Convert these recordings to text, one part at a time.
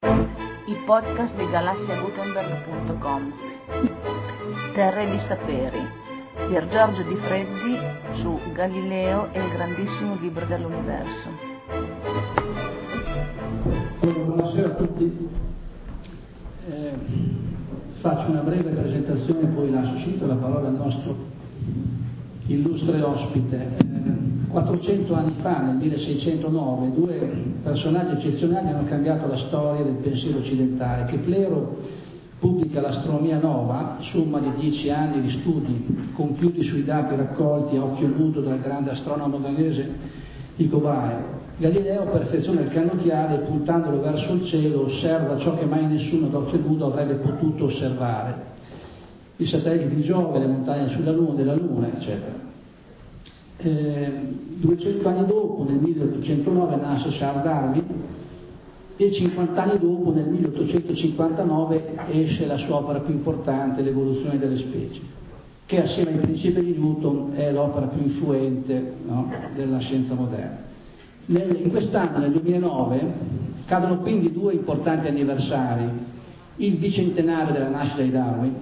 I podcast di galassiagutenberg.com. Terre di saperi. Pier Giorgio Di Freddi su Galileo e il grandissimo libro dell'universo. Buonasera a tutti. Faccio una breve presentazione, poi lascio subito la parola al nostro illustre ospite. 400 anni fa, nel 1609, due personaggi eccezionali hanno cambiato la storia del pensiero occidentale. Keplero pubblica l'Astronomia Nova, somma di 10 anni di studi compiuti sui dati raccolti a occhio nudo dal grande astronomo danese Tycho Brahe. Galileo perfeziona il cannocchiale e, puntandolo verso il cielo, osserva ciò che mai nessuno ad occhio nudo avrebbe potuto osservare: i satelliti di Giove, le montagne della Luna, eccetera. 200 anni dopo, nel 1809, nasce Charles Darwin e 50 anni dopo, nel 1859, esce la sua opera più importante, L'evoluzione delle specie, che assieme ai principi di Newton è l'opera più influente, no, della scienza moderna. In quest'anno, nel 2009, cadono quindi due importanti anniversari: il bicentenario della nascita di Darwin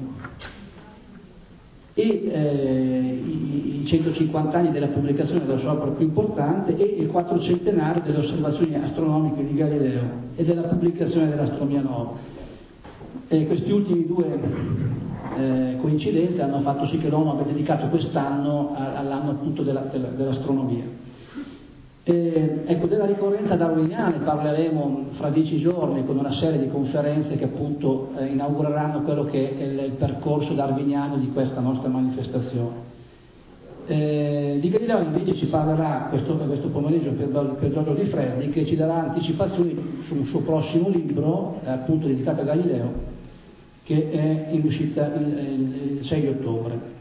e i 150 anni della pubblicazione della sua opera più importante, e il 400° delle osservazioni astronomiche di Galileo e della pubblicazione dell'Astronomia Nova. Questi ultimi due coincidenze hanno fatto sì che l'uomo abbia dedicato quest'anno all'anno appunto dell'astronomia. Ecco, della ricorrenza darwiniana parleremo fra 10 giorni con una serie di conferenze che appunto inaugureranno quello che è il percorso darwiniano di questa nostra manifestazione. Di Galileo invece ci parlerà questo pomeriggio per Giorgio Di Freddi, che ci darà anticipazioni su un suo prossimo libro appunto dedicato a Galileo, che è in uscita il 6 di ottobre.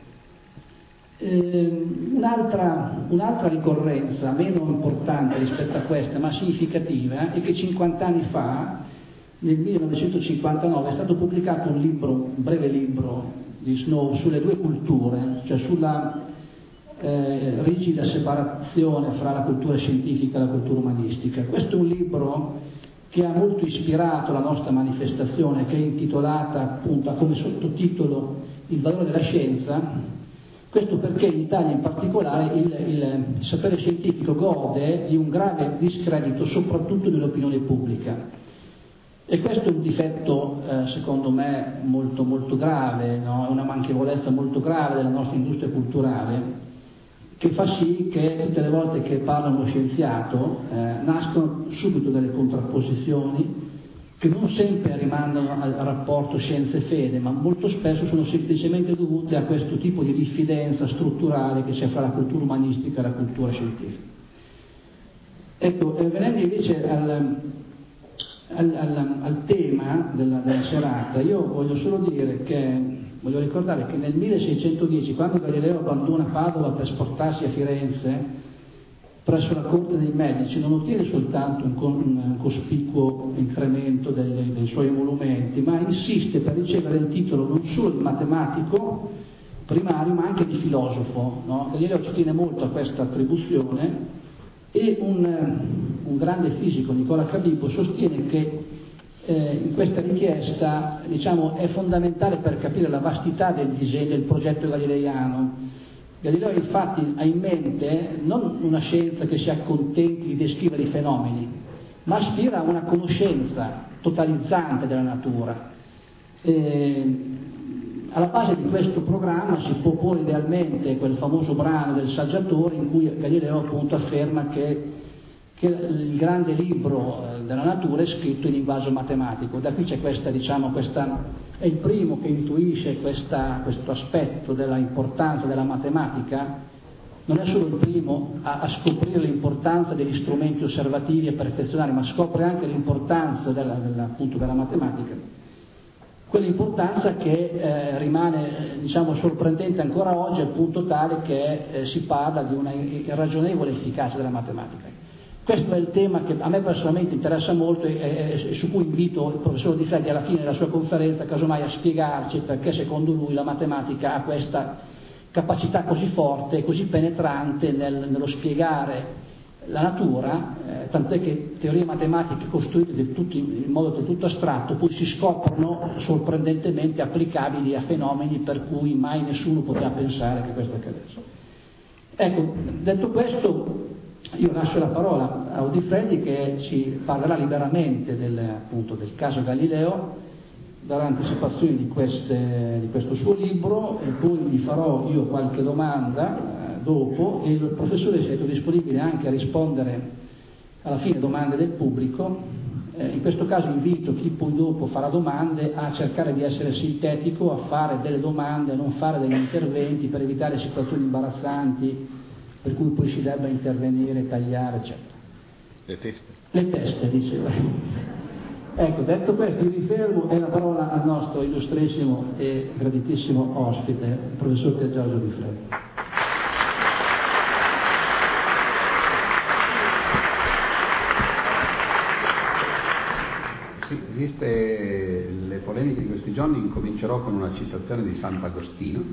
Un'altra ricorrenza meno importante rispetto a questa, ma significativa, è che 50 anni fa, nel 1959, è stato pubblicato un breve libro di Snow sulle due culture, cioè sulla rigida separazione fra la cultura scientifica e la cultura umanistica. Questo è un libro che ha molto ispirato la nostra manifestazione, che è intitolata appunto, ha come sottotitolo Il valore della scienza. Questo perché in Italia in particolare il sapere scientifico gode di un grave discredito soprattutto nell'opinione pubblica, e questo è un difetto secondo me molto molto grave, no? È una manchevolezza molto grave della nostra industria culturale, che fa sì che tutte le volte che parla uno scienziato nascono subito delle contrapposizioni che non sempre rimandano al rapporto scienza-fede, ma molto spesso sono semplicemente dovute a questo tipo di diffidenza strutturale che c'è fra la cultura umanistica e la cultura scientifica. Ecco, venendo invece al tema della serata, io voglio ricordare che nel 1610, quando Galileo abbandona Padova per spostarsi a Firenze, presso la corte dei Medici, non ottiene soltanto un cospicuo incremento dei suoi emolumenti, ma insiste per ricevere il titolo non solo di matematico primario, ma anche di filosofo, no? Galileo ci tiene molto a questa attribuzione, e un grande fisico, Nicola Cabibbo, sostiene che in questa richiesta, diciamo, è fondamentale per capire la vastità del disegno del progetto galileiano. Galileo infatti ha in mente non una scienza che si accontenti di descrivere i fenomeni, ma aspira a una conoscenza totalizzante della natura. Alla base di questo programma si può porre idealmente quel famoso brano del Saggiatore in cui Galileo appunto afferma che il grande libro della natura è scritto in linguaggio matematico. Da qui c'è è il primo che intuisce questo aspetto della importanza della matematica. Non è solo il primo a scoprire l'importanza degli strumenti osservativi e perfezionali, ma scopre anche l'importanza appunto della matematica. Quell'importanza che rimane, diciamo, sorprendente ancora oggi, al punto tale che si parla di una irragionevole efficacia della matematica. Questo è il tema che a me personalmente interessa molto e su cui invito il professor Di Freddi alla fine della sua conferenza casomai a spiegarci perché secondo lui la matematica ha questa capacità così forte e così penetrante nello spiegare la natura, tant'è che teorie matematiche costruite in modo del tutto astratto poi si scoprono sorprendentemente applicabili a fenomeni per cui mai nessuno poteva pensare che questo accadesse. Ecco, detto questo, io lascio la parola a Odifreddi che ci parlerà liberamente appunto del caso Galileo, darà anticipazioni di questo suo libro, e poi gli farò io qualche domanda dopo, e il professore è stato disponibile anche a rispondere alla fine domande del pubblico. In questo caso invito chi poi dopo farà domande a cercare di essere sintetico, a fare delle domande, a non fare degli interventi per evitare situazioni imbarazzanti per cui poi si debba intervenire, tagliare, eccetera. Le teste, diceva. Ecco, detto questo, mi rifermo e la parola al nostro illustrissimo e graditissimo ospite, il professor Pier Giorgio Odifreddi. Sì, viste le polemiche di questi giorni, incomincerò con una citazione di Sant'Agostino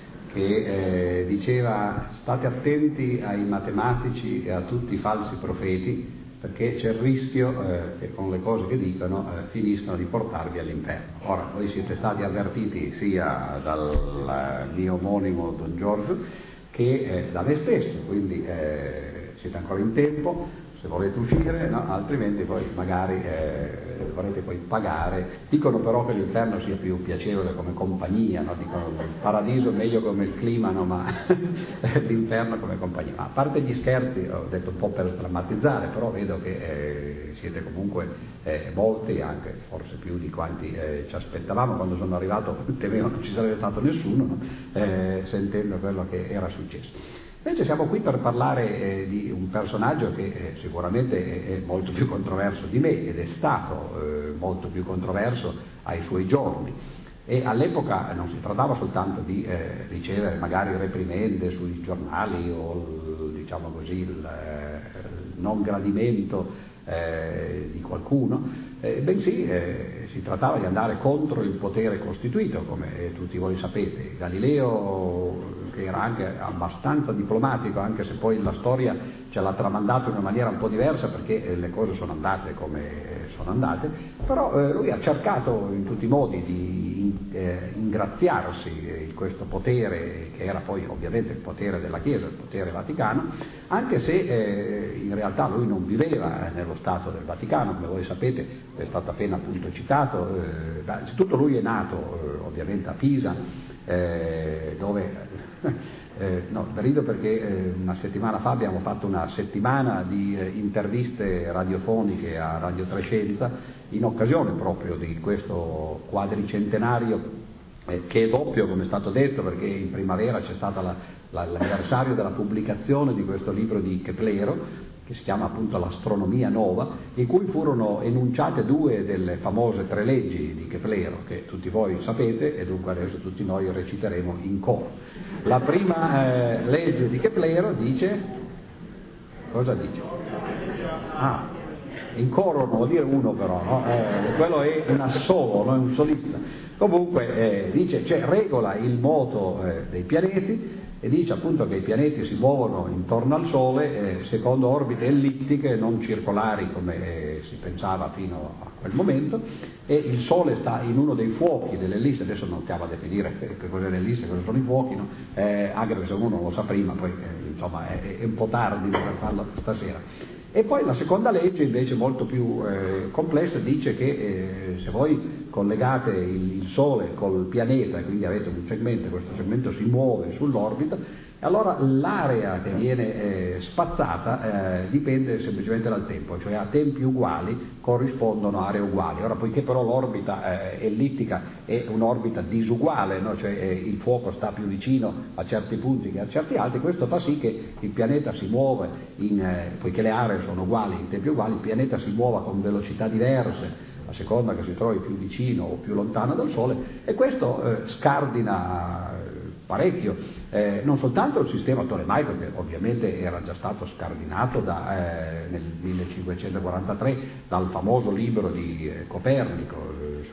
che diceva: state attenti ai matematici e a tutti i falsi profeti, perché c'è il rischio che con le cose che dicono finiscono di portarvi all'inferno. Ora, voi siete stati avvertiti sia dal mio omonimo Don Giorgio che da me stesso, quindi siete ancora in tempo se volete uscire, no? Altrimenti poi magari vorrete poi pagare. Dicono però che l'inferno sia più piacevole come compagnia, no? Dicono il paradiso meglio come il clima, no? Ma l'inferno come compagnia. Ma a parte gli scherzi, ho detto un po' per drammatizzare, però vedo che siete comunque molti, anche forse più di quanti ci aspettavamo. Quando sono arrivato temevo non ci sarebbe stato nessuno, no? Sentendo quello che era successo. Invece siamo qui per parlare di un personaggio che sicuramente è molto più controverso di me, ed è stato molto più controverso ai suoi giorni, e all'epoca non si trattava soltanto di ricevere magari reprimende sui giornali o diciamo così il non gradimento di qualcuno, bensì si trattava di andare contro il potere costituito, come tutti voi sapete. Galileo, che era anche abbastanza diplomatico, anche se poi la storia ce l'ha tramandato in una maniera un po' diversa, perché le cose sono andate come sono andate, però lui ha cercato in tutti i modi di ingraziarsi in questo potere, che era poi ovviamente il potere della Chiesa, il potere vaticano, anche se in realtà lui non viveva nello Stato del Vaticano, come voi sapete, è stato appena appunto citato. Innanzitutto lui è nato ovviamente a Pisa, dove no, rido perché una settimana fa abbiamo fatto una settimana di interviste radiofoniche a Radio Trescenza in occasione proprio di questo quadricentenario, che è doppio, come è stato detto, perché in primavera c'è stato l'anniversario della pubblicazione di questo libro di Keplero, che si chiama appunto L'Astronomia Nova, in cui furono enunciate due delle famose tre leggi di Keplero, che tutti voi sapete, e dunque adesso tutti noi reciteremo in coro. La prima legge di Keplero dice, cosa dice? In coro non vuol dire uno però, no? Quello è un assolo, non è un solista. Comunque dice, cioè regola il moto dei pianeti, e dice appunto che i pianeti si muovono intorno al Sole secondo orbite ellittiche, non circolari come si pensava fino a quel momento, e il Sole sta in uno dei fuochi dell'ellisse. Adesso non stiamo a definire che cos'è l'ellisse, cosa sono i fuochi, no? Anche perché se uno non lo sa prima poi insomma è un po' tardi per farlo stasera. E poi la seconda legge invece molto più complessa dice che se voi collegate il Sole col pianeta, e quindi avete un segmento, questo segmento si muove sull'orbita, allora l'area che viene spazzata dipende semplicemente dal tempo, cioè a tempi uguali corrispondono aree uguali. Ora, poiché però l'orbita ellittica è un'orbita disuguale, no? Cioè il fuoco sta più vicino a certi punti che a certi altri, questo fa sì che il pianeta si muove, poiché le aree sono uguali, in tempi uguali, il pianeta si muova con velocità diverse a seconda che si trovi più vicino o più lontano dal Sole, e questo scardina parecchio, non soltanto il sistema tolemaico, che ovviamente era già stato scardinato nel 1543 dal famoso libro di Copernico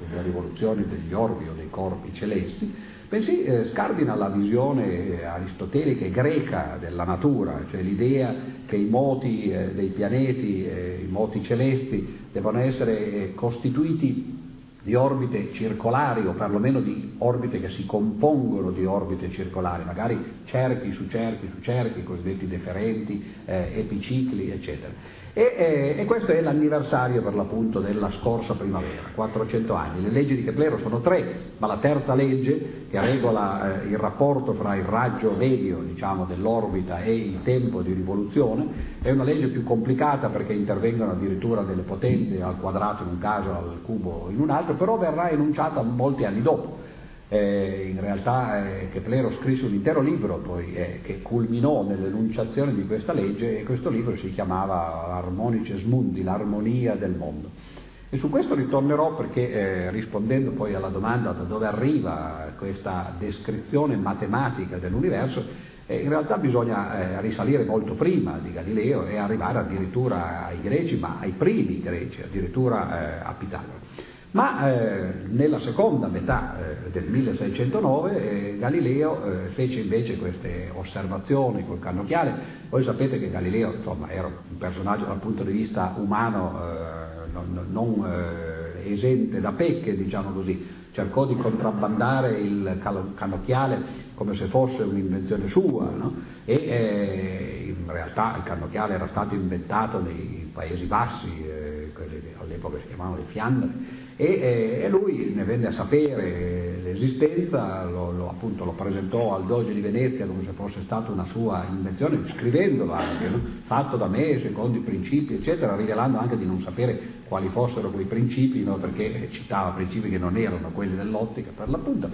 delle rivoluzioni degli orbi o dei corpi celesti, bensì scardina la visione aristotelica e greca della natura, cioè l'idea che i moti dei pianeti, i moti celesti, devono essere costituiti di orbite circolari, o perlomeno di orbite che si compongono di orbite circolari, magari cerchi su cerchi su cerchi, cosiddetti deferenti, epicicli, eccetera. E questo è l'anniversario per l'appunto della scorsa primavera, 400 anni. Le leggi di Keplero sono 3, ma la terza legge, che regola il rapporto fra il raggio medio, diciamo, dell'orbita e il tempo di rivoluzione, è una legge più complicata perché intervengono addirittura delle potenze al quadrato in un caso, al cubo in un altro, però verrà enunciata molti anni dopo. In realtà Keplero scrisse un intero libro poi che culminò nell'enunciazione di questa legge, e questo libro si chiamava Harmonices Mundi, l'armonia del mondo. E su questo ritornerò perché rispondendo poi alla domanda da dove arriva questa descrizione matematica dell'universo, in realtà bisogna risalire molto prima di Galileo e arrivare addirittura ai greci, ma ai primi greci, addirittura a Pitagora. Ma nella seconda metà del 1609 Galileo fece invece queste osservazioni col cannocchiale. Voi sapete che Galileo, insomma, era un personaggio dal punto di vista umano non esente da pecche, diciamo così. Cercò di contrabbandare il cannocchiale come se fosse un'invenzione sua, no? E in realtà il cannocchiale era stato inventato nei Paesi Bassi, quelli che all'epoca si chiamavano le Fiandre, e lui ne venne a sapere l'esistenza, appunto lo presentò al Doge di Venezia come se fosse stata una sua invenzione, scrivendolo anche, no? Fatto da me secondo i principi, eccetera, rivelando anche di non sapere quali fossero quei principi, no? Perché citava principi che non erano quelli dell'ottica per l'appunto.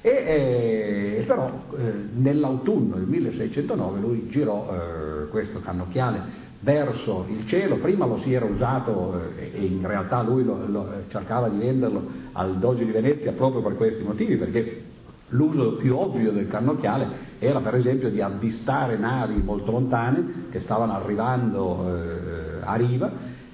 Però nell'autunno del 1609 lui girò questo cannocchiale verso il cielo. Prima lo si era usato e in realtà lui cercava di venderlo al Doge di Venezia proprio per questi motivi, perché l'uso più ovvio del cannocchiale era per esempio di avvistare navi molto lontane che stavano arrivando a riva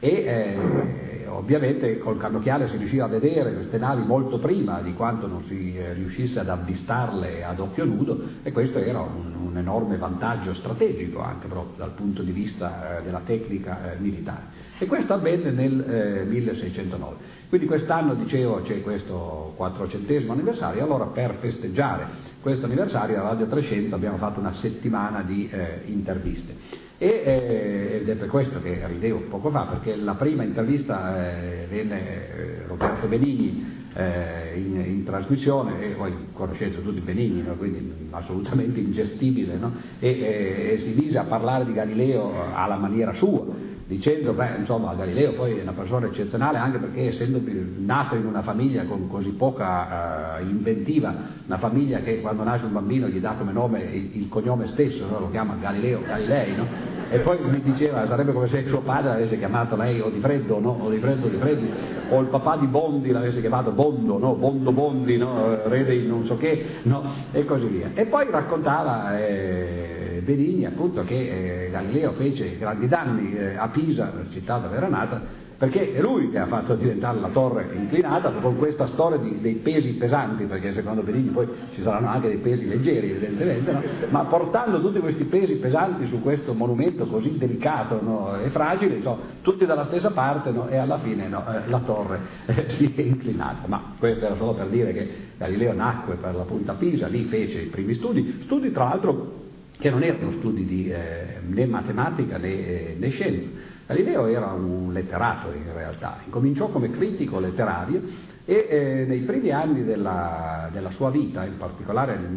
e ovviamente col cannocchiale si riusciva a vedere queste navi molto prima di quanto non si riuscisse ad avvistarle ad occhio nudo, e questo era un enorme vantaggio strategico anche proprio dal punto di vista della tecnica militare. E questo avvenne nel 1609. Quindi quest'anno, dicevo, c'è questo 400° anniversario, allora per festeggiare questo anniversario a Radio Trescenza abbiamo fatto una settimana di interviste. Ed è per questo che ridevo poco fa, perché la prima intervista venne Roberto Benigni in trasmissione, e voi conoscete tutti Benigni, no? Quindi assolutamente ingestibile, no? E si mise a parlare di Galileo alla maniera sua, dicendo, insomma, Galileo poi è una persona eccezionale anche perché essendo nato in una famiglia con così poca inventiva, una famiglia che quando nasce un bambino gli dà come nome il cognome stesso, no? Lo chiama Galileo Galilei, no? E poi mi diceva, sarebbe come se suo padre avesse chiamato lei o di Freddo, no? O di Freddo di Freddi, o il papà di Bondi l'avesse chiamato Bondo, no? Bondo Bondi, no? Re dei non so che, no? E così via. E poi raccontava Benigni appunto che Galileo fece grandi danni a Pisa, città dove era nata, perché è lui che ha fatto diventare la torre inclinata con questa storia dei pesi pesanti, perché secondo Benigni poi ci saranno anche dei pesi leggeri evidentemente, no? Ma portando tutti questi pesi pesanti su questo monumento così delicato, no? E fragile, no? Tutti dalla stessa parte, no? E alla fine, no? La torre si è inclinata. Ma questo era solo per dire che Galileo nacque per l'appunto a Pisa, lì fece i primi studi tra l'altro che non erano studi né matematica né scienza. Galileo era un letterato in realtà, incominciò come critico letterario e nei primi anni della sua vita, in particolare nel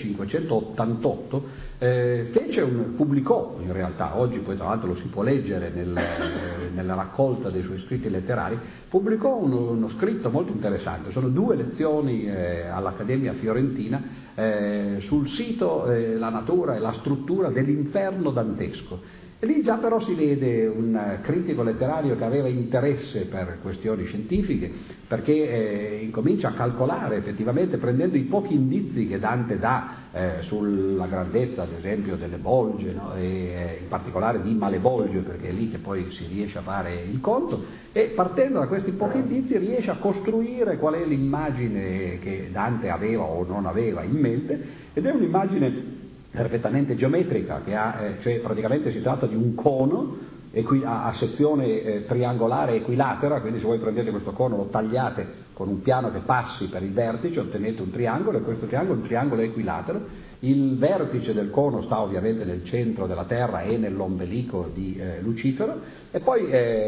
1588, pubblicò in realtà, oggi poi tra l'altro lo si può leggere nella raccolta dei suoi scritti letterari, pubblicò uno scritto molto interessante, sono 2 lezioni all'Accademia Fiorentina sul sito La natura e la struttura dell'inferno dantesco, E lì già però si vede un critico letterario che aveva interesse per questioni scientifiche, perché incomincia a calcolare effettivamente, prendendo i pochi indizi che Dante dà sulla grandezza ad esempio delle bolgie, no? E in particolare di Malebolge, perché è lì che poi si riesce a fare il conto, e partendo da questi pochi indizi riesce a costruire qual è l'immagine che Dante aveva o non aveva in mente, ed è un'immagine perfettamente geometrica, cioè praticamente si tratta di un cono a sezione triangolare equilatera, quindi se voi prendete questo cono, lo tagliate con un piano che passi per il vertice, ottenete un triangolo, e questo triangolo è un triangolo equilatero. Il vertice del cono sta ovviamente nel centro della Terra e nell'ombelico di Lucifero, e poi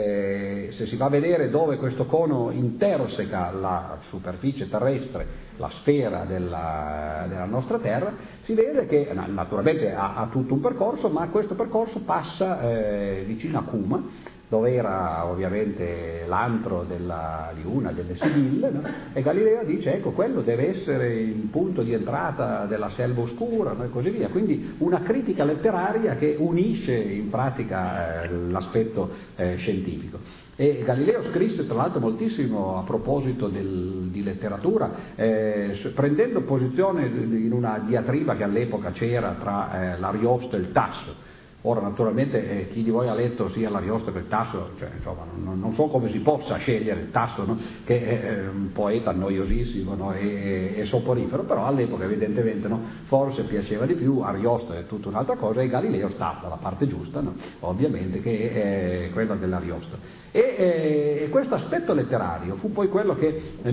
se si va a vedere dove questo cono interseca la superficie terrestre, la sfera della nostra Terra, si vede che naturalmente ha tutto un percorso, ma questo percorso passa vicino a Cuma, dove era ovviamente l'antro di una delle Sibille, no? E Galileo dice, ecco, quello deve essere il punto di entrata della selva oscura, no? E così via. Quindi una critica letteraria che unisce in pratica l'aspetto scientifico. E Galileo scrisse tra l'altro moltissimo a proposito di letteratura, prendendo posizione in una diatriba che all'epoca c'era tra l'Ariosto e il Tasso. Ora naturalmente chi di voi ha letto sia l'Ariosto che il Tasso, cioè, insomma, non so come si possa scegliere il Tasso, no? Che è un poeta noiosissimo, no? e soporifero, però all'epoca evidentemente, no? Forse piaceva di più, Ariosto è tutta un'altra cosa, e Galileo sta dalla parte giusta, no? Ovviamente, che è quella dell'Ariosto. E questo aspetto letterario fu poi quello che nel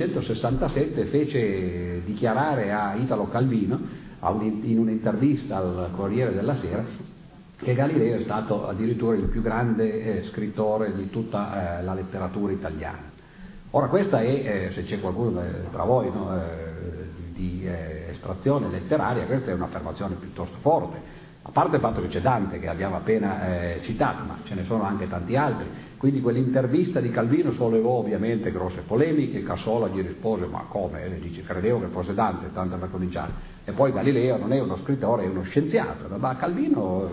1967 fece dichiarare a Italo Calvino in un'intervista al Corriere della Sera che Galileo è stato addirittura il più grande scrittore di tutta la letteratura italiana. Ora questa è, se c'è qualcuno tra voi, no, di estrazione letteraria, questa è un'affermazione piuttosto forte, a parte il fatto che c'è Dante che abbiamo appena citato, ma ce ne sono anche tanti altri. Quindi quell'intervista di Calvino sollevò ovviamente grosse polemiche. Cassola gli rispose, ma come? E dice, credevo che fosse Dante, tanto per cominciare. E poi Galileo non è uno scrittore, è uno scienziato. Ma Calvino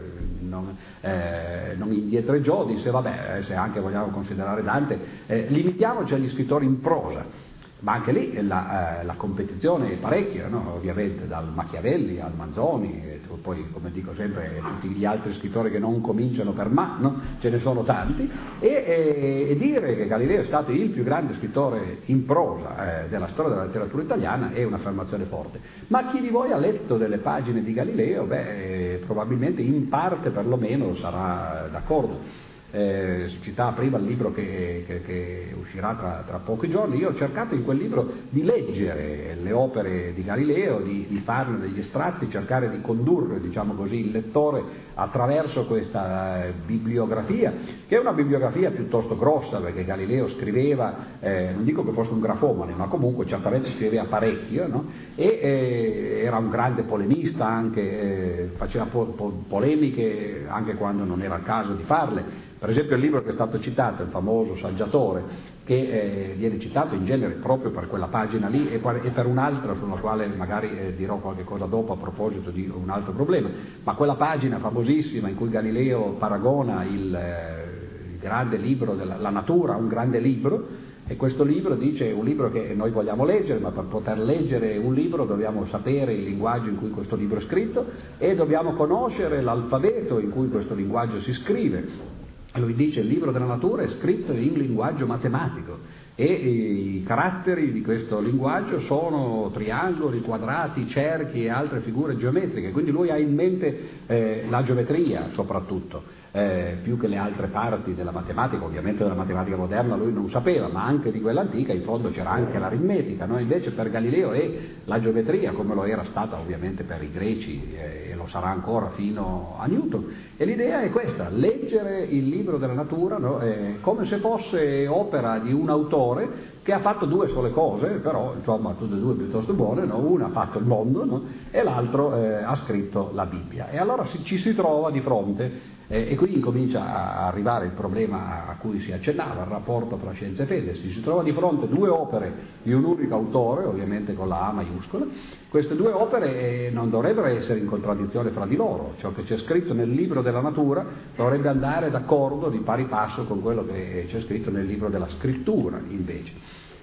non indietreggiò, disse, vabbè, se anche vogliamo considerare Dante, limitiamoci agli scrittori in prosa. Ma anche lì la competizione è parecchia, no? Ovviamente, dal Machiavelli al Manzoni, e poi, come dico sempre, tutti gli altri scrittori che non cominciano per ma, no? Ce ne sono tanti, e dire che Galileo è stato il più grande scrittore in prosa della storia della letteratura italiana è un'affermazione forte. Ma chi di voi ha letto delle pagine di Galileo, probabilmente in parte perlomeno sarà d'accordo. Si citava prima il libro che uscirà tra pochi giorni. Io ho cercato in quel libro di leggere le opere di Galileo, di farne degli estratti, cercare di condurre, diciamo così, il lettore attraverso questa bibliografia, che è una bibliografia piuttosto grossa, perché Galileo scriveva, non dico che fosse un grafomane, ma comunque certamente scriveva parecchio, no? E era un grande polemista anche, faceva polemiche anche quando non era il caso di farle. Per esempio il libro che è stato citato, il famoso Saggiatore, che viene citato in genere proprio per quella pagina lì e per un'altra sulla quale magari dirò qualche cosa dopo a proposito di un altro problema, ma quella pagina famosissima in cui Galileo paragona il grande libro della natura a un grande libro, e questo libro dice è un libro che noi vogliamo leggere, ma per poter leggere un libro dobbiamo sapere il linguaggio in cui questo libro è scritto e dobbiamo conoscere l'alfabeto in cui questo linguaggio si scrive. Lui dice il libro della natura è scritto in linguaggio matematico e i caratteri di questo linguaggio sono triangoli, quadrati, cerchi e altre figure geometriche, quindi lui ha in mente la geometria soprattutto, più che le altre parti della matematica. Ovviamente della matematica moderna lui non sapeva, ma anche di quella antica in fondo c'era anche l'aritmetica, no? Invece per Galileo è la geometria, come lo era stata ovviamente per i greci e lo sarà ancora fino a Newton. E l'idea è questa: leggere il libro della natura, no? Come se fosse opera di un autore che ha fatto due sole cose, però insomma tutte e due piuttosto buone, no? Una ha fatto il mondo, no? E l'altro ha scritto la Bibbia. E allora ci si trova di fronte E qui incomincia a arrivare il problema a cui si accennava, il rapporto fra scienza e fede. Si trova di fronte due opere di un unico autore, ovviamente con la A maiuscola. Queste due opere non dovrebbero essere in contraddizione fra di loro, ciò che c'è scritto nel libro della natura dovrebbe andare d'accordo di pari passo con quello che c'è scritto nel libro della scrittura invece.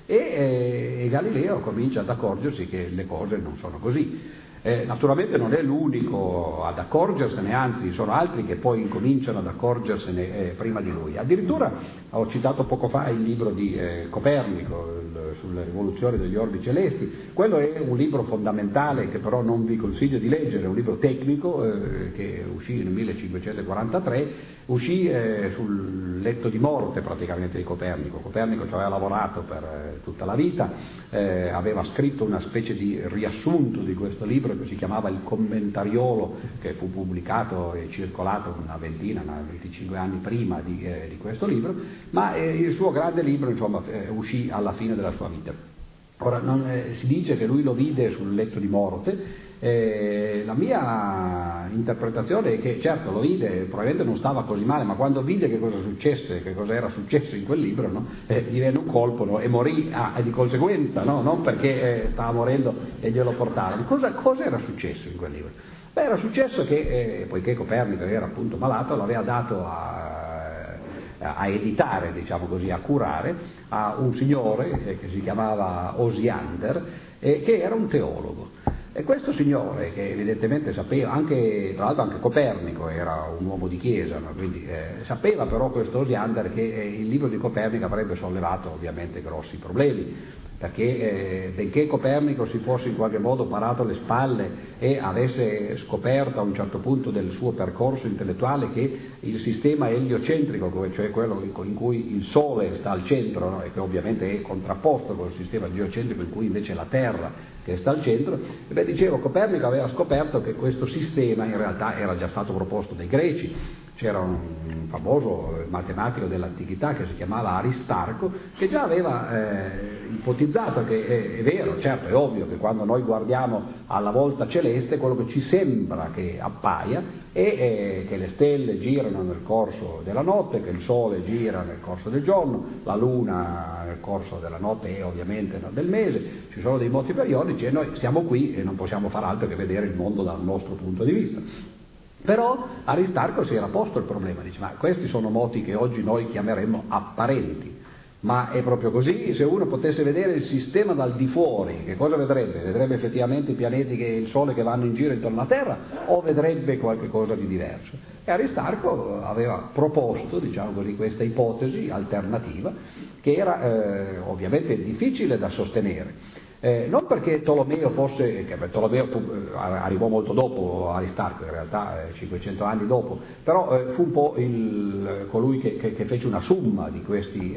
E Galileo comincia ad accorgersi che le cose non sono così. Naturalmente non è l'unico ad accorgersene, anzi sono altri che poi incominciano ad accorgersene prima di lui. Addirittura ho citato poco fa il libro di Copernico sulle rivoluzioni degli orbi celesti. Quello è un libro fondamentale che però non vi consiglio di leggere, è un libro tecnico che uscì nel 1543, uscì sul letto di morte praticamente di Copernico. Copernico ci aveva lavorato per tutta la vita, aveva scritto una specie di riassunto di questo libro che si chiamava il Commentariolo, che fu pubblicato e circolato una 25 anni prima di questo libro, ma il suo grande libro insomma uscì alla fine della sua vita. Ora si dice che lui lo vide sul letto di morte. La mia interpretazione è che certo lo vide, probabilmente non stava così male, ma quando vide che cosa successe, che cosa era successo in quel libro, no? Gli venne un colpo, no? E morì di conseguenza, no? Non perché stava morendo e glielo portarono. Cosa era successo in quel libro? Beh, era successo che poiché Copernico era appunto malato, l'aveva dato a editare, diciamo così, a curare a un signore che si chiamava Osiander, che era un teologo. E questo signore, che evidentemente sapeva, tra l'altro anche Copernico era un uomo di chiesa, no? Quindi sapeva però questo Osiander che il libro di Copernico avrebbe sollevato ovviamente grossi problemi, perché benché Copernico si fosse in qualche modo parato alle spalle e avesse scoperto a un certo punto del suo percorso intellettuale che il sistema eliocentrico, cioè quello in cui il Sole sta al centro, no? E che ovviamente è contrapposto con il sistema geocentrico in cui invece è la Terra che sta al centro, Copernico aveva scoperto che questo sistema in realtà era già stato proposto dai greci. C'era un famoso matematico dell'antichità che si chiamava Aristarco, che già aveva ipotizzato che è vero, certo, è ovvio che quando noi guardiamo alla volta celeste quello che ci sembra che appaia è che le stelle girano nel corso della notte, che il Sole gira nel corso del giorno, la Luna nel corso della notte e ovviamente del mese, ci sono dei moti periodici e noi siamo qui e non possiamo far altro che vedere il mondo dal nostro punto di vista. Però Aristarco si era posto il problema, dice: ma questi sono moti che oggi noi chiameremmo apparenti, ma è proprio così? Se uno potesse vedere il sistema dal di fuori, che cosa vedrebbe? Vedrebbe effettivamente i pianeti e il Sole che vanno in giro intorno alla Terra, o vedrebbe qualche cosa di diverso? E Aristarco aveva proposto, diciamo così, questa ipotesi alternativa, che era ovviamente difficile da sostenere. Non perché Tolomeo fosse, Tolomeo arrivò molto dopo Aristarco, in realtà 500 anni dopo, però fu un po' colui che fece una summa di questi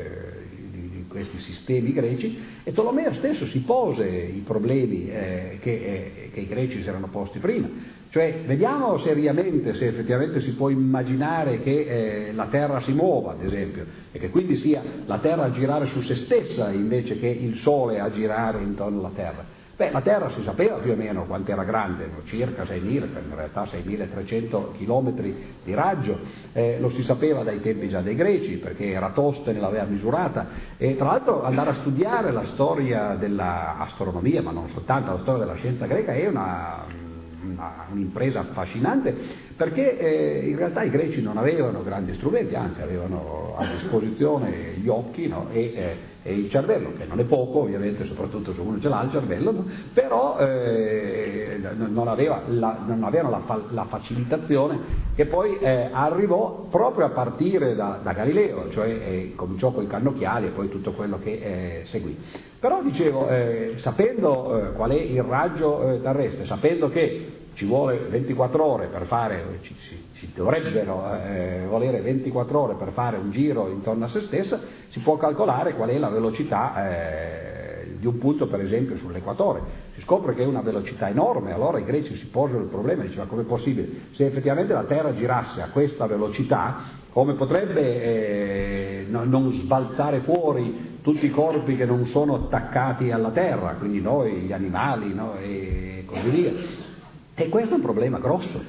sistemi greci, e Tolomeo stesso si pose i problemi che i greci si erano posti prima. Cioè, vediamo seriamente se effettivamente si può immaginare che la Terra si muova, ad esempio, e che quindi sia la Terra a girare su se stessa invece che il Sole a girare intorno alla Terra. Beh, la Terra si sapeva più o meno quanto era grande, circa 6.000, in realtà 6.300 chilometri di raggio, lo si sapeva dai tempi già dei greci, perché Eratostene l'aveva misurata, e tra l'altro andare a studiare la storia dell'astronomia, ma non soltanto la storia della scienza greca, è un'impresa affascinante, perché in realtà i greci non avevano grandi strumenti, anzi avevano a disposizione gli occhi, no? e il cervello, che non è poco ovviamente, soprattutto se uno ce l'ha il cervello, no? Però non avevano la facilitazione che poi arrivò proprio a partire da Galileo, cioè cominciò con i cannocchiali e poi tutto quello che seguì. Però dicevo, sapendo qual è il raggio terrestre, sapendo che ci vuole 24 ore per fare, ci dovrebbero volere 24 ore per fare un giro intorno a se stessa, si può calcolare qual è la velocità di un punto, per esempio sull'equatore. Si scopre che è una velocità enorme, allora i greci si posero il problema, dicevano: com'è possibile? Se effettivamente la Terra girasse a questa velocità, come potrebbe non sbalzare fuori tutti i corpi che non sono attaccati alla Terra, quindi noi, gli animali, no? E così via. E questo è un problema grosso,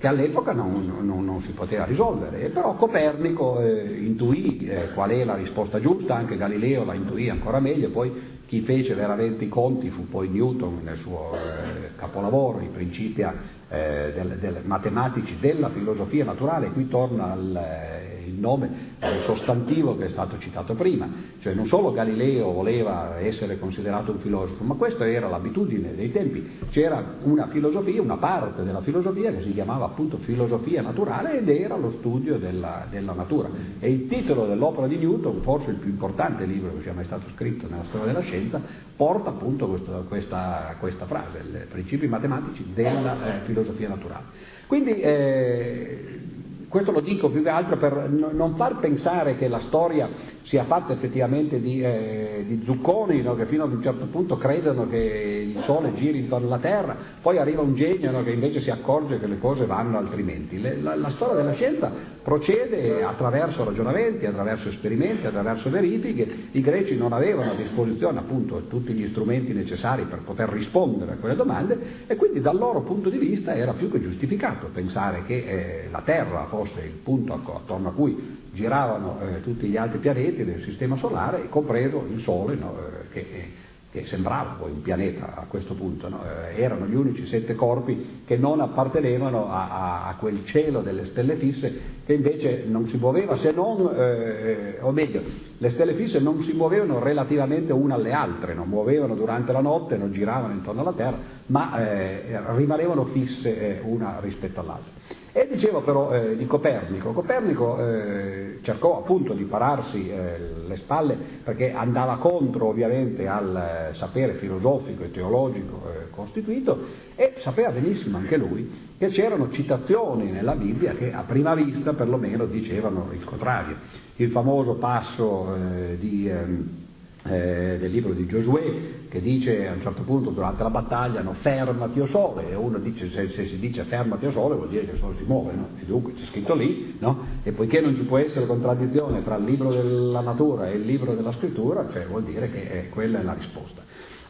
che all'epoca non si poteva risolvere, però Copernico intuì qual è la risposta giusta, anche Galileo la intuì ancora meglio, poi chi fece veramente i conti fu poi Newton nel suo capolavoro, i Principia matematici della filosofia naturale. Qui torna il nome del sostantivo che è stato citato prima, cioè non solo Galileo voleva essere considerato un filosofo, ma questa era l'abitudine dei tempi. C'era una filosofia, una parte della filosofia che si chiamava appunto filosofia naturale ed era lo studio della natura, e il titolo dell'opera di Newton, forse il più importante libro che sia mai stato scritto nella storia della scienza, porta appunto questa frase, i principi matematici della filosofia naturale. Quindi questo lo dico più che altro per non far pensare che la storia sia fatta effettivamente di zucconi, no? Che fino ad un certo punto credono che il Sole giri intorno alla Terra, poi arriva un genio, no? Che invece si accorge che le cose vanno altrimenti. La storia della scienza procede attraverso ragionamenti, attraverso esperimenti, attraverso verifiche. I greci non avevano a disposizione appunto tutti gli strumenti necessari per poter rispondere a quelle domande, e quindi dal loro punto di vista era più che giustificato pensare che la Terra fosse il punto attorno a cui giravano tutti gli altri pianeti del sistema solare, compreso il Sole, no? Che sembrava poi un pianeta a questo punto, no? Erano gli unici 7 corpi che non appartenevano a quel cielo delle stelle fisse, che invece non si muoveva se non, o meglio, le stelle fisse non si muovevano relativamente une alle altre, non muovevano durante la notte, non giravano intorno alla Terra, ma rimanevano fisse una rispetto all'altra. E dicevo però di Copernico. Copernico cercò appunto di pararsi le spalle, perché andava contro ovviamente al sapere filosofico e teologico costituito, e sapeva benissimo anche lui che c'erano citazioni nella Bibbia che a prima vista perlomeno dicevano il contrario. Il famoso passo del libro di Giosuè, che dice a un certo punto durante la battaglia, no, fermati o sole, e uno dice, se si dice fermati o sole vuol dire che il sole si muove, no? E dunque c'è scritto lì, no? E poiché non ci può essere contraddizione tra il libro della natura e il libro della scrittura, cioè vuol dire che quella è la risposta.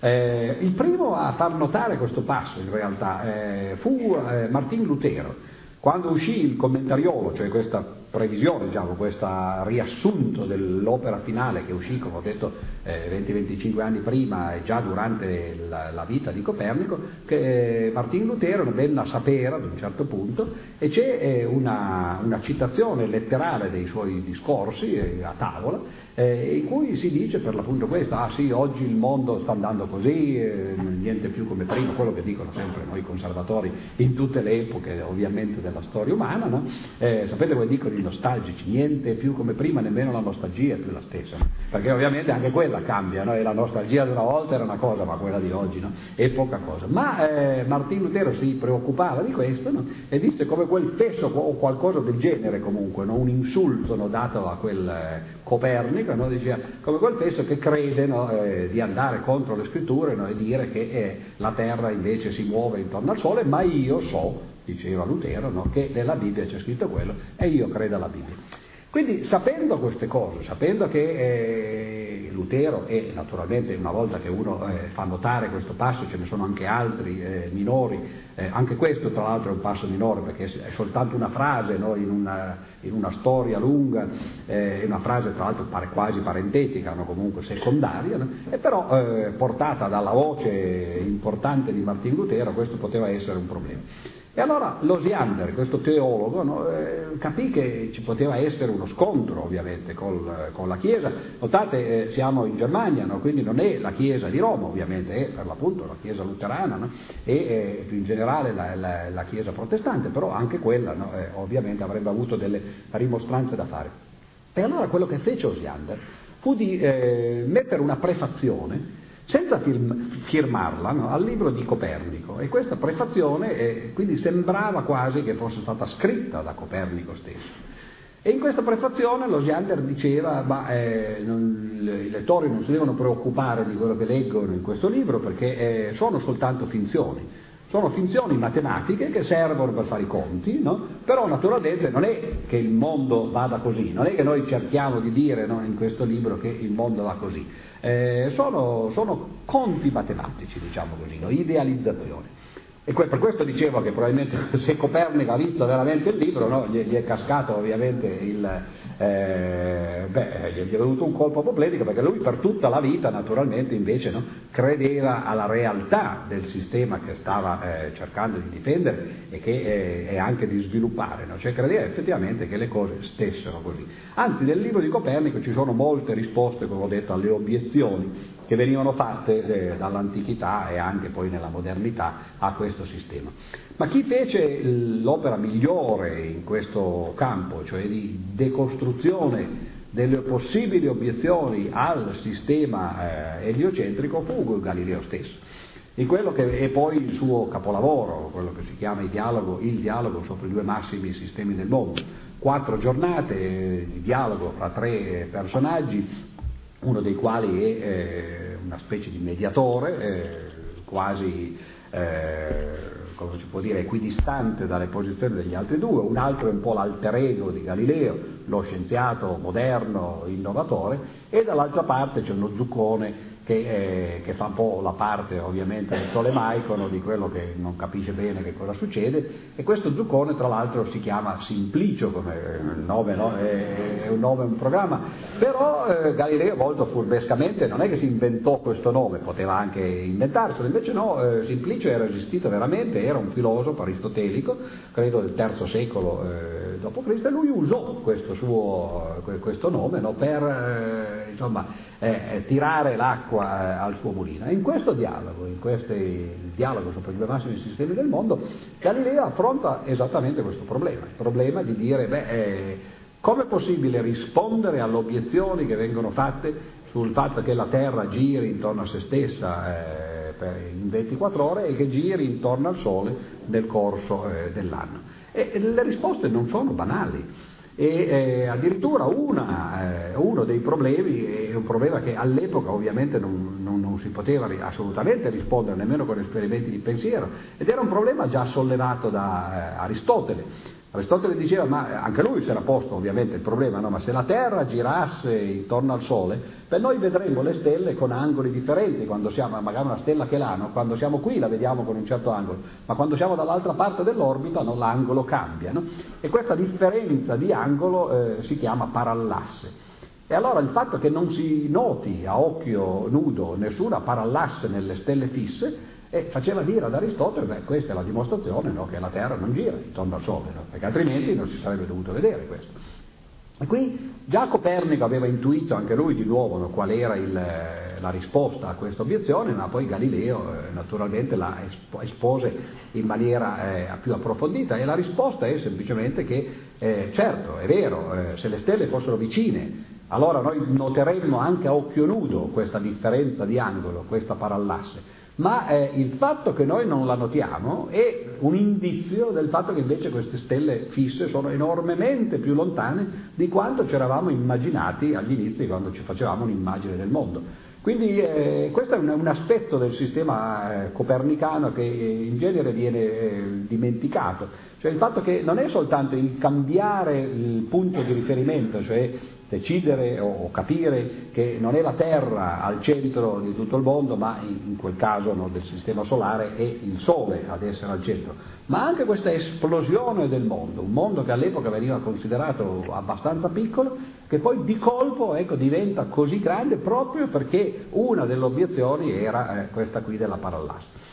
Il primo a far notare questo passo in realtà fu Martin Lutero. Quando uscì il commentariolo, cioè questa previsione, diciamo, questo riassunto dell'opera finale che uscì, come ho detto, 20-25 anni prima e già durante la vita di Copernico, che Martin Lutero venne a sapere ad un certo punto, e c'è una citazione letterale dei suoi discorsi a tavola, in cui si dice per l'appunto questo: ah sì, oggi il mondo sta andando così, niente più come prima, quello che dicono sempre noi conservatori in tutte le epoche ovviamente della storia umana, no? Sapete come dicono i nostalgici, niente più come prima, nemmeno la nostalgia è più la stessa, perché ovviamente anche quella cambia, no? E la nostalgia di una volta era una cosa, ma quella di oggi, no? È poca cosa. Ma Martin Lutero si preoccupava di questo, no? E disse come quel fesso o qualcosa del genere, comunque, no? Un insulto, no? Dato a quel Copernico, no? Diceva come quel fesso che crede, no? Di andare contro le scritture, no? E dire che la Terra invece si muove intorno al Sole, ma io so, diceva Lutero, no? Che nella Bibbia c'è scritto quello e io credo alla Bibbia. Quindi sapendo queste cose, sapendo che Lutero, e naturalmente una volta che uno fa notare questo passo ce ne sono anche altri minori, anche questo tra l'altro è un passo minore perché è soltanto una frase, no? in una storia lunga, è una frase tra l'altro quasi parentetica, no? Comunque secondaria, no? E però portata dalla voce importante di Martin Lutero, questo poteva essere un problema. E allora Losiander, questo teologo, no, capì che ci poteva essere uno scontro ovviamente con la Chiesa. Notate, siamo in Germania, no, quindi non è la Chiesa di Roma ovviamente, è per l'appunto la Chiesa luterana, no, e più in generale la Chiesa protestante, però anche quella, no, ovviamente avrebbe avuto delle rimostranze da fare. E allora quello che fece Osiander fu di mettere una prefazione senza firmarla, no, al libro di Copernico, e questa prefazione quindi sembrava quasi che fosse stata scritta da Copernico stesso. E in questa prefazione Losiander diceva: i lettori non si devono preoccupare di quello che leggono in questo libro, perché sono soltanto finzioni. Sono finzioni matematiche che servono per fare i conti, no? Però naturalmente non è che il mondo vada così, non è che noi cerchiamo di dire, no, in questo libro che il mondo va così. Sono conti matematici, diciamo così, no? Idealizzazioni. E per questo dicevo che probabilmente se Copernico ha visto veramente il libro, no, gli è cascato ovviamente gli è venuto un colpo apopletico, perché lui per tutta la vita naturalmente invece, no, credeva alla realtà del sistema che stava cercando di difendere e anche di sviluppare, no? Cioè credeva effettivamente che le cose stessero così. Anzi, nel libro di Copernico ci sono molte risposte, come ho detto, alle obiezioni che venivano fatte dall'antichità e anche poi nella modernità a questo sistema. Ma chi fece l'opera migliore in questo campo, cioè di decostruzione delle possibili obiezioni al sistema eliocentrico, fu Galileo stesso. In quello che è poi il suo capolavoro, quello che si chiama il dialogo sopra i due massimi sistemi del mondo. 4 giornate di dialogo fra 3 personaggi, uno dei quali è una specie di mediatore, quasi, come si può dire, equidistante dalle posizioni degli altri due, un altro è un po' l'alter ego di Galileo, lo scienziato moderno, innovatore, e dall'altra parte c'è uno Zuccone che fa un po' la parte ovviamente del tolemaico, no, di quello che non capisce bene che cosa succede, e questo Zuccone tra l'altro si chiama Simplicio come nome, no? È un nome, un programma, però Galileo molto furbescamente non è che si inventò questo nome, poteva anche inventarselo, invece no, Simplicio era esistito veramente, era un filosofo aristotelico, credo del III secolo d.C., e lui usò questo nome, no, per tirare l'acqua al suo mulino. E in questo dialogo, il dialogo sopra i due massimi sistemi del mondo, Galileo affronta esattamente questo problema, il problema di dire, com'è possibile rispondere alle obiezioni che vengono fatte sul fatto che la Terra giri intorno a se stessa in 24 ore e che giri intorno al Sole nel corso dell'anno. E le risposte non sono banali. E addirittura uno dei problemi è un problema che all'epoca ovviamente non si poteva assolutamente rispondere nemmeno con esperimenti di pensiero, ed era un problema già sollevato da Aristotele. Aristotele diceva, ma anche lui si era posto ovviamente il problema, no? Ma se la Terra girasse intorno al Sole, per noi vedremmo le stelle con angoli differenti, quando siamo, magari una stella che l'ha, no? Quando siamo qui la vediamo con un certo angolo, ma quando siamo dall'altra parte dell'orbita, no? L'angolo cambia, no? E questa differenza di angolo si chiama parallasse. E allora il fatto che non si noti a occhio nudo nessuna parallasse nelle stelle fisse faceva dire ad Aristotele, questa è la dimostrazione, no, che la Terra non gira intorno al Sole, no? Perché altrimenti non si sarebbe dovuto vedere questo. E qui già Copernico aveva intuito anche lui di nuovo, no, qual era la risposta a questa obiezione, ma poi Galileo naturalmente la espose in maniera più approfondita, e la risposta è semplicemente che certo, è vero, se le stelle fossero vicine, allora noi noteremmo anche a occhio nudo questa differenza di angolo, questa parallasse. Ma il fatto che noi non la notiamo è un indizio del fatto che invece queste stelle fisse sono enormemente più lontane di quanto ci eravamo immaginati agli inizi, quando ci facevamo un'immagine del mondo. Quindi questo è un aspetto del sistema copernicano che in genere viene dimenticato, cioè il fatto che non è soltanto il cambiare il punto di riferimento, cioè decidere o capire che non è la Terra al centro di tutto il mondo, ma in quel caso, no, del sistema solare è il Sole ad essere al centro, ma anche questa esplosione del mondo, un mondo che all'epoca veniva considerato abbastanza piccolo, che poi di colpo, ecco, diventa così grande proprio perché una delle obiezioni era questa qui della parallasse.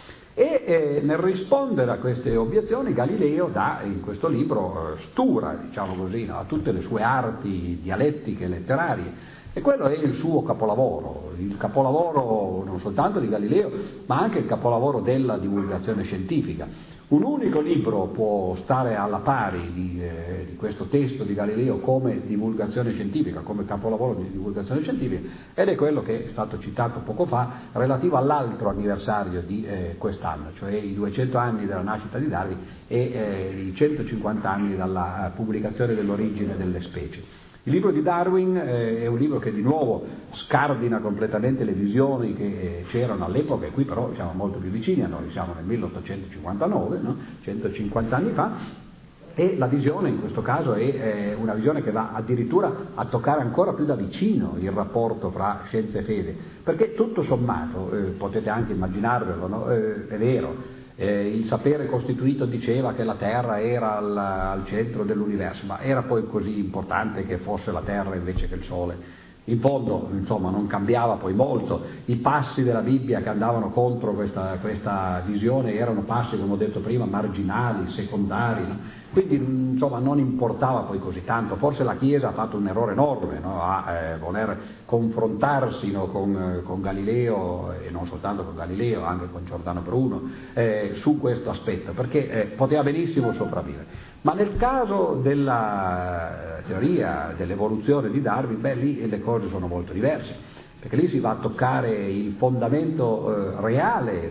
E nel rispondere a queste obiezioni Galileo dà in questo libro stura, diciamo così, no, a tutte le sue arti dialettiche, letterarie, e quello è il suo capolavoro, il capolavoro non soltanto di Galileo, ma anche il capolavoro della divulgazione scientifica. Un unico libro può stare alla pari di questo testo di Galileo come divulgazione scientifica, come capolavoro di divulgazione scientifica, ed è quello che è stato citato poco fa, relativo all'altro anniversario di quest'anno, cioè i 200 anni della nascita di Darwin e i 150 anni dalla pubblicazione dell'Origine delle specie. Il libro di Darwin è un libro che di nuovo scardina completamente le visioni che c'erano all'epoca, e qui però siamo molto più vicini a noi, siamo nel 1859, no? 150 anni fa, e la visione in questo caso è una visione che va addirittura a toccare ancora più da vicino il rapporto fra scienza e fede, perché tutto sommato, potete anche immaginarvelo, no? È vero, il sapere costituito diceva che la Terra era al centro dell'universo, ma era poi così importante che fosse la Terra invece che il Sole? In fondo, insomma, non cambiava poi molto. I passi della Bibbia che andavano contro questa visione erano passi, come ho detto prima, marginali, secondari, no? Quindi, insomma, non importava poi così tanto. Forse la Chiesa ha fatto un errore enorme, no? A voler confrontarsi, no, con Galileo, e non soltanto con Galileo, anche con Giordano Bruno, su questo aspetto, perché poteva benissimo sopravvivere. Ma nel caso della teoria dell'evoluzione di Darwin, lì le cose sono molto diverse, perché lì si va a toccare il fondamento reale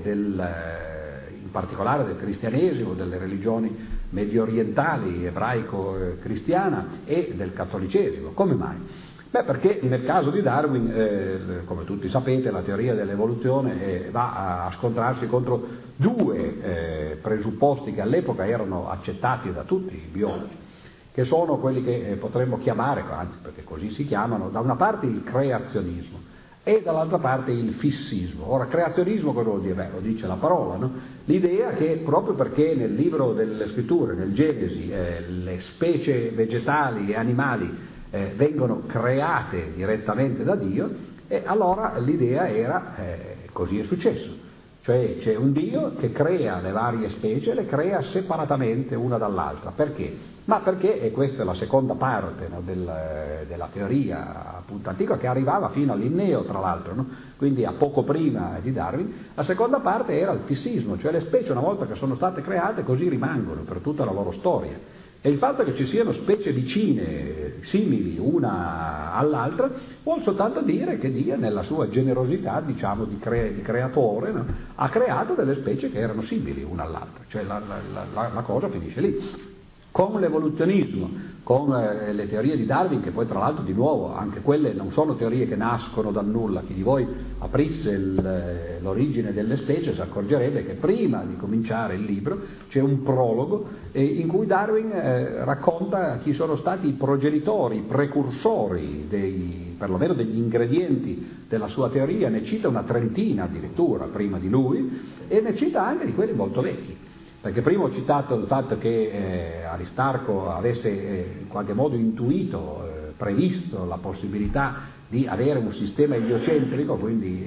in particolare del cristianesimo, delle religioni medio orientali, ebraico-cristiana e del cattolicesimo. Come mai? Perché nel caso di Darwin, come tutti sapete, la teoria dell'evoluzione va a scontrarsi contro due presupposti che all'epoca erano accettati da tutti i biologi, che sono quelli che potremmo chiamare, anzi perché così si chiamano, da una parte il creazionismo e dall'altra parte il fissismo. Ora, creazionismo cosa vuol dire? Lo dice la parola, no? L'idea che proprio perché nel libro delle scritture, nel Genesi, le specie vegetali e animali vengono create direttamente da Dio, e allora l'idea era, così è successo, cioè c'è un Dio che crea le varie specie e le crea separatamente una dall'altra. Perché? Ma perché, e questa è la seconda parte, no, della teoria appunto antica, che arrivava fino al Linneo tra l'altro, no? Quindi a poco prima di Darwin, la seconda parte era il fissismo, cioè le specie una volta che sono state create così rimangono per tutta la loro storia. E il fatto che ci siano specie vicine, simili una all'altra, vuol soltanto dire che Dio, nella sua generosità, diciamo, di creatore, no, ha creato delle specie che erano simili una all'altra. Cioè la cosa finisce lì. Con l'evoluzionismo, con le teorie di Darwin, che poi tra l'altro di nuovo anche quelle non sono teorie che nascono dal nulla. Chi di voi aprisse l'origine delle specie si accorgerebbe che prima di cominciare il libro c'è un prologo in cui Darwin racconta chi sono stati i progenitori, i precursori perlomeno degli ingredienti della sua teoria. Ne cita una trentina addirittura prima di lui, e ne cita anche di quelli molto vecchi. Perché prima ho citato il fatto che Aristarco avesse in qualche modo intuito, previsto la possibilità di avere un sistema eliocentrico, quindi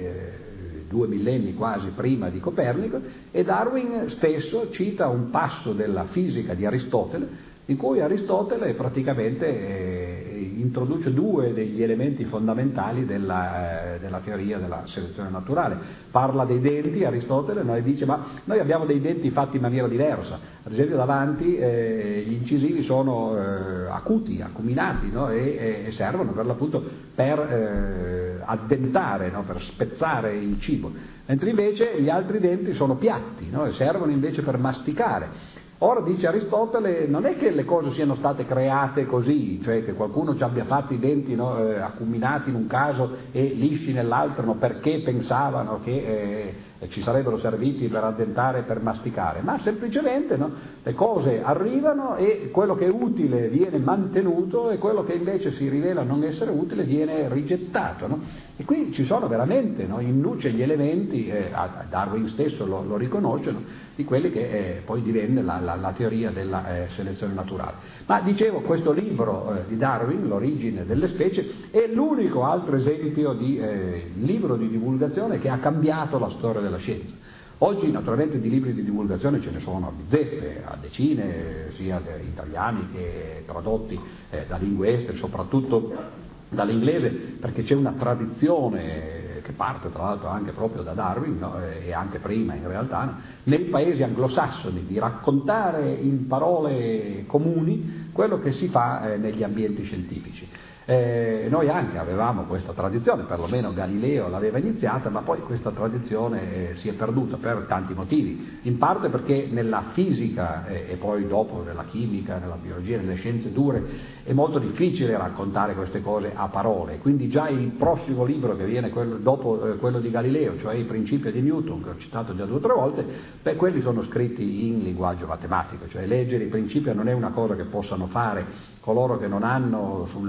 2 millenni quasi prima di Copernico, e Darwin stesso cita un passo della fisica di Aristotele, in cui Aristotele praticamente introduce due degli elementi fondamentali della teoria della selezione naturale. Parla dei denti, Aristotele, e dice ma noi abbiamo dei denti fatti in maniera diversa, ad esempio davanti gli incisivi sono acuti, acuminati, no? e servono per l'appunto per addentare, no? Per spezzare il cibo, mentre invece gli altri denti sono piatti, no? E servono invece per masticare. Ora, dice Aristotele, non è che le cose siano state create così, cioè che qualcuno ci abbia fatto i denti, no, acuminati in un caso e lisci nell'altro, no, perché pensavano che ci sarebbero serviti per addentare e per masticare, ma semplicemente, no, le cose arrivano e quello che è utile viene mantenuto e quello che invece si rivela non essere utile viene rigettato, no? E qui ci sono veramente, no, in luce gli elementi, Darwin stesso lo riconosce, no, di quelli che poi divenne la teoria della selezione naturale. Ma dicevo, questo libro di Darwin, L'origine delle specie, è l'unico altro esempio di libro di divulgazione che ha cambiato la storia della scienza. Oggi naturalmente di libri di divulgazione ce ne sono a bizzeffe, a decine, sia italiani che tradotti da lingue estere, soprattutto dall'inglese, perché c'è una tradizione che parte tra l'altro anche proprio da Darwin, no? E anche prima in realtà, no? Nei paesi anglosassoni di raccontare in parole comuni quello che si fa negli ambienti scientifici. Noi anche avevamo questa tradizione, perlomeno Galileo l'aveva iniziata, ma poi questa tradizione si è perduta per tanti motivi, in parte perché nella fisica e poi dopo nella chimica, nella biologia, nelle scienze dure è molto difficile raccontare queste cose a parole, quindi già il prossimo libro che viene dopo quello di Galileo, cioè I principi di Newton, che ho citato già 2 o 3 volte, quelli sono scritti in linguaggio matematico, cioè leggere i principi non è una cosa che possano fare coloro che non hanno sulle spalle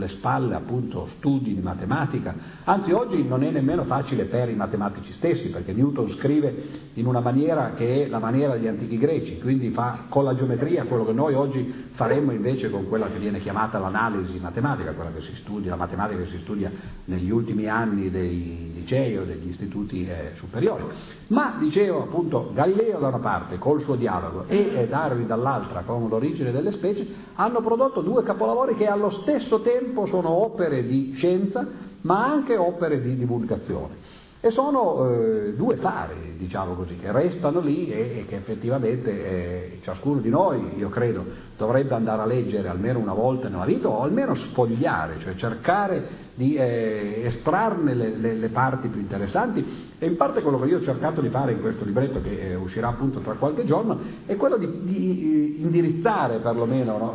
dalle appunto studi di matematica, anzi oggi non è nemmeno facile per i matematici stessi, perché Newton scrive in una maniera che è la maniera degli antichi greci, quindi fa con la geometria quello che noi oggi faremmo invece con quella che viene chiamata l'analisi matematica, quella che si studia, la matematica che si studia negli ultimi anni dei licei o degli istituti superiori. Ma dicevo appunto, Galileo da una parte col suo dialogo e Darwin dall'altra con l'origine delle specie hanno prodotto due capolavori che allo stesso tempo sono opere di scienza ma anche opere di divulgazione. E sono due fari, diciamo così, che restano lì e che effettivamente ciascuno di noi, io credo, dovrebbe andare a leggere almeno una volta nella vita o almeno sfogliare, cioè cercare di estrarne le parti più interessanti. E in parte quello che io ho cercato di fare in questo libretto, che uscirà appunto tra qualche giorno, è quello di indirizzare perlomeno, no,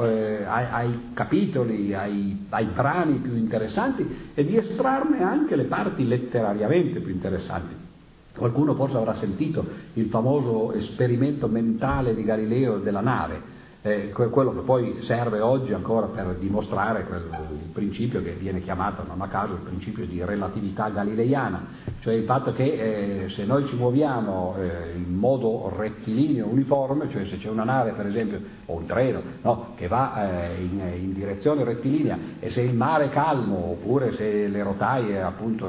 ai capitoli, ai brani più interessanti e di estrarne anche le parti letterariamente più interessanti. Qualcuno forse avrà sentito il famoso esperimento mentale di Galileo della nave, quello che poi serve oggi ancora per dimostrare il principio che viene chiamato non a caso il principio di relatività galileiana, cioè il fatto che se noi ci muoviamo in modo rettilineo uniforme, cioè se c'è una nave per esempio o un treno, no, che va in direzione rettilinea, e se il mare è calmo oppure se le rotaie appunto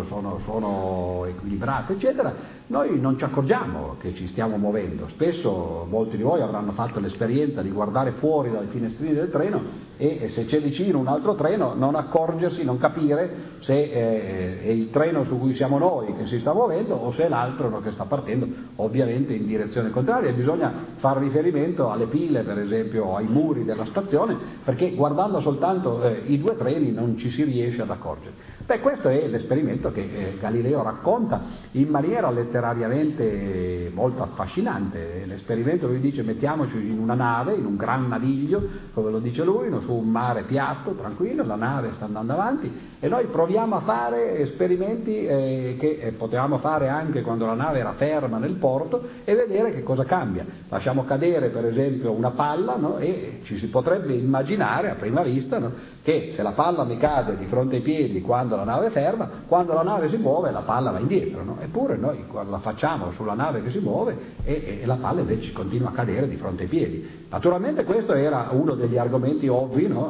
sono equilibrate eccetera, noi non ci accorgiamo che ci stiamo muovendo. Spesso molti di voi avranno fatto l'esperienza di guardare fuori dai finestrini del treno e se c'è vicino un altro treno non accorgersi, non capire se è il treno su cui siamo noi che si sta muovendo o se è l'altro che sta partendo ovviamente in direzione contraria. Bisogna far riferimento alle pile per esempio, ai muri della stazione, perché guardando soltanto i due treni non ci si riesce ad accorgere. Beh, questo è l'esperimento che Galileo racconta in maniera letterariamente molto affascinante. L'esperimento, lui dice, mettiamoci in una nave, in un gran naviglio, come lo dice lui, su un mare piatto, tranquillo, la nave sta andando avanti e noi proviamo a fare esperimenti che potevamo fare anche quando la nave era ferma nel porto e vedere che cosa cambia. Lasciamo cadere per esempio una palla, no? E ci si potrebbe immaginare a prima vista, no? Che se la palla mi cade di fronte ai piedi quando la nave è ferma, quando la nave si muove la palla va indietro, no? Eppure noi quando la facciamo sulla nave che si muove e la palla invece continua a cadere di fronte ai piedi. Naturalmente questo era uno degli argomenti ovvi, no?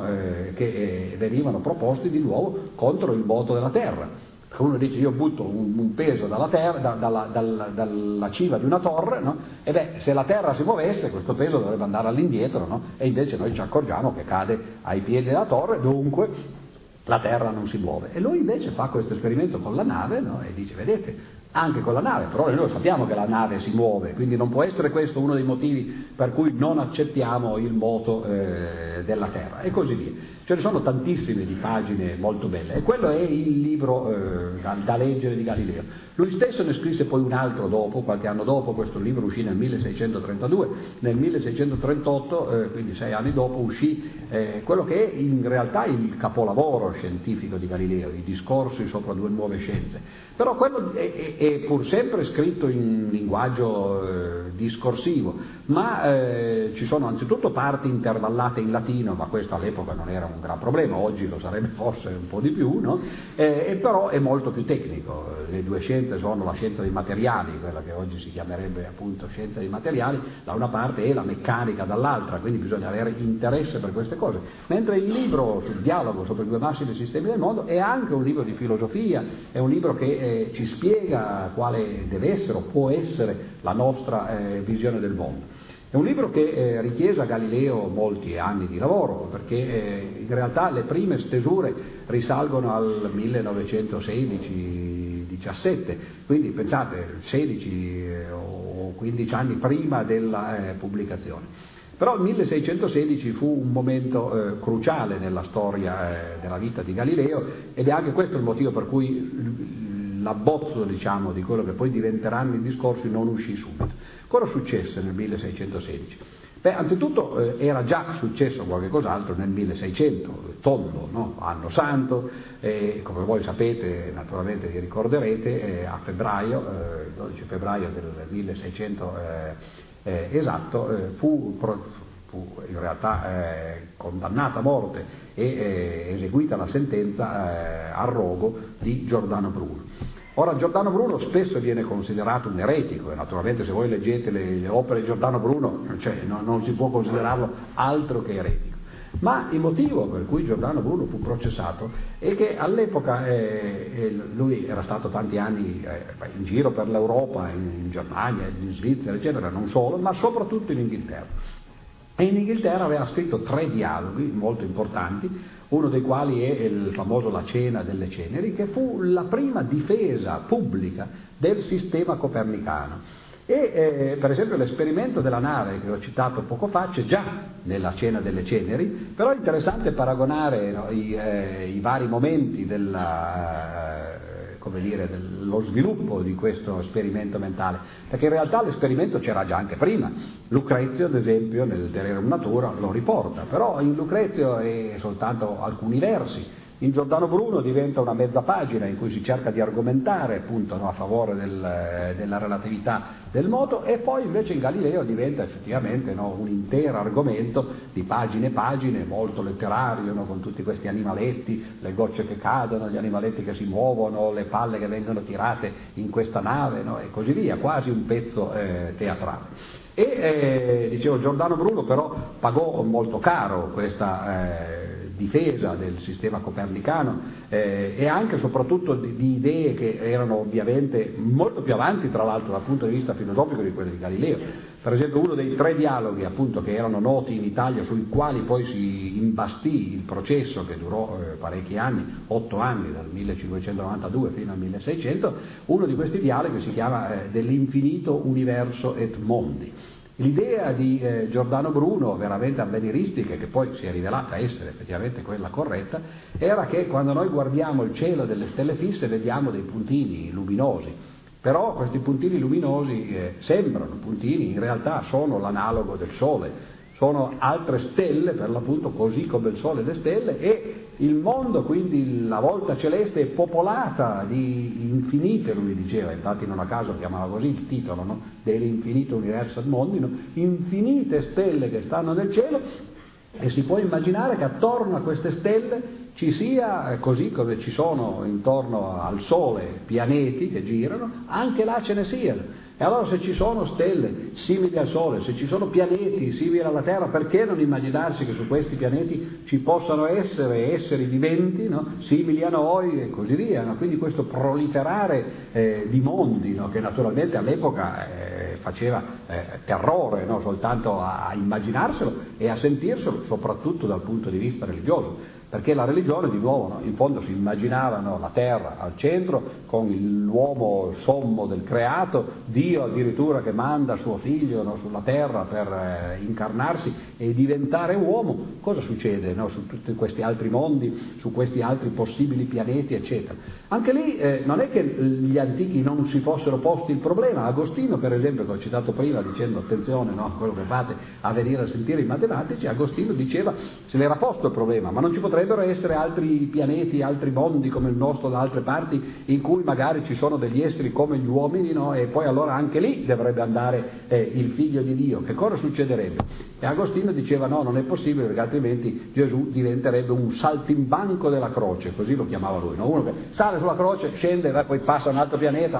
Che venivano proposti di nuovo contro il moto della Terra. Uno dice io butto un peso dalla terra, dalla cima di una torre, no? E beh, se la terra si muovesse questo peso dovrebbe andare all'indietro, no? E invece noi ci accorgiamo che cade ai piedi della torre, dunque la terra non si muove. E lui invece fa questo esperimento con la nave, no? E dice vedete, anche con la nave, però noi sappiamo che la nave si muove, quindi non può essere questo uno dei motivi per cui non accettiamo il moto della terra e così via. Ce ne sono tantissime di pagine molto belle e quello è il libro da leggere di Galileo. Lui stesso ne scrisse poi un altro dopo, qualche anno dopo. Questo libro uscì nel 1632, nel 1638, quindi 6 anni dopo, uscì quello che è in realtà il capolavoro scientifico di Galileo, i discorsi sopra due nuove scienze. Però quello è pur sempre scritto in linguaggio discorsivo, ma ci sono anzitutto parti intervallate in latino, ma questo all'epoca non era un gran problema, oggi lo sarebbe forse un po' di più, no? E però è molto più tecnico. Le due scienze sono la scienza dei materiali, quella che oggi si chiamerebbe appunto scienza dei materiali da una parte e la meccanica dall'altra, quindi bisogna avere interesse per queste cose, mentre il libro sul dialogo sopra i due massimi sistemi del mondo è anche un libro di filosofia, è un libro che ci spiega quale deve essere o può essere la nostra visione del mondo. È un libro che richiese a Galileo molti anni di lavoro, perché in realtà le prime stesure risalgono al 1916-17, quindi pensate 16 o 15 anni prima della pubblicazione. Però il 1616 fu un momento cruciale nella storia della vita di Galileo ed è anche questo il motivo per cui l'abbozzo, diciamo, di quello che poi diventeranno i discorsi non uscì subito. Cosa successe nel 1616? Beh, anzitutto era già successo qualche cos'altro nel 1600, tondo, no? Anno santo, come voi sapete, naturalmente vi ricorderete, a febbraio, il 12 febbraio del 1600 esatto, fu fu in realtà condannata a morte e eseguita la sentenza al rogo di Giordano Bruno. Ora, Giordano Bruno spesso viene considerato un eretico, e naturalmente se voi leggete le opere di Giordano Bruno, non si può considerarlo altro che eretico. Ma il motivo per cui Giordano Bruno fu processato è che all'epoca lui era stato tanti anni in giro per l'Europa, in Germania, in Svizzera, eccetera, non solo, ma soprattutto in Inghilterra. E in Inghilterra aveva scritto 3 dialoghi molto importanti, uno dei quali è il famoso La cena delle ceneri, che fu la prima difesa pubblica del sistema copernicano. E per esempio l'esperimento della nave che ho citato poco fa c'è già nella cena delle ceneri, però è interessante paragonare i vari momenti dello sviluppo di questo esperimento mentale, perché in realtà l'esperimento c'era già anche prima. Lucrezio, ad esempio, nel De Rerum Natura lo riporta, però in Lucrezio è soltanto alcuni versi. In Giordano Bruno diventa una mezza pagina in cui si cerca di argomentare appunto a favore della relatività del moto, e poi invece in Galileo diventa effettivamente un intero argomento di pagine e pagine, molto letterario, con tutti questi animaletti, le gocce che cadono, gli animaletti che si muovono, le palle che vengono tirate in questa nave, e così via, quasi un pezzo teatrale. E dicevo, Giordano Bruno però pagò molto caro questa difesa del sistema copernicano e anche e soprattutto di idee che erano ovviamente molto più avanti, tra l'altro dal punto di vista filosofico, di quelle di Galileo. Per esempio uno dei 3 dialoghi appunto che erano noti in Italia, sui quali poi si imbastì il processo che durò parecchi anni, 8 anni, dal 1592 fino al 1600, uno di questi dialoghi si chiama Dell'infinito universo et mondi. L'idea di Giordano Bruno, veramente avveniristica, che poi si è rivelata essere effettivamente quella corretta, era che quando noi guardiamo il cielo delle stelle fisse vediamo dei puntini luminosi, però questi puntini luminosi sembrano puntini, in realtà sono l'analogo del Sole, sono altre stelle per l'appunto, così come il Sole e le stelle, e il mondo, quindi la volta celeste, è popolata di infinite, lui diceva, infatti non a caso chiamava così il titolo, dell'infinito universo al mondo, infinite stelle che stanno nel cielo, e si può immaginare che attorno a queste stelle ci sia, così come ci sono intorno al Sole pianeti che girano, anche là ce ne siano. E allora se ci sono stelle simili al Sole, se ci sono pianeti simili alla Terra, perché non immaginarsi che su questi pianeti ci possano essere esseri viventi, simili a noi e così via. Quindi questo proliferare di mondi, che naturalmente all'epoca faceva terrore, soltanto a immaginarselo e a sentirselo, soprattutto dal punto di vista religioso. Perché la religione, di nuovo, in fondo si immaginavano la terra al centro, con l'uomo sommo del creato, Dio addirittura che manda suo figlio sulla terra per incarnarsi e diventare uomo. Cosa succede su tutti questi altri mondi, su questi altri possibili pianeti, eccetera? Anche lì non è che gli antichi non si fossero posti il problema. Agostino, per esempio, che ho citato prima dicendo attenzione a quello che fate a venire a sentire i matematici, Agostino diceva se l'era posto il problema, ma non ci potrebbero essere altri pianeti, altri mondi come il nostro da altre parti, in cui magari ci sono degli esseri come gli uomini, e poi allora anche lì dovrebbe andare il figlio di Dio. Che cosa succederebbe? E Agostino diceva no, non è possibile, perché altrimenti Gesù diventerebbe un saltimbanco della croce, così lo chiamava lui, uno che sale sulla croce, scende, poi passa a un altro pianeta,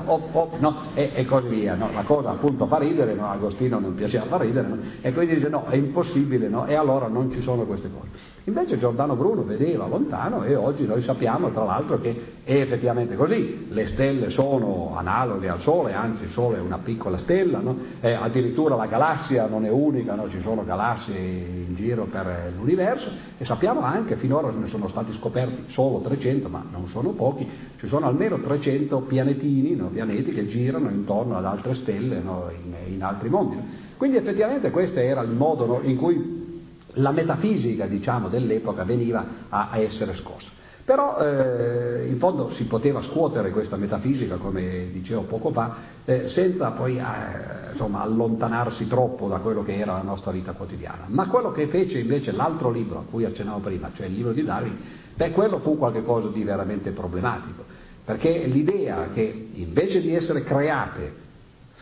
e così via. La cosa appunto fa ridere, Agostino non piaceva far ridere, e quindi dice no, è impossibile, e allora non ci sono queste cose. Invece Giordano Bruno vedeva lontano, e oggi noi sappiamo tra l'altro che è effettivamente così. Le stelle sono analoghe al Sole, anzi il Sole è una piccola stella, addirittura la galassia non è unica, ci sono galassie in giro per l'universo, e sappiamo anche, finora ne sono stati scoperti solo 300, ma non sono pochi, ci sono almeno 300 pianetini, pianeti che girano intorno ad altre stelle in altri mondi. Quindi effettivamente questo era il modo in cui la metafisica, dell'epoca veniva a essere scossa. Però in fondo si poteva scuotere questa metafisica, come dicevo poco fa, senza poi allontanarsi troppo da quello che era la nostra vita quotidiana. Ma quello che fece invece l'altro libro a cui accennavo prima, cioè il libro di Darwin, quello fu qualcosa di veramente problematico, perché l'idea che invece di essere create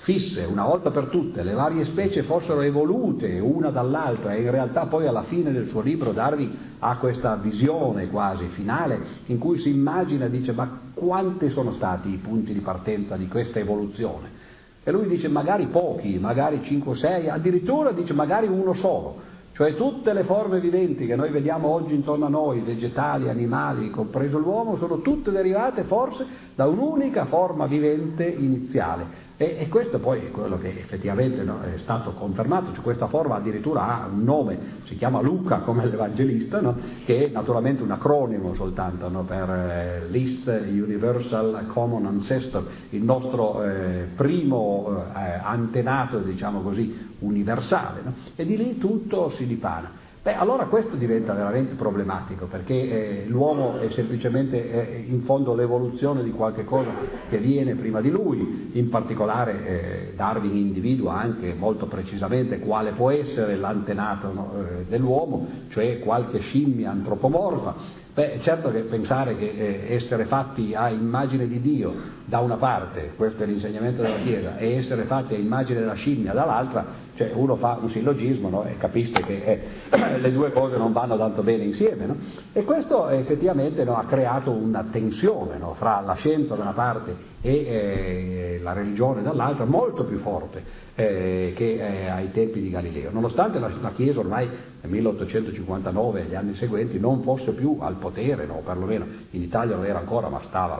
fisse una volta per tutte le varie specie fossero evolute una dall'altra, e in realtà poi alla fine del suo libro Darwin ha questa visione quasi finale in cui si immagina, dice, ma quanti sono stati i punti di partenza di questa evoluzione? E lui dice magari pochi, magari 5 o 6, addirittura dice magari uno solo. Cioè tutte le forme viventi che noi vediamo oggi intorno a noi, vegetali, animali, compreso l'uomo, sono tutte derivate forse da un'unica forma vivente iniziale. E questo poi è quello che effettivamente, no, è stato confermato, cioè questa forma addirittura ha un nome, si chiama Luca come l'Evangelista, no? Che è naturalmente un acronimo soltanto, no? Per LIS, Universal Common Ancestor, il nostro primo antenato, diciamo così, universale, no? E di lì tutto si dipana. Beh, allora questo diventa veramente problematico, perché l'uomo è semplicemente in fondo l'evoluzione di qualche cosa che viene prima di lui. In particolare Darwin individua anche molto precisamente quale può essere l'antenato, no, dell'uomo, cioè qualche scimmia antropomorfa. Beh, certo che pensare che essere fatti a immagine di Dio da una parte, questo è l'insegnamento della Chiesa, e essere fatti a immagine della scimmia dall'altra, cioè uno fa un sillogismo, no? E capisce che le due cose non vanno tanto bene insieme, no? E questo effettivamente, no, ha creato una tensione, no, fra la scienza da una parte e la religione dall'altra, molto più forte che ai tempi di Galileo, nonostante la Chiesa ormai nel 1859 e gli anni seguenti non fosse più al potere, no, perlomeno in Italia non era ancora, ma stava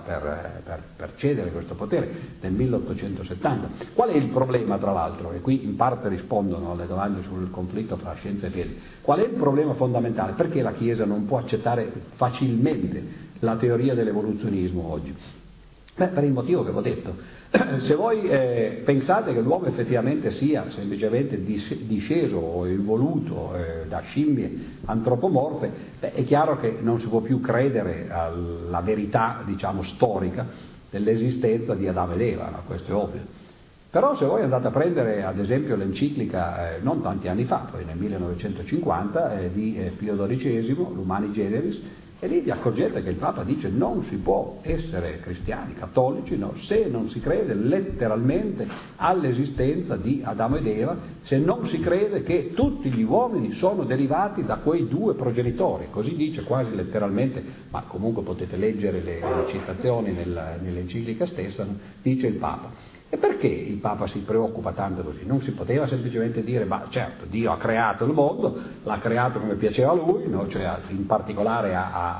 per cedere questo potere nel 1870. Qual è il problema, tra l'altro? E qui in parte rispondono alle domande sul conflitto fra scienza e fede. Qual è il problema fondamentale? Perché la Chiesa non può accettare facilmente la teoria dell'evoluzionismo oggi? Beh, per il motivo che vi ho detto. Se voi pensate che l'uomo effettivamente sia semplicemente disceso o evoluto da scimmie antropomorfe, è chiaro che non si può più credere alla verità, diciamo, storica dell'esistenza di Adamo ed Eva, no? Questo è ovvio. Però se voi andate a prendere ad esempio l'enciclica, non tanti anni fa, poi nel 1950, di Pio XII, l'Humani Generis, e lì vi accorgete che il Papa dice non si può essere cristiani, cattolici, no, se non si crede letteralmente all'esistenza di Adamo ed Eva, se non si crede che tutti gli uomini sono derivati da quei due progenitori, così dice quasi letteralmente, ma comunque potete leggere le citazioni nell'enciclica stessa, no? Dice il Papa. E perché il Papa si preoccupa tanto così? Non si poteva semplicemente dire, ma certo, Dio ha creato il mondo, l'ha creato come piaceva a lui, no? Cioè in particolare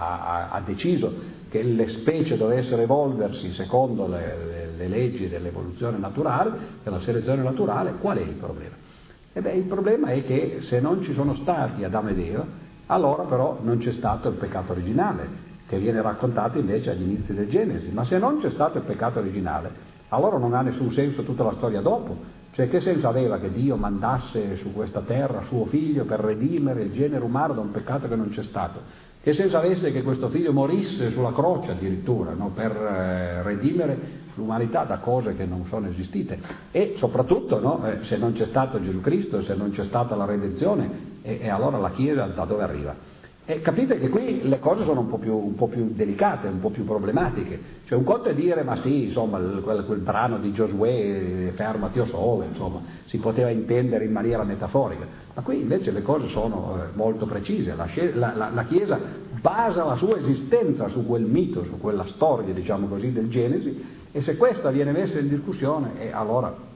ha deciso che le specie dovessero evolversi secondo le leggi dell'evoluzione naturale, della selezione naturale. Qual è il problema? E beh, il problema è che se non ci sono stati Adamo ed Eva, allora però non c'è stato il peccato originale, che viene raccontato invece agli inizi del Genesi. Ma se non c'è stato il peccato originale, allora non ha nessun senso tutta la storia dopo. Cioè, che senso aveva che Dio mandasse su questa terra suo figlio per redimere il genere umano da un peccato che non c'è stato? Che senso avesse che questo figlio morisse sulla croce addirittura, no? Per redimere l'umanità da cose che non sono esistite? E soprattutto, no? Se non c'è stato Gesù Cristo, se non c'è stata la redenzione, e allora la Chiesa da dove arriva? E capite che qui le cose sono un po' più delicate, un po' più problematiche. Cioè un conto è dire, ma sì, insomma, quel brano di Giosuè, fermati o sole, insomma, si poteva intendere in maniera metaforica. Ma qui invece le cose sono molto precise. La Chiesa basa la sua esistenza su quel mito, su quella storia, diciamo così, del Genesi, e se questa viene messa in discussione, allora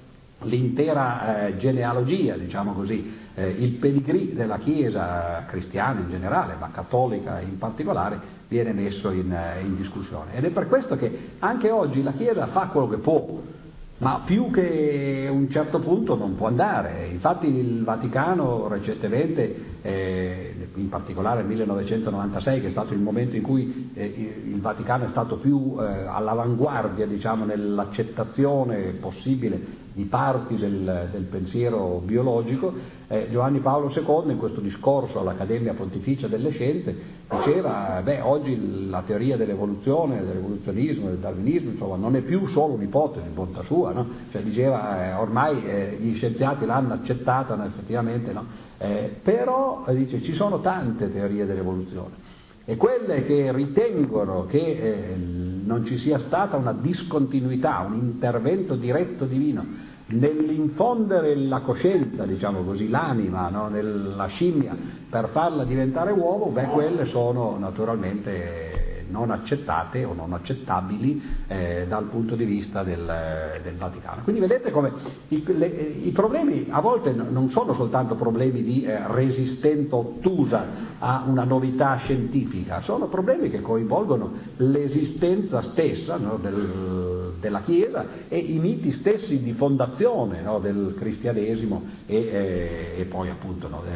l'intera genealogia, diciamo così, il pedigree della Chiesa cristiana in generale, ma cattolica in particolare, viene messo in discussione. Ed è per questo che anche oggi la Chiesa fa quello che può, ma più che un certo punto non può andare. Infatti il Vaticano recentemente, in particolare nel 1996, che è stato il momento in cui il Vaticano è stato più all'avanguardia, diciamo, nell'accettazione possibile di parti del pensiero biologico, Giovanni Paolo II in questo discorso all'Accademia Pontificia delle Scienze diceva, oggi la teoria dell'evoluzione, dell'evoluzionismo, del darwinismo, insomma, non è più solo un'ipotesi, bontà sua, no? Cioè diceva, ormai gli scienziati l'hanno accettata, no, effettivamente, no? Però dice, ci sono tante teorie dell'evoluzione e quelle che ritengono che non ci sia stata una discontinuità, un intervento diretto divino nell'infondere la coscienza, diciamo così, l'anima, no? Nella scimmia per farla diventare uomo, quelle sono naturalmente non accettate o non accettabili dal punto di vista del Vaticano. Quindi vedete come i problemi a volte non sono soltanto problemi di resistenza ottusa a una novità scientifica, sono problemi che coinvolgono l'esistenza stessa, no, della Chiesa e i miti stessi di fondazione, no, del cristianesimo e poi appunto, no,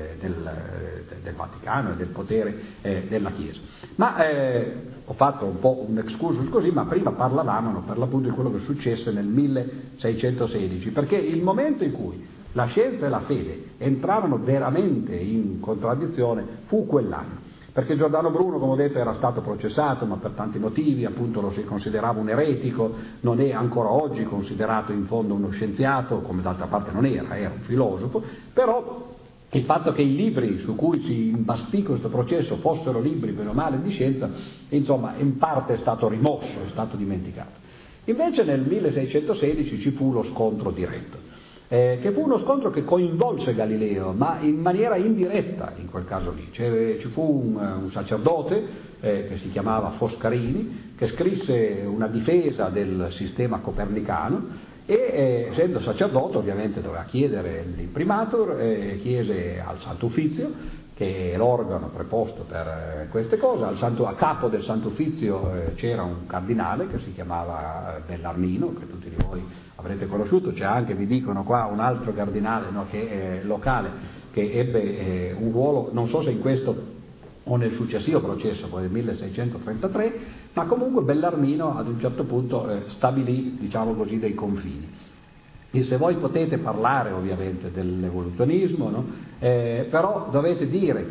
del Vaticano e del potere della Chiesa. Ma ho fatto un po' un excursus così, ma prima parlavamo, no, per l'appunto, di quello che successe nel 1616, perché il momento in cui la scienza e la fede entrarono veramente in contraddizione fu quell'anno. Perché Giordano Bruno, come ho detto, era stato processato, ma per tanti motivi, appunto lo si considerava un eretico, non è ancora oggi considerato in fondo uno scienziato, come d'altra parte non era un filosofo, però il fatto che i libri su cui si imbastì questo processo fossero libri bene o male di scienza, insomma, in parte è stato rimosso, è stato dimenticato. Invece nel 1616 ci fu lo scontro diretto. Che fu uno scontro che coinvolse Galileo, ma in maniera indiretta in quel caso lì. Ci fu un sacerdote che si chiamava Foscarini, che scrisse una difesa del sistema copernicano e essendo sacerdote ovviamente doveva chiedere l'imprimatur, chiese al Santo Uffizio, che è l'organo preposto per queste cose. A capo del Santo Uffizio c'era un cardinale che si chiamava Bellarmino, che tutti di voi avrete conosciuto. C'è anche, vi dicono qua, un altro cardinale, no, che è locale, che ebbe un ruolo, non so se in questo o nel successivo processo, poi del 1633, ma comunque Bellarmino ad un certo punto stabilì, diciamo così, dei confini. E se voi potete parlare ovviamente dell'evoluzionismo, no? Però dovete dire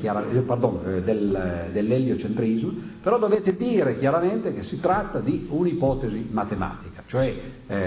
dell'eliocentrismo, però dovete dire chiaramente che si tratta di un'ipotesi matematica, cioè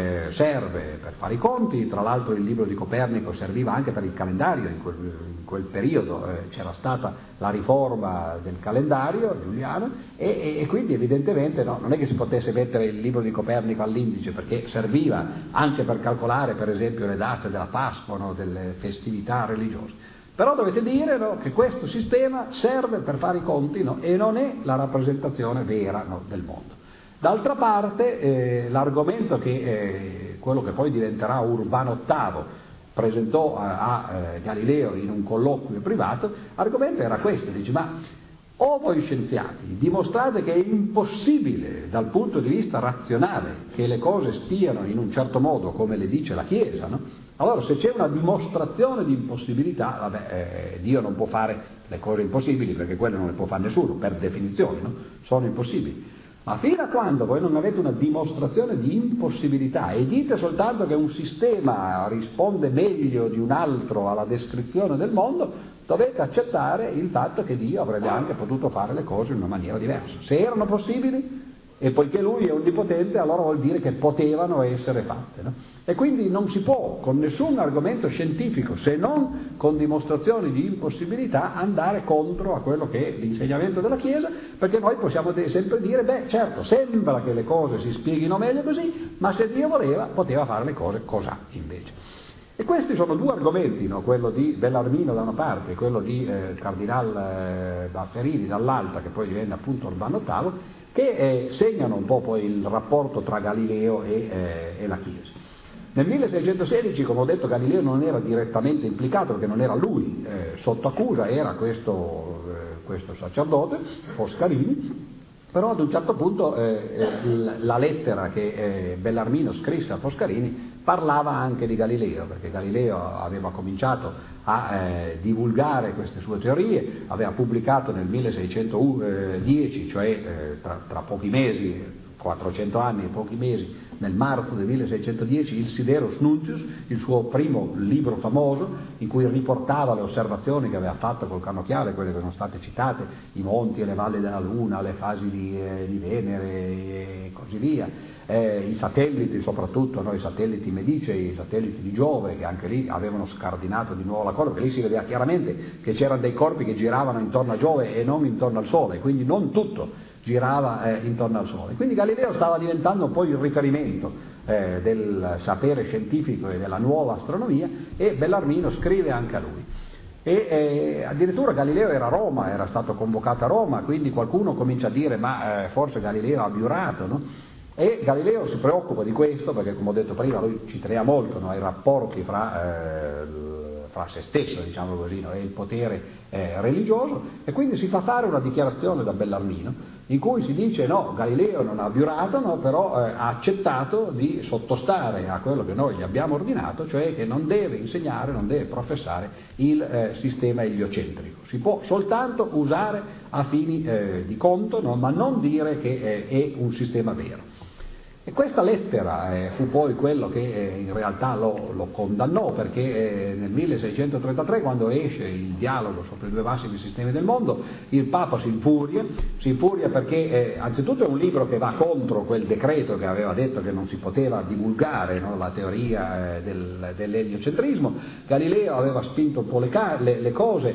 serve per fare i conti. Tra l'altro il libro di Copernico serviva anche per il calendario, in quel periodo c'era stata la riforma del calendario giuliano e quindi evidentemente no, non è che si potesse mettere il libro di Copernico all'indice, perché serviva anche per calcolare per esempio le date della Pasqua, no, delle festività religiose. Però dovete dire, no, che questo sistema serve per fare i conti, no, e non è la rappresentazione vera, no, del mondo. D'altra parte l'argomento che quello che poi diventerà Urbano VIII presentò a Galileo in un colloquio privato, l'argomento era questo, dice: ma o voi scienziati dimostrate che è impossibile dal punto di vista razionale che le cose stiano in un certo modo come le dice la Chiesa, no? Allora se c'è una dimostrazione di impossibilità, Dio non può fare le cose impossibili, perché quelle non le può fare nessuno, per definizione, no? Sono impossibili. Ma fino a quando voi non avete una dimostrazione di impossibilità e dite soltanto che un sistema risponde meglio di un altro alla descrizione del mondo, dovete accettare il fatto che Dio avrebbe anche potuto fare le cose in una maniera diversa. Se erano possibili, e poiché Lui è onnipotente, allora vuol dire che potevano essere fatte, no? E quindi non si può con nessun argomento scientifico, se non con dimostrazioni di impossibilità, andare contro a quello che è l'insegnamento della Chiesa, perché noi possiamo sempre dire: certo, sembra che le cose si spieghino meglio così, ma se Dio voleva poteva fare le cose cos'ha invece. E questi sono due argomenti, no? Quello di Bellarmino da una parte e quello di Cardinal Bafferini dall'altra, che poi divenne appunto Urbano VIII, che segnano un po' poi il rapporto tra Galileo e la Chiesa. Nel 1616, come ho detto, Galileo non era direttamente implicato, perché non era lui sotto accusa, era questo sacerdote, Foscarini, però ad un certo punto la lettera che Bellarmino scrisse a Foscarini parlava anche di Galileo, perché Galileo aveva cominciato a divulgare queste sue teorie, aveva pubblicato nel 1610, cioè tra pochi mesi, 400 anni e pochi mesi, nel marzo del 1610, il Siderus Nuncius, il suo primo libro famoso, in cui riportava le osservazioni che aveva fatto col cannocchiale, quelle che sono state citate, i monti e le valli della Luna, le fasi di Venere e così via, i satelliti soprattutto, no? I satelliti Medicei, i satelliti di Giove, che anche lì avevano scardinato di nuovo la cosa, perché lì si vedeva chiaramente che c'erano dei corpi che giravano intorno a Giove e non intorno al Sole, quindi non tutto girava intorno al Sole. Quindi Galileo stava diventando poi il riferimento del sapere scientifico e della nuova astronomia, e Bellarmino scrive anche a lui. E addirittura Galileo era a Roma, era stato convocato a Roma, quindi qualcuno comincia a dire ma forse Galileo ha abiurato, no? E Galileo si preoccupa di questo perché, come ho detto prima, lui ci teneva molto, no, ai rapporti fra se stesso, diciamo così, no, e il potere religioso, e quindi si fa fare una dichiarazione da Bellarmino in cui si dice no, Galileo non ha abiurato, no, però ha accettato di sottostare a quello che noi gli abbiamo ordinato, cioè che non deve insegnare, non deve professare il sistema eliocentrico. Si può soltanto usare a fini di conto, no, ma non dire che è un sistema vero. E questa lettera fu poi quello che in realtà lo condannò, perché nel 1633, quando esce il dialogo sopra i due massimi sistemi del mondo, il Papa si infuria perché anzitutto è un libro che va contro quel decreto che aveva detto che non si poteva divulgare, no, la teoria dell'eliocentrismo. Galileo aveva spinto un po' le cose,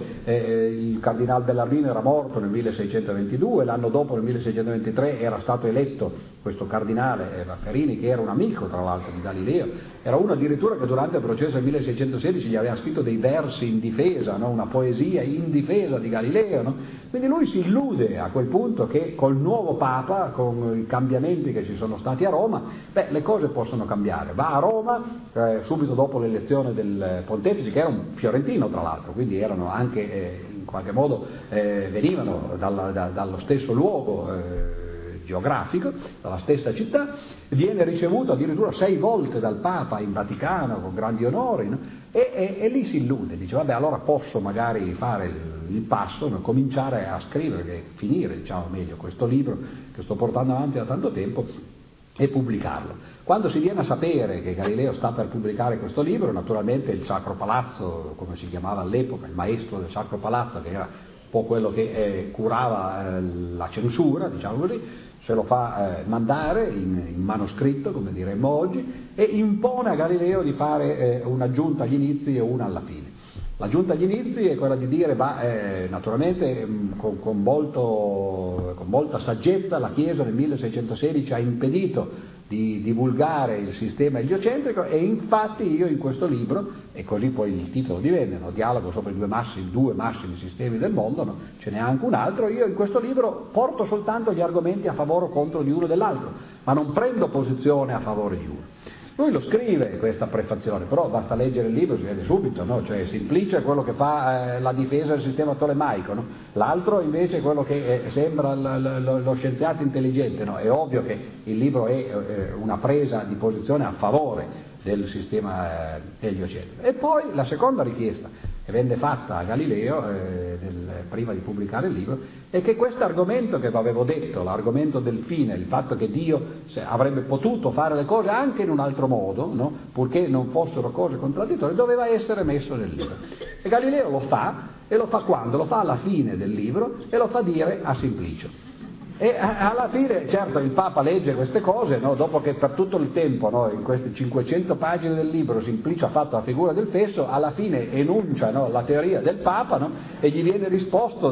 il cardinal Bellarmino era morto nel 1622, l'anno dopo nel 1623 era stato eletto questo cardinale Vaccarini, che era un amico tra l'altro di Galileo, era uno addirittura che durante il processo del 1616 gli aveva scritto dei versi in difesa, no? Una poesia in difesa di Galileo, no? Quindi lui si illude a quel punto che col nuovo Papa, con i cambiamenti che ci sono stati a Roma, le cose possono cambiare. Va a Roma subito dopo l'elezione del pontefice, che era un fiorentino tra l'altro, quindi erano anche in qualche modo venivano dallo stesso luogo geografico, dalla stessa città, viene ricevuto addirittura 6 volte dal Papa in Vaticano con grandi onori, no? E lì si illude, dice vabbè, allora posso magari fare il passo, no? Cominciare a scrivere, finire diciamo meglio questo libro che sto portando avanti da tanto tempo e pubblicarlo. Quando si viene a sapere che Galileo sta per pubblicare questo libro, naturalmente il Sacro Palazzo, come si chiamava all'epoca, il maestro del Sacro Palazzo, che era un po' quello che curava la censura, diciamo così, se lo fa mandare in manoscritto, come diremmo oggi, e impone a Galileo di fare un'aggiunta agli inizi e una alla fine. L'aggiunta agli inizi è quella di dire, naturalmente con molta saggezza la Chiesa nel 1616 ha impedito di divulgare il sistema eliocentrico, e infatti io in questo libro, e così poi il titolo divenne, no? Dialogo sopra i due massimi sistemi del mondo, no? Ce n'è anche un altro, io in questo libro porto soltanto gli argomenti a favore o contro di uno e dell'altro, ma non prendo posizione a favore di uno. Lui lo scrive questa prefazione, però basta leggere il libro, si vede subito, no? Cioè Simplice è quello che fa la difesa del sistema tolemaico, no? L'altro invece è quello che sembra lo scienziato intelligente, no? È ovvio che il libro è una presa di posizione a favore del sistema eliocentrico. E poi la seconda richiesta che venne fatta a Galileo prima di pubblicare il libro è che questo argomento che vi avevo detto, l'argomento del fine, il fatto che Dio avrebbe potuto fare le cose anche in un altro modo, no? Purché non fossero cose contraddittorie, doveva essere messo nel libro. E Galileo lo fa, e lo fa quando? Lo fa alla fine del libro e lo fa dire a Simplicio. E alla fine, certo, il Papa legge queste cose, no? Dopo che per tutto il tempo, no, in queste 500 pagine del libro Simplicio ha fatto la figura del fesso, alla fine enuncia, no, la teoria del Papa, no? E gli viene risposto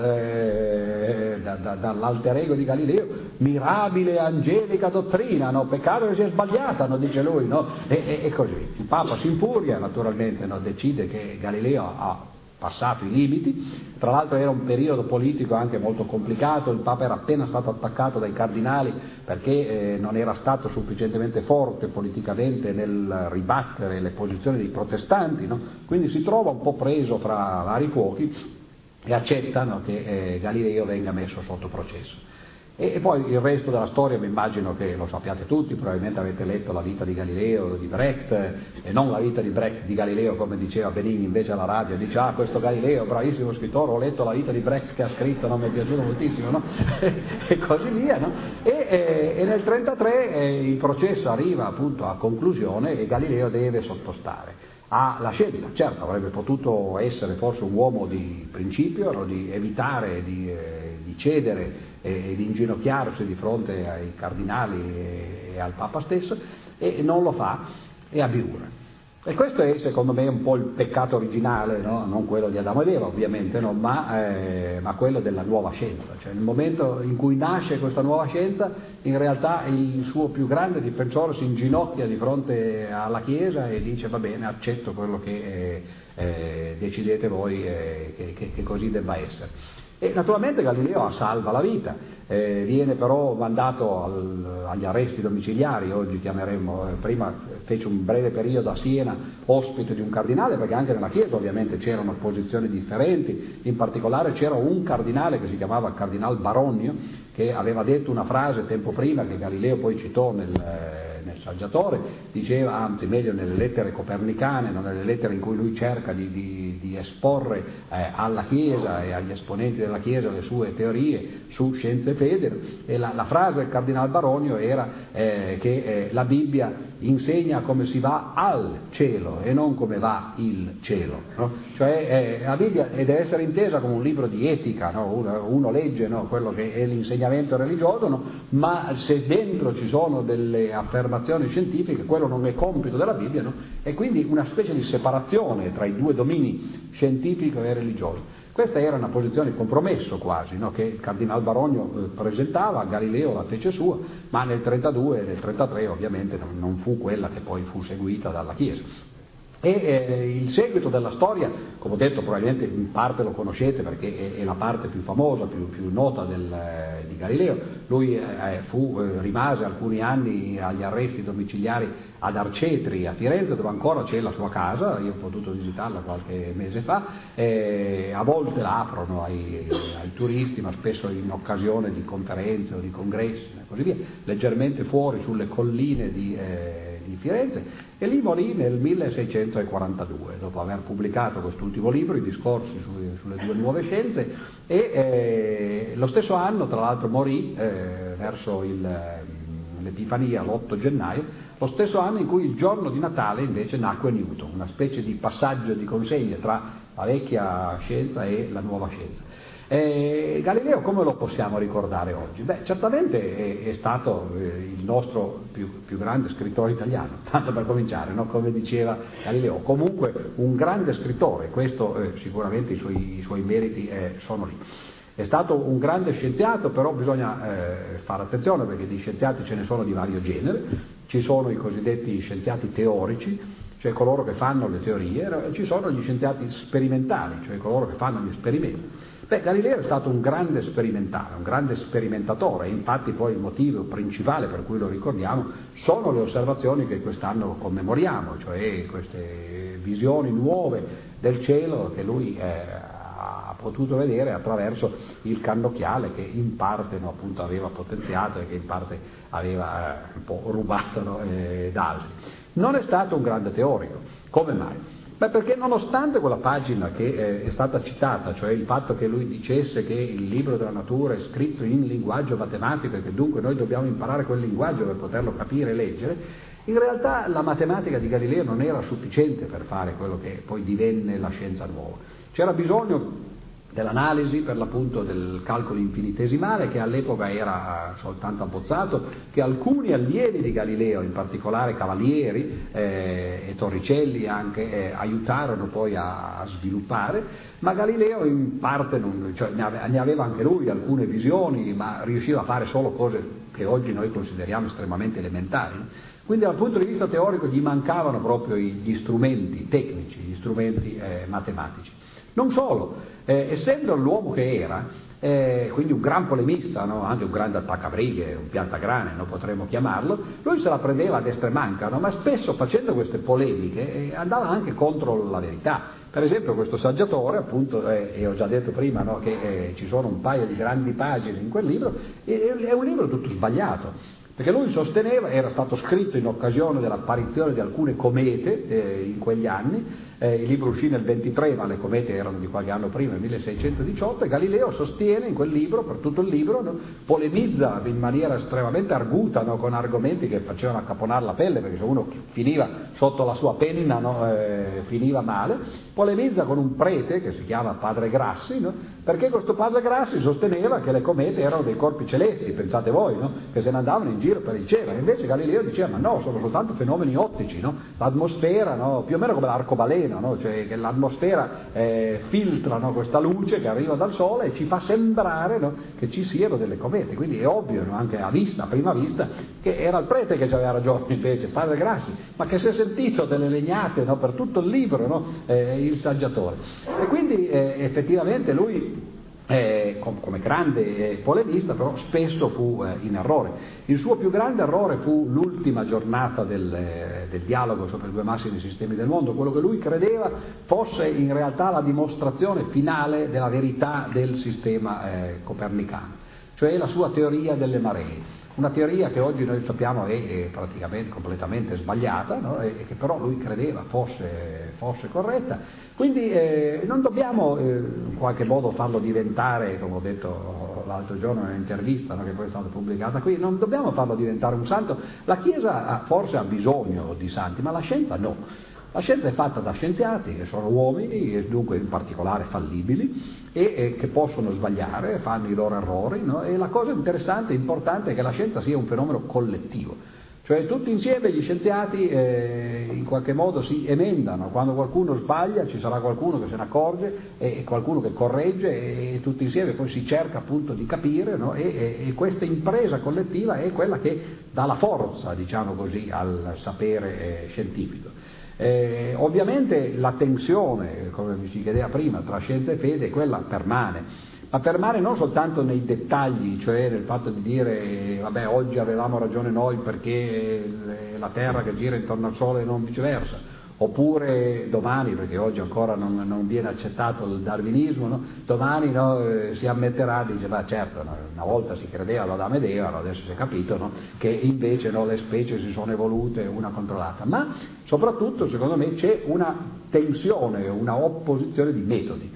dall'alter ego di Galileo: mirabile angelica dottrina, no? Peccato che sia sbagliata, no? Dice lui, no? E così. Il Papa si infuria, naturalmente, no? Decide che Galileo ha passato i limiti. Tra l'altro era un periodo politico anche molto complicato, il Papa era appena stato attaccato dai cardinali perché non era stato sufficientemente forte politicamente nel ribattere le posizioni dei protestanti, no? Quindi si trova un po' preso fra vari fuochi e accettano che Galileo venga messo sotto processo. E poi il resto della storia mi immagino che lo sappiate tutti, probabilmente avete letto la vita di Galileo, di Brecht, e non la vita di Galileo come diceva Benigni invece alla radio, dice questo Galileo, bravissimo scrittore, ho letto la vita di Brecht che ha scritto, non mi è piaciuto moltissimo, no? E così via, no? E nel 1933 il processo arriva appunto a conclusione e Galileo deve sottostare alla scelta. Certo, avrebbe potuto essere forse un uomo di principio, no? Di evitare di cedere e di inginocchiarsi di fronte ai cardinali e al Papa stesso, e non lo fa e abiura. E questo è secondo me un po' il peccato originale, no? Non quello di Adamo ed Eva ovviamente, no? ma quello della nuova scienza. Cioè nel momento in cui nasce questa nuova scienza, in realtà il suo più grande difensore si inginocchia di fronte alla Chiesa e dice va bene, accetto quello che decidete voi che così debba essere. E naturalmente Galileo salva la vita, viene però mandato agli arresti domiciliari, oggi chiameremmo, prima fece un breve periodo a Siena ospite di un cardinale, perché anche nella Chiesa ovviamente c'erano posizioni differenti, in particolare c'era un cardinale che si chiamava Cardinal Baronio, che aveva detto una frase tempo prima che Galileo poi citò nel Saggiatore, diceva, anzi meglio nelle lettere copernicane, non nelle lettere in cui lui cerca di esporre alla Chiesa e agli esponenti della Chiesa le sue teorie su scienza e fede, e la frase del Cardinal Baronio era che la Bibbia insegna come si va al cielo e non come va il cielo, no? Cioè la Bibbia deve essere intesa come un libro di etica, no? Uno legge, no? Quello che è l'insegnamento religioso, no? Ma se dentro ci sono delle affermazioni scientifiche, quello non è compito della Bibbia, no? E quindi una specie di separazione tra i due domini, scientifico e religioso. Questa era una posizione di compromesso quasi, no? Che il Cardinal Baronio presentava, Galileo la fece sua, ma nel 32 e nel 33 ovviamente non fu quella che poi fu seguita dalla Chiesa. E il seguito della storia, come ho detto, probabilmente in parte lo conoscete perché è la parte più famosa, più nota di Galileo. Lui rimase alcuni anni agli arresti domiciliari ad Arcetri a Firenze, dove ancora c'è la sua casa, io ho potuto visitarla qualche mese fa, a volte la aprono ai turisti, ma spesso in occasione di conferenze o di congressi e così via, leggermente fuori sulle colline di Firenze, e lì morì nel 1642, dopo aver pubblicato quest'ultimo libro, i discorsi sulle due nuove scienze, e lo stesso anno tra l'altro morì verso l'Epifania, l'8 gennaio, lo stesso anno in cui il giorno di Natale invece nacque Newton, una specie di passaggio di consegne tra la vecchia scienza e la nuova scienza. Galileo come lo possiamo ricordare oggi? Beh, certamente è stato il nostro più grande scrittore italiano, tanto per cominciare, no? Come diceva Galileo, comunque un grande scrittore, questo sicuramente i suoi meriti sono lì. È stato un grande scienziato, però bisogna fare attenzione perché di scienziati ce ne sono di vario genere, ci sono i cosiddetti scienziati teorici, cioè coloro che fanno le teorie, e ci sono gli scienziati sperimentali, cioè coloro che fanno gli esperimenti. Beh, Galileo è stato un grande sperimentale, un grande sperimentatore, e infatti poi il motivo principale per cui lo ricordiamo sono le osservazioni che quest'anno commemoriamo, cioè queste visioni nuove del cielo che lui ha potuto vedere attraverso il cannocchiale che in parte appunto aveva potenziato e che in parte aveva un po' rubato da altri. Non è stato un grande teorico. Come mai? Beh, perché nonostante quella pagina che è stata citata, cioè il fatto che lui dicesse che il libro della natura è scritto in linguaggio matematico e che dunque noi dobbiamo imparare quel linguaggio per poterlo capire e leggere, in realtà la matematica di Galileo non era sufficiente per fare quello che poi divenne la scienza nuova. C'era bisogno dell'analisi per l'appunto del calcolo infinitesimale, che all'epoca era soltanto abbozzato, che alcuni allievi di Galileo, in particolare Cavalieri e Torricelli anche, aiutarono poi a sviluppare, ma Galileo in parte ne aveva anche lui alcune visioni, ma riusciva a fare solo cose che oggi noi consideriamo estremamente elementari. Quindi dal punto di vista teorico gli mancavano proprio gli strumenti tecnici, gli strumenti matematici. Non solo, essendo l'uomo che era, quindi un gran polemista, no? Anche un grande attaccabrighe, un piantagrane, no? Potremmo chiamarlo, lui se la prendeva a destra e manca, no? Ma spesso facendo queste polemiche andava anche contro la verità. Per esempio questo saggiatore, appunto, e ho già detto prima, no? Che ci sono un paio di grandi pagine in quel libro, è un libro tutto sbagliato. Perché lui sosteneva, era stato scritto in occasione dell'apparizione di alcune comete in quegli anni, il libro uscì nel 23, ma le comete erano di qualche anno prima, nel 1618, e Galileo sostiene in quel libro, per tutto il libro, no, polemizza in maniera estremamente arguta, no, con argomenti che facevano accaponare la pelle, perché se uno finiva sotto la sua penna, no, finiva male, polemizza con un prete che si chiama Padre Grassi, no, perché questo Padre Grassi sosteneva che le comete erano dei corpi celesti, pensate voi, no, che se ne andavano in giro per il cielo. Invece Galileo diceva ma no, sono soltanto fenomeni ottici, no? L'atmosfera, no? Più o meno come l'arcobaleno, no? Cioè che l'atmosfera filtra, no? Questa luce che arriva dal Sole e ci fa sembrare, no? Che ci siano delle comete, quindi è ovvio, no? Anche a prima vista, che era il prete che aveva ragione invece, padre Grassi, ma che si è sentito delle legnate, no? Per tutto il libro, no? Il saggiatore. E quindi effettivamente lui come grande polemista, però spesso fu in errore. Il suo più grande errore fu l'ultima giornata del dialogo sopra i due massimi sistemi del mondo, quello che lui credeva fosse in realtà la dimostrazione finale della verità del sistema copernicano, cioè la sua teoria delle maree. Una teoria che oggi noi sappiamo è praticamente completamente sbagliata, no? E che però lui credeva fosse corretta. Quindi non dobbiamo in qualche modo farlo diventare, come ho detto l'altro giorno in un'intervista, no? Che poi è stata pubblicata qui, non dobbiamo farlo diventare un santo. La Chiesa forse ha bisogno di santi, ma la scienza no. La scienza è fatta da scienziati che sono uomini e dunque in particolare fallibili e che possono sbagliare, fanno i loro errori, no? E la cosa interessante e importante è che la scienza sia un fenomeno collettivo, cioè tutti insieme gli scienziati in qualche modo si emendano, quando qualcuno sbaglia ci sarà qualcuno che se ne accorge e qualcuno che corregge e tutti insieme poi si cerca appunto di capire, no? E questa impresa collettiva è quella che dà la forza, diciamo così, al sapere scientifico. Ovviamente la tensione, come mi si chiedeva prima, tra scienza e fede, quella permane, ma permane non soltanto nei dettagli, cioè nel fatto di dire vabbè oggi avevamo ragione noi perché è la Terra che gira intorno al Sole e non viceversa, oppure domani, perché oggi ancora non viene accettato il darwinismo, no? Domani, no, si ammetterà, dice ma certo, no, una volta si credeva ad Adamo ed Eva, adesso si è capito, no, che invece no, le specie si sono evolute una contro l'altra, ma soprattutto secondo me c'è una tensione, una opposizione di metodi.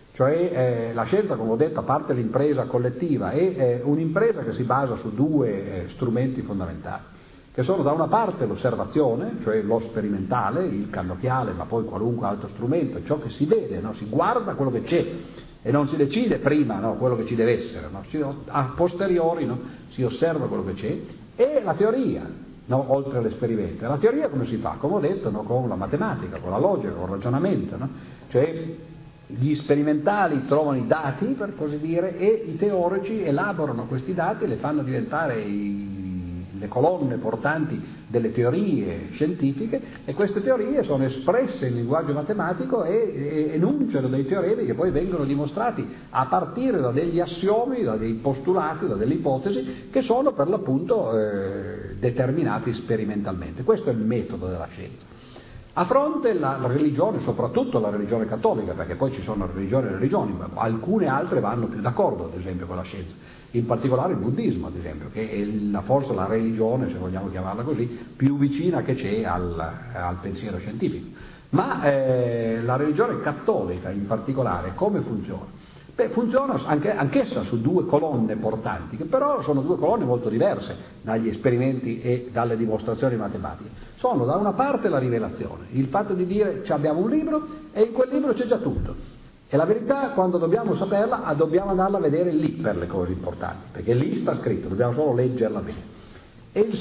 Cioè la scienza, come ho detto, a parte l'impresa collettiva, è un'impresa che si basa su due strumenti fondamentali, che sono da una parte l'osservazione, cioè lo sperimentale, il cannocchiale, ma poi qualunque altro strumento, ciò che si vede, no? Si guarda quello che c'è e non si decide prima, no? Quello che ci deve essere, no? A posteriori, no? Si osserva quello che c'è, e la teoria, no? Oltre all'esperimento. La teoria come si fa? Come ho detto, no? Con la matematica, con la logica, con il ragionamento, no? Cioè gli sperimentali trovano i dati, per così dire, e i teorici elaborano questi dati e le fanno diventare le colonne portanti delle teorie scientifiche, e queste teorie sono espresse in linguaggio matematico e enunciano dei teoremi che poi vengono dimostrati a partire da degli assiomi, da dei postulati, da delle ipotesi che sono per l'appunto determinati sperimentalmente. Questo è il metodo della scienza. A fronte la religione, soprattutto la religione cattolica, perché poi ci sono religioni, ma alcune altre vanno più d'accordo, ad esempio, con la scienza, in particolare il buddismo, ad esempio, che è forse la religione, se vogliamo chiamarla così, più vicina che c'è al pensiero scientifico. Ma la religione cattolica in particolare, come funziona? Beh, funziona anch'essa su due colonne portanti, che però sono due colonne molto diverse dagli esperimenti e dalle dimostrazioni matematiche. Sono da una parte la rivelazione, il fatto di dire abbiamo un libro e in quel libro c'è già tutto. E la verità, quando dobbiamo saperla, dobbiamo andarla a vedere lì per le cose importanti, perché lì sta scritto, dobbiamo solo leggerla bene. E la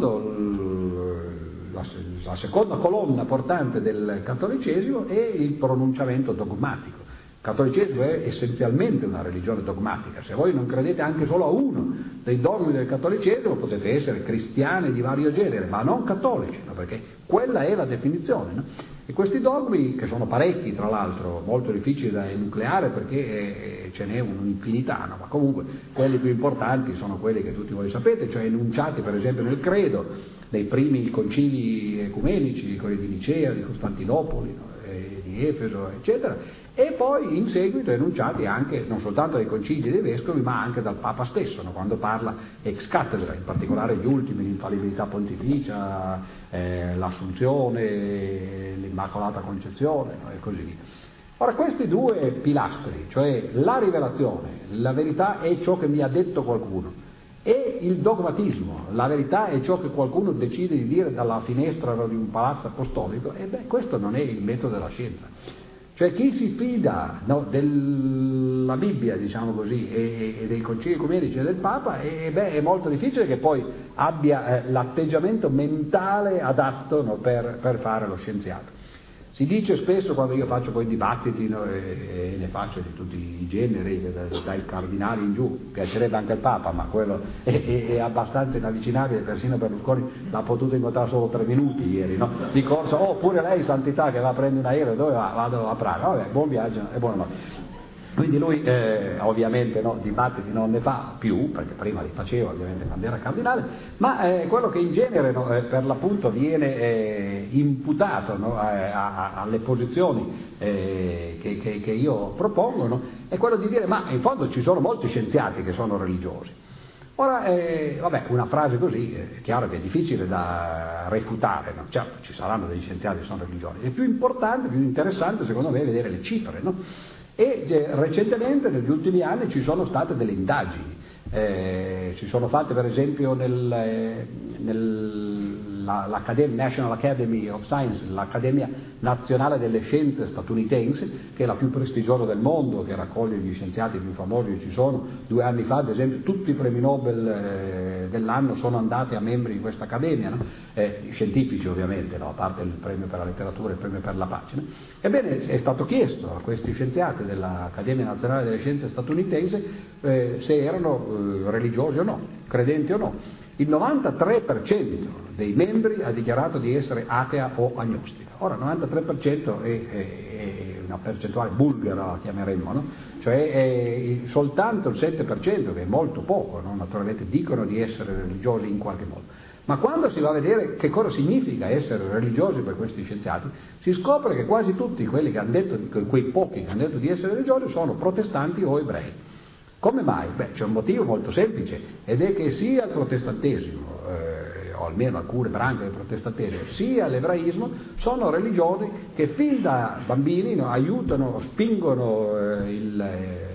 seconda colonna portante del cattolicesimo è il pronunciamento dogmatico. Il cattolicesimo è essenzialmente una religione dogmatica. Se voi non credete anche solo a uno dei dogmi del cattolicesimo, potete essere cristiani di vario genere, ma non cattolici, no? Perché quella è la definizione, no? E questi dogmi, che sono parecchi tra l'altro, molto difficili da enucleare perché ce n'è un'infinità, no? Ma comunque quelli più importanti sono quelli che tutti voi sapete, cioè enunciati per esempio nel credo dei primi concili ecumenici, quelli di Nicea, di Costantinopoli, no? Di Efeso, eccetera, e poi in seguito enunciati anche non soltanto dai concili dei vescovi, ma anche dal Papa stesso, no? Quando parla ex cattedra, in particolare gli ultimi, l'infallibilità pontificia, l'assunzione, l'Immacolata Concezione, no? E così via. Ora, questi due pilastri, cioè la rivelazione, la verità è ciò che mi ha detto qualcuno, e il dogmatismo, la verità è ciò che qualcuno decide di dire dalla finestra di un palazzo apostolico, e beh, questo non è il metodo della scienza. Cioè chi si fida, no, della Bibbia, diciamo così, e dei concili ecumenici e del Papa, è molto difficile che poi abbia l'atteggiamento mentale adatto, no, per fare lo scienziato. Si dice spesso, quando io faccio poi dibattiti, no, e ne faccio di tutti i generi, dai cardinali in giù, piacerebbe anche il Papa, ma quello è abbastanza inavvicinabile, persino Berlusconi l'ha potuto incontrare solo 3 minuti ieri, no? Di corsa, oppure lei, santità, che va a prendere un aereo, dove va? Vado a Praga, vabbè, buon viaggio e buonanotte. Quindi lui ovviamente, no, dibattiti non ne fa più, perché prima li faceva ovviamente quando era cardinale, ma quello che in genere, no, per l'appunto viene imputato, no, alle posizioni che io propongo, no, è quello di dire: ma in fondo ci sono molti scienziati che sono religiosi. Ora, vabbè, una frase così è chiaro che è difficile da refutare, no? Certo, ci saranno degli scienziati che sono religiosi, è più importante, più interessante secondo me vedere le cifre, no? E recentemente, negli ultimi anni, ci sono state delle indagini, ci sono fatte per esempio l'Academy, National Academy of Science, l'Accademia Nazionale delle Scienze statunitense, che è la più prestigiosa del mondo, che raccoglie gli scienziati più famosi che ci sono. 2 anni fa, ad esempio, tutti i premi Nobel dell'anno sono andati a membri di questa accademia, no? Scientifici ovviamente, no? A parte il premio per la letteratura e il premio per la pace, no? Ebbene, è stato chiesto a questi scienziati dell'Accademia Nazionale delle Scienze statunitense se erano religiosi o no, credenti o no. Il 93% dei membri ha dichiarato di essere atea o agnostica. Ora, il 93% è una percentuale bulgara, la chiameremmo, no? Cioè soltanto il 7%, che è molto poco, no? Naturalmente dicono di essere religiosi in qualche modo. Ma quando si va a vedere che cosa significa essere religiosi per questi scienziati, si scopre che quasi tutti quelli che hanno detto, quei pochi che hanno detto di essere religiosi, sono protestanti o ebrei. Come mai? Beh, c'è un motivo molto semplice, ed è che sia il protestantesimo, o almeno alcune branche del protestantesimo, sia l'ebraismo, sono religioni che fin da bambini, no, aiutano, spingono il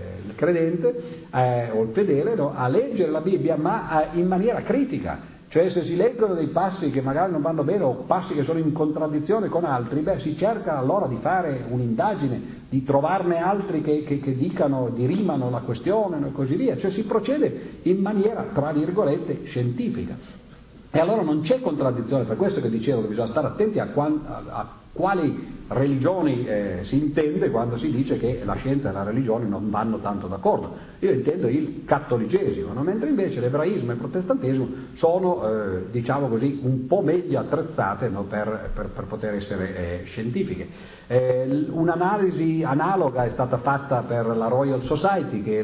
credente o il fedele, no, a leggere la Bibbia, ma in maniera critica. Cioè, se si leggono dei passi che magari non vanno bene o passi che sono in contraddizione con altri, beh, si cerca allora di fare un'indagine, di trovarne altri che dicano, dirimano la questione e così via. Cioè si procede in maniera, tra virgolette, scientifica. E allora non c'è contraddizione, per questo che dicevo che bisogna stare attenti a quali religioni si intende quando si dice che la scienza e la religione non vanno tanto d'accordo. Io intendo il cattolicesimo, no? Mentre invece l'ebraismo e il protestantesimo sono, diciamo così, un po' meglio attrezzate, no? per poter essere scientifiche. Un'analisi analoga è stata fatta per la Royal Society, che è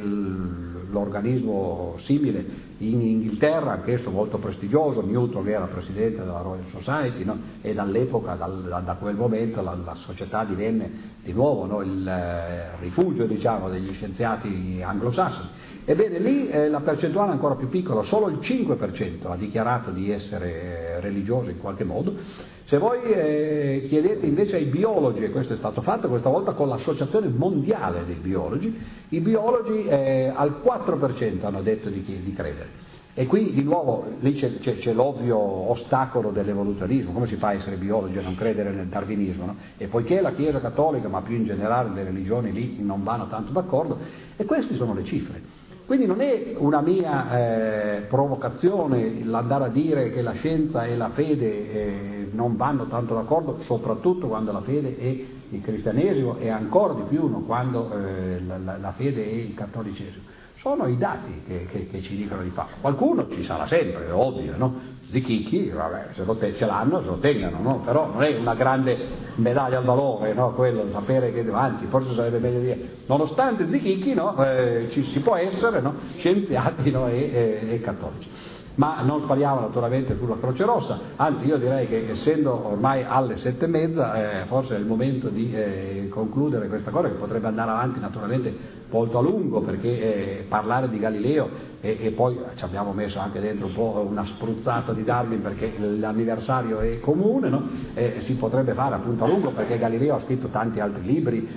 l'organismo simile in Inghilterra, anch'esso molto prestigioso. Newton era presidente della Royal Society, no? E dall'epoca, da quel momento, la società divenne di nuovo, no, il rifugio, diciamo, degli scienziati anglosassoni. Ebbene, lì la percentuale è ancora più piccola, solo il 5% ha dichiarato di essere religioso in qualche modo. Se voi chiedete invece ai biologi, e questo è stato fatto questa volta con l'Associazione Mondiale dei Biologi, i biologi al 4% hanno detto di credere. E qui di nuovo lì c'è l'ovvio ostacolo dell'evoluzionismo. Come si fa a essere biologi e non credere nel darwinismo, no? E poiché la Chiesa Cattolica, ma più in generale le religioni lì non vanno tanto d'accordo, e queste sono le cifre. Quindi non è una mia provocazione l'andare a dire che la scienza e la fede non vanno tanto d'accordo, soprattutto quando la fede è il cristianesimo, e ancora di più, no, quando la fede è il cattolicesimo. Sono i dati che ci dicono di fare. Qualcuno ci sarà sempre, è ovvio, no? Zichicchi, vabbè, se ce l'hanno, se lo tengano, no? Però non è una grande medaglia al valore, no? Quello, sapere che, anzi, forse sarebbe meglio dire, nonostante Zichicchi, no? Si può essere, no? Scienziati, no? e cattolici. Ma non spariamo naturalmente sulla Croce Rossa, anzi io direi che essendo ormai alle 7:30 forse è il momento di concludere questa cosa, che potrebbe andare avanti naturalmente molto a lungo, perché parlare di Galileo e poi ci abbiamo messo anche dentro un po' una spruzzata di Darwin, perché l'anniversario è comune, no? Si potrebbe fare appunto a lungo, perché Galileo ha scritto tanti altri libri,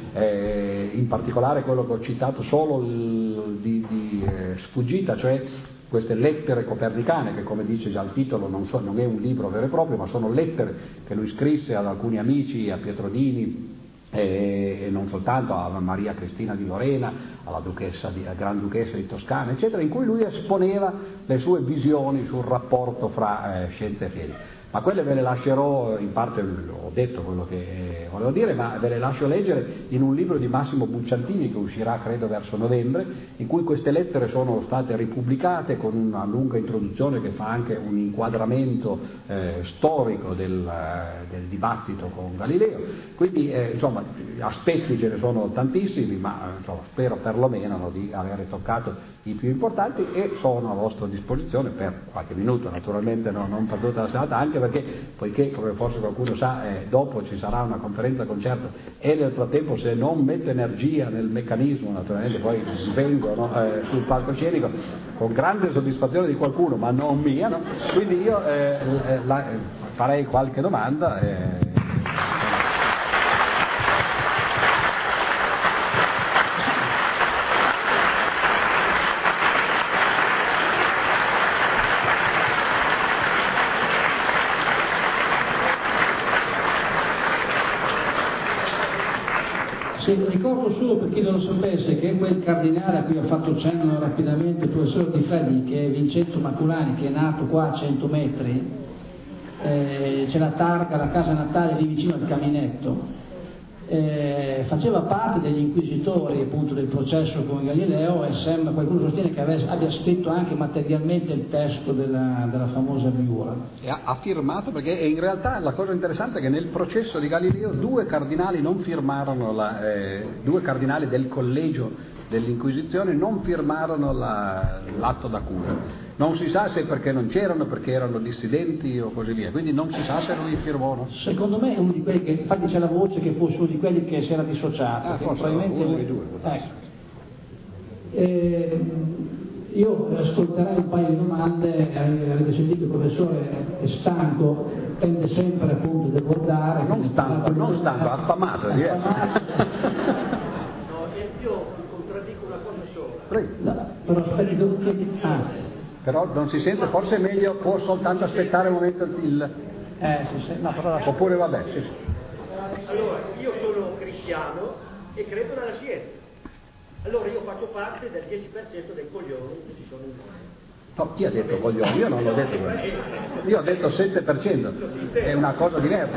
in particolare quello che ho citato solo di sfuggita, cioè queste lettere copernicane, che come dice già il titolo non è un libro vero e proprio, ma sono lettere che lui scrisse ad alcuni amici, a Pietro Dini, e non soltanto a Maria Cristina di Lorena, alla Gran Duchessa di Toscana, eccetera, in cui lui esponeva le sue visioni sul rapporto fra scienza e fede. Ma quelle ve le lascerò, in parte ho detto quello che volevo dire, ma ve le lascio leggere in un libro di Massimo Bucciantini che uscirà credo verso novembre, in cui queste lettere sono state ripubblicate con una lunga introduzione che fa anche un inquadramento storico del dibattito con Galileo. Quindi insomma aspetti ce ne sono tantissimi, ma insomma, spero perlomeno di aver toccato i più importanti e sono a vostra disposizione per qualche minuto, naturalmente non per tutta la serata, anche perché, poiché come forse qualcuno sa, dopo ci sarà una conferenza concerto e nel frattempo se non metto energia nel meccanismo, naturalmente poi vengo sul palcoscenico con grande soddisfazione di qualcuno, ma non mia, no? Quindi io farei qualche domanda. Ricordo solo per chi non lo sapesse che quel cardinale a cui ha fatto cenno rapidamente il professor Di Freddi, che è Vincenzo Maculani, che è nato qua a 100 metri, c'è la targa, la casa natale lì vicino al Caminetto, faceva parte degli inquisitori appunto del processo con Galileo e sembra, qualcuno sostiene che abbia scritto anche materialmente il testo della famosa Biura. E ha firmato, perché in realtà la cosa interessante è che nel processo di Galileo due cardinali non firmarono, due cardinali del collegio dell'Inquisizione non firmarono l'atto d'accusa. Non si sa se perché non c'erano, perché erano dissidenti o così via, quindi non si sa se lui firmò. No? Secondo me è uno di quelli che, infatti c'è la voce che fosse uno di quelli che si era dissociato. Forse probabilmente uno dei due. Io ascolterei un paio di domande, avete sentito il professore è stanco, tende sempre appunto a debordare. Non stanco, affamato. No, io contraddico una cosa sola. Prego. No, però aspetti che... Però non si sente, forse è meglio, può soltanto aspettare un momento no, però oppure vabbè. Sì. Allora, io sono cristiano e credo nella scienza. Allora io faccio parte del 10% dei coglioni che ci sono in mondo. No, chi ha detto coglioni? Io non l'ho detto quello. Io ho detto 7%, è una cosa diversa.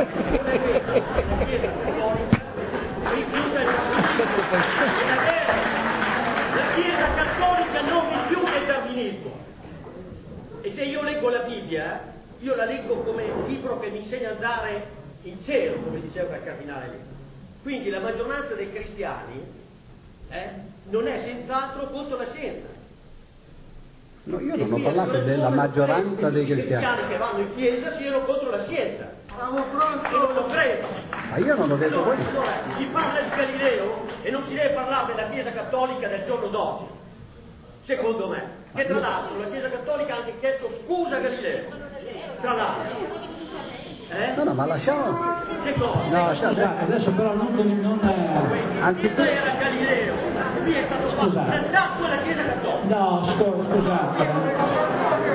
La Chiesa Cattolica non rifiuta il darwinismo. E se io leggo la Bibbia, io la leggo come un libro che mi insegna ad andare in cielo, come diceva il cardinale lì. Quindi la maggioranza dei cristiani non è senz'altro contro la scienza. No, io non ho parlato della maggioranza dei cristiani. I cristiani che vanno in chiesa siano contro la scienza. Bravo Franco! E non lo credo. Ma io non ho detto questo. Allora, si parla di Galileo e non si deve parlare della Chiesa Cattolica del giorno d'oggi, secondo me. Che tra l'altro la Chiesa Cattolica ha anche chiesto scusa a Galileo. Tra l'altro. No, ma lasciamo. Che cosa? No, adesso però non Anzitutto era Galileo, lui è stato fatto attacco alla Chiesa Cattolica. No, scusate.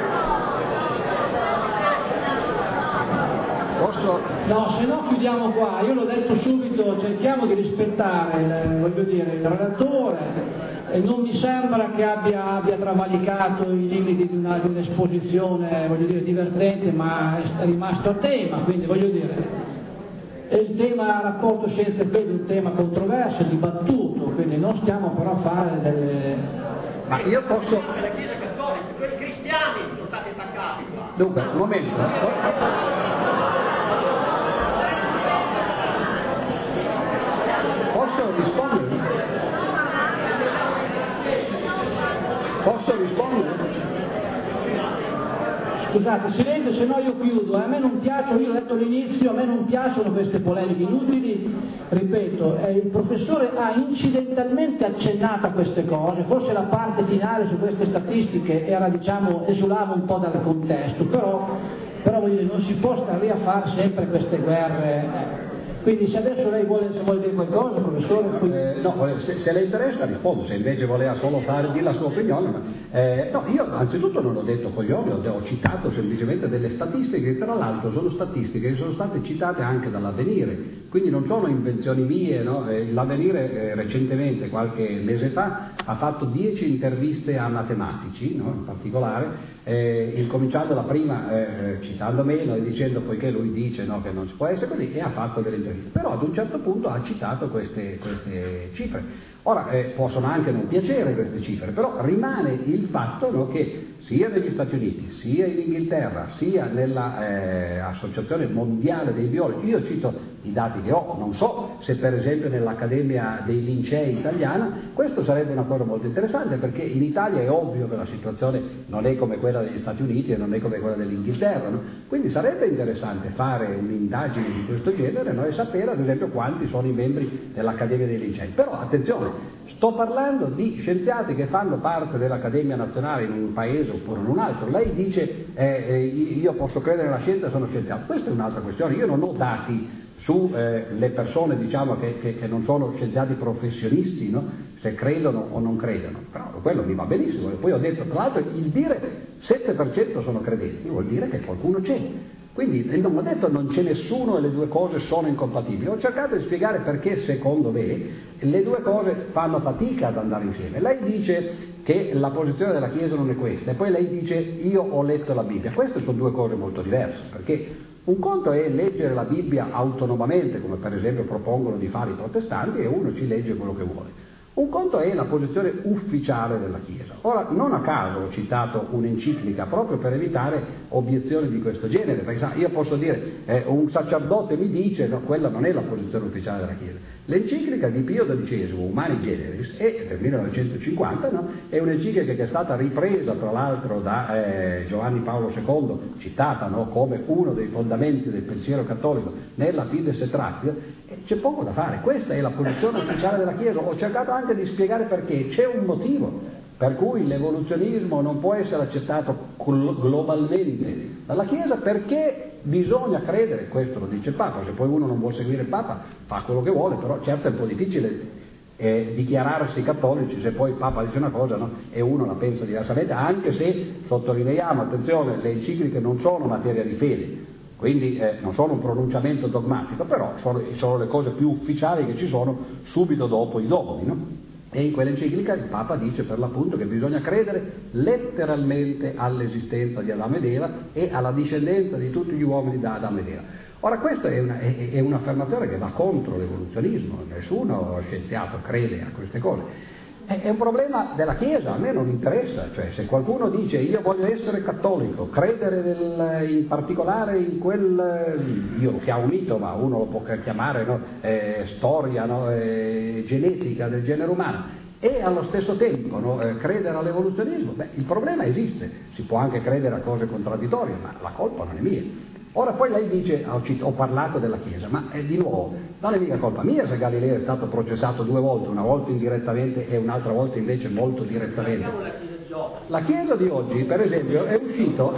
Posso? No, se no chiudiamo qua, io l'ho detto subito, cerchiamo di rispettare voglio dire, il relatore e non mi sembra che abbia travalicato i limiti di un'esposizione, voglio dire, divertente, ma è rimasto a tema, quindi voglio dire, il tema rapporto scienza e fede è un tema controverso, dibattuto, quindi non stiamo però a fare delle... Ma io posso... La Chiesa Cattolica, quelli cristiani sono stati attaccati qua. Dunque, un momento. Posso rispondere? Posso rispondere? Scusate, silenzio, se no io chiudo, a me non piacciono, io ho detto all'inizio, a me non piacciono queste polemiche inutili, ripeto, il professore ha incidentalmente accennato a queste cose, forse la parte finale su queste statistiche era, diciamo, esulava un po' dal contesto, però voglio dire, non si può stare lì a fare sempre queste guerre. Quindi se adesso lei vuole dire qualcosa, professore... No, se le interessa rispondo, se invece voleva solo dire la sua opinione. No, io anzitutto non ho detto coglioni, ho citato semplicemente delle statistiche che tra l'altro sono statistiche che sono state citate anche dall'Avvenire, quindi non sono invenzioni mie, no? L'Avvenire recentemente, qualche mese fa, ha fatto 10 interviste a matematici, no? In particolare, incominciando la prima citando meno e dicendo poiché lui dice, no, che non si può essere così, e ha fatto delle interviste, però ad un certo punto ha citato queste cifre. Ora possono anche non piacere queste cifre, però rimane il fatto, no, che sia negli Stati Uniti, sia in Inghilterra, sia nella Associazione Mondiale dei Biologi, io cito i dati che ho, non so se per esempio nell'Accademia dei Lincei italiana questo sarebbe una cosa molto interessante, perché in Italia è ovvio che la situazione non è come quella degli Stati Uniti e non è come quella dell'Inghilterra, no? Quindi sarebbe interessante fare un'indagine di questo genere, no? E sapere ad esempio quanti sono i membri dell'Accademia dei Lincei. Però attenzione, sto parlando di scienziati che fanno parte dell'Accademia Nazionale in un paese oppure in un altro. Lei dice io posso credere nella scienza e sono scienziato, questa è un'altra questione, io non ho dati sulle persone, diciamo, che non sono scienziati professionisti, no? Se credono o non credono, però quello mi va benissimo. E poi ho detto, tra l'altro, il dire 7% sono credenti vuol dire che qualcuno c'è. Quindi non ho detto non c'è nessuno e le due cose sono incompatibili, ho cercato di spiegare perché secondo me le due cose fanno fatica ad andare insieme. Lei dice che la posizione della Chiesa non è questa e poi lei dice io ho letto la Bibbia. Queste sono due cose molto diverse, perché un conto è leggere la Bibbia autonomamente, come per esempio propongono di fare i protestanti, e uno ci legge quello che vuole. Un conto è la posizione ufficiale della Chiesa. Ora, non a caso ho citato un'enciclica proprio per evitare obiezioni di questo genere, perché io posso dire un sacerdote mi dice, no, quella non è la posizione ufficiale della Chiesa. L'enciclica di Pio XII, Humani Generis, è del 1950, no? È un'enciclica che è stata ripresa tra l'altro da Giovanni Paolo II, citata, no, come uno dei fondamenti del pensiero cattolico nella Fides et Ratio, e c'è poco da fare. Questa è la posizione ufficiale della Chiesa. Ho cercato anche di spiegare perché c'è un motivo per cui l'evoluzionismo non può essere accettato globalmente dalla Chiesa, perché bisogna credere, questo lo dice il Papa, se poi uno non vuole seguire il Papa fa quello che vuole, però certo è un po' difficile dichiararsi cattolici se poi il Papa dice una cosa, no, e uno la pensa diversamente, anche se sottolineiamo, attenzione, le encicliche non sono materia di fede, quindi non sono un pronunciamento dogmatico, però sono le cose più ufficiali che ci sono subito dopo i dogmi, no? E in quell'enciclica il Papa dice per l'appunto che bisogna credere letteralmente all'esistenza di Adamo ed Eva e alla discendenza di tutti gli uomini da Adamo ed Eva. Ora questa è un'affermazione che va contro l'evoluzionismo, nessuno scienziato crede a queste cose. È un problema della Chiesa, a me non interessa, cioè se qualcuno dice io voglio essere cattolico, credere in particolare in io lo chiamo mito, ma uno lo può chiamare, no, storia, no, genetica del genere umano, e allo stesso tempo, no, credere all'evoluzionismo, il problema esiste, si può anche credere a cose contraddittorie, ma la colpa non è mia. Ora poi lei dice, ho parlato della Chiesa, ma di nuovo, non è mica colpa mia se Galileo è stato processato 2 volte, una volta indirettamente e un'altra volta invece molto direttamente. La Chiesa di oggi, per esempio, è uscito,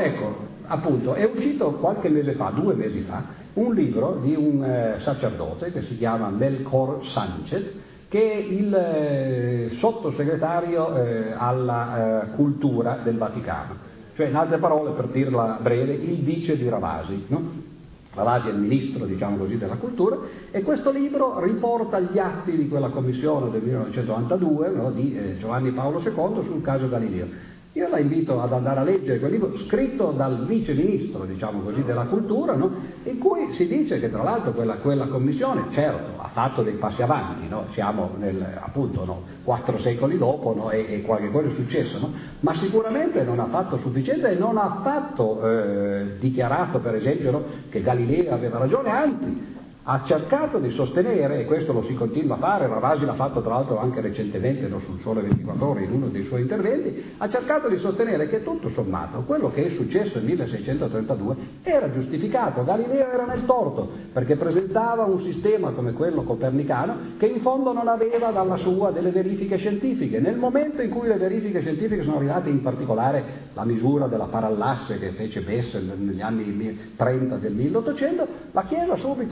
è uscito qualche mese fa, 2 mesi fa, un libro di un sacerdote che si chiama Melchor Sanchez, che è il sottosegretario alla cultura del Vaticano. Cioè, in altre parole, per dirla breve, il vice di Ravasi, no? Ravasi è il ministro, diciamo così, della cultura, e questo libro riporta gli atti di quella commissione del 1992, no, di Giovanni Paolo II sul caso Galileo. Io la invito ad andare a leggere quel libro scritto dal vice ministro, diciamo così, della cultura, no? In cui si dice che tra l'altro quella commissione, certo, ha fatto dei passi avanti, no? Siamo appunto, no, 4 secoli dopo, no? e qualche cosa è successo, no? Ma sicuramente non ha fatto sufficienza e non ha affatto dichiarato, per esempio, no, che Galileo aveva ragione, anzi ha cercato di sostenere, e questo lo si continua a fare, Ravasi l'ha fatto tra l'altro anche recentemente, no, sul Sole 24 Ore in uno dei suoi interventi, ha cercato di sostenere che tutto sommato quello che è successo nel 1632 era giustificato, Galileo era nel torto, perché presentava un sistema come quello copernicano che in fondo non aveva dalla sua delle verifiche scientifiche. Nel momento in cui le verifiche scientifiche sono arrivate, in particolare la misura della parallasse che fece Bessel negli anni 30 del 1800, la Chiesa subito ha accettato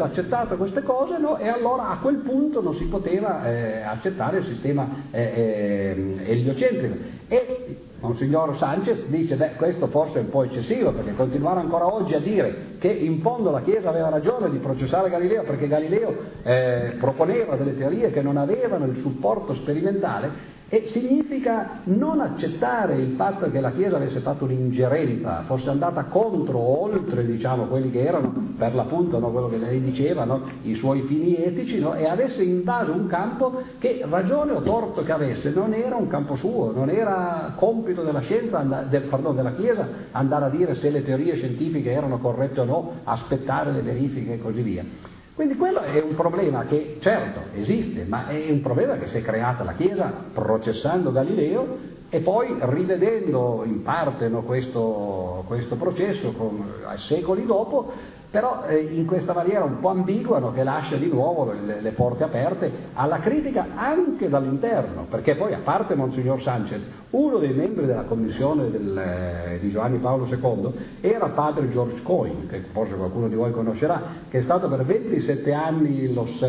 denunciato queste cose, no? E allora a quel punto non si poteva accettare il sistema eliocentrico. E Monsignor Sanchez dice, questo forse è un po' eccessivo, perché continuare ancora oggi a dire che in fondo la Chiesa aveva ragione di processare Galileo, perché Galileo proponeva delle teorie che non avevano il supporto sperimentale, e significa non accettare il fatto che la Chiesa avesse fatto un'ingerenza, fosse andata contro o oltre, diciamo, quelli che erano per l'appunto, no, quello che lei diceva, no, i suoi fini etici, no, e avesse invaso un campo che, ragione o torto che avesse, non era un campo suo, non era compito della scienza, della Chiesa andare a dire se le teorie scientifiche erano corrette o no, aspettare le verifiche e così via. Quindi quello è un problema che certo esiste, ma è un problema che si è creata la Chiesa processando Galileo e poi rivedendo in parte, no, questo processo secoli dopo, però in questa maniera un po' ambigua, no, che lascia di nuovo le porte aperte alla critica anche dall'interno, perché poi, a parte Monsignor Sanchez, uno dei membri della commissione di Giovanni Paolo II era padre George Coyne, che forse qualcuno di voi conoscerà, che è stato per 27 anni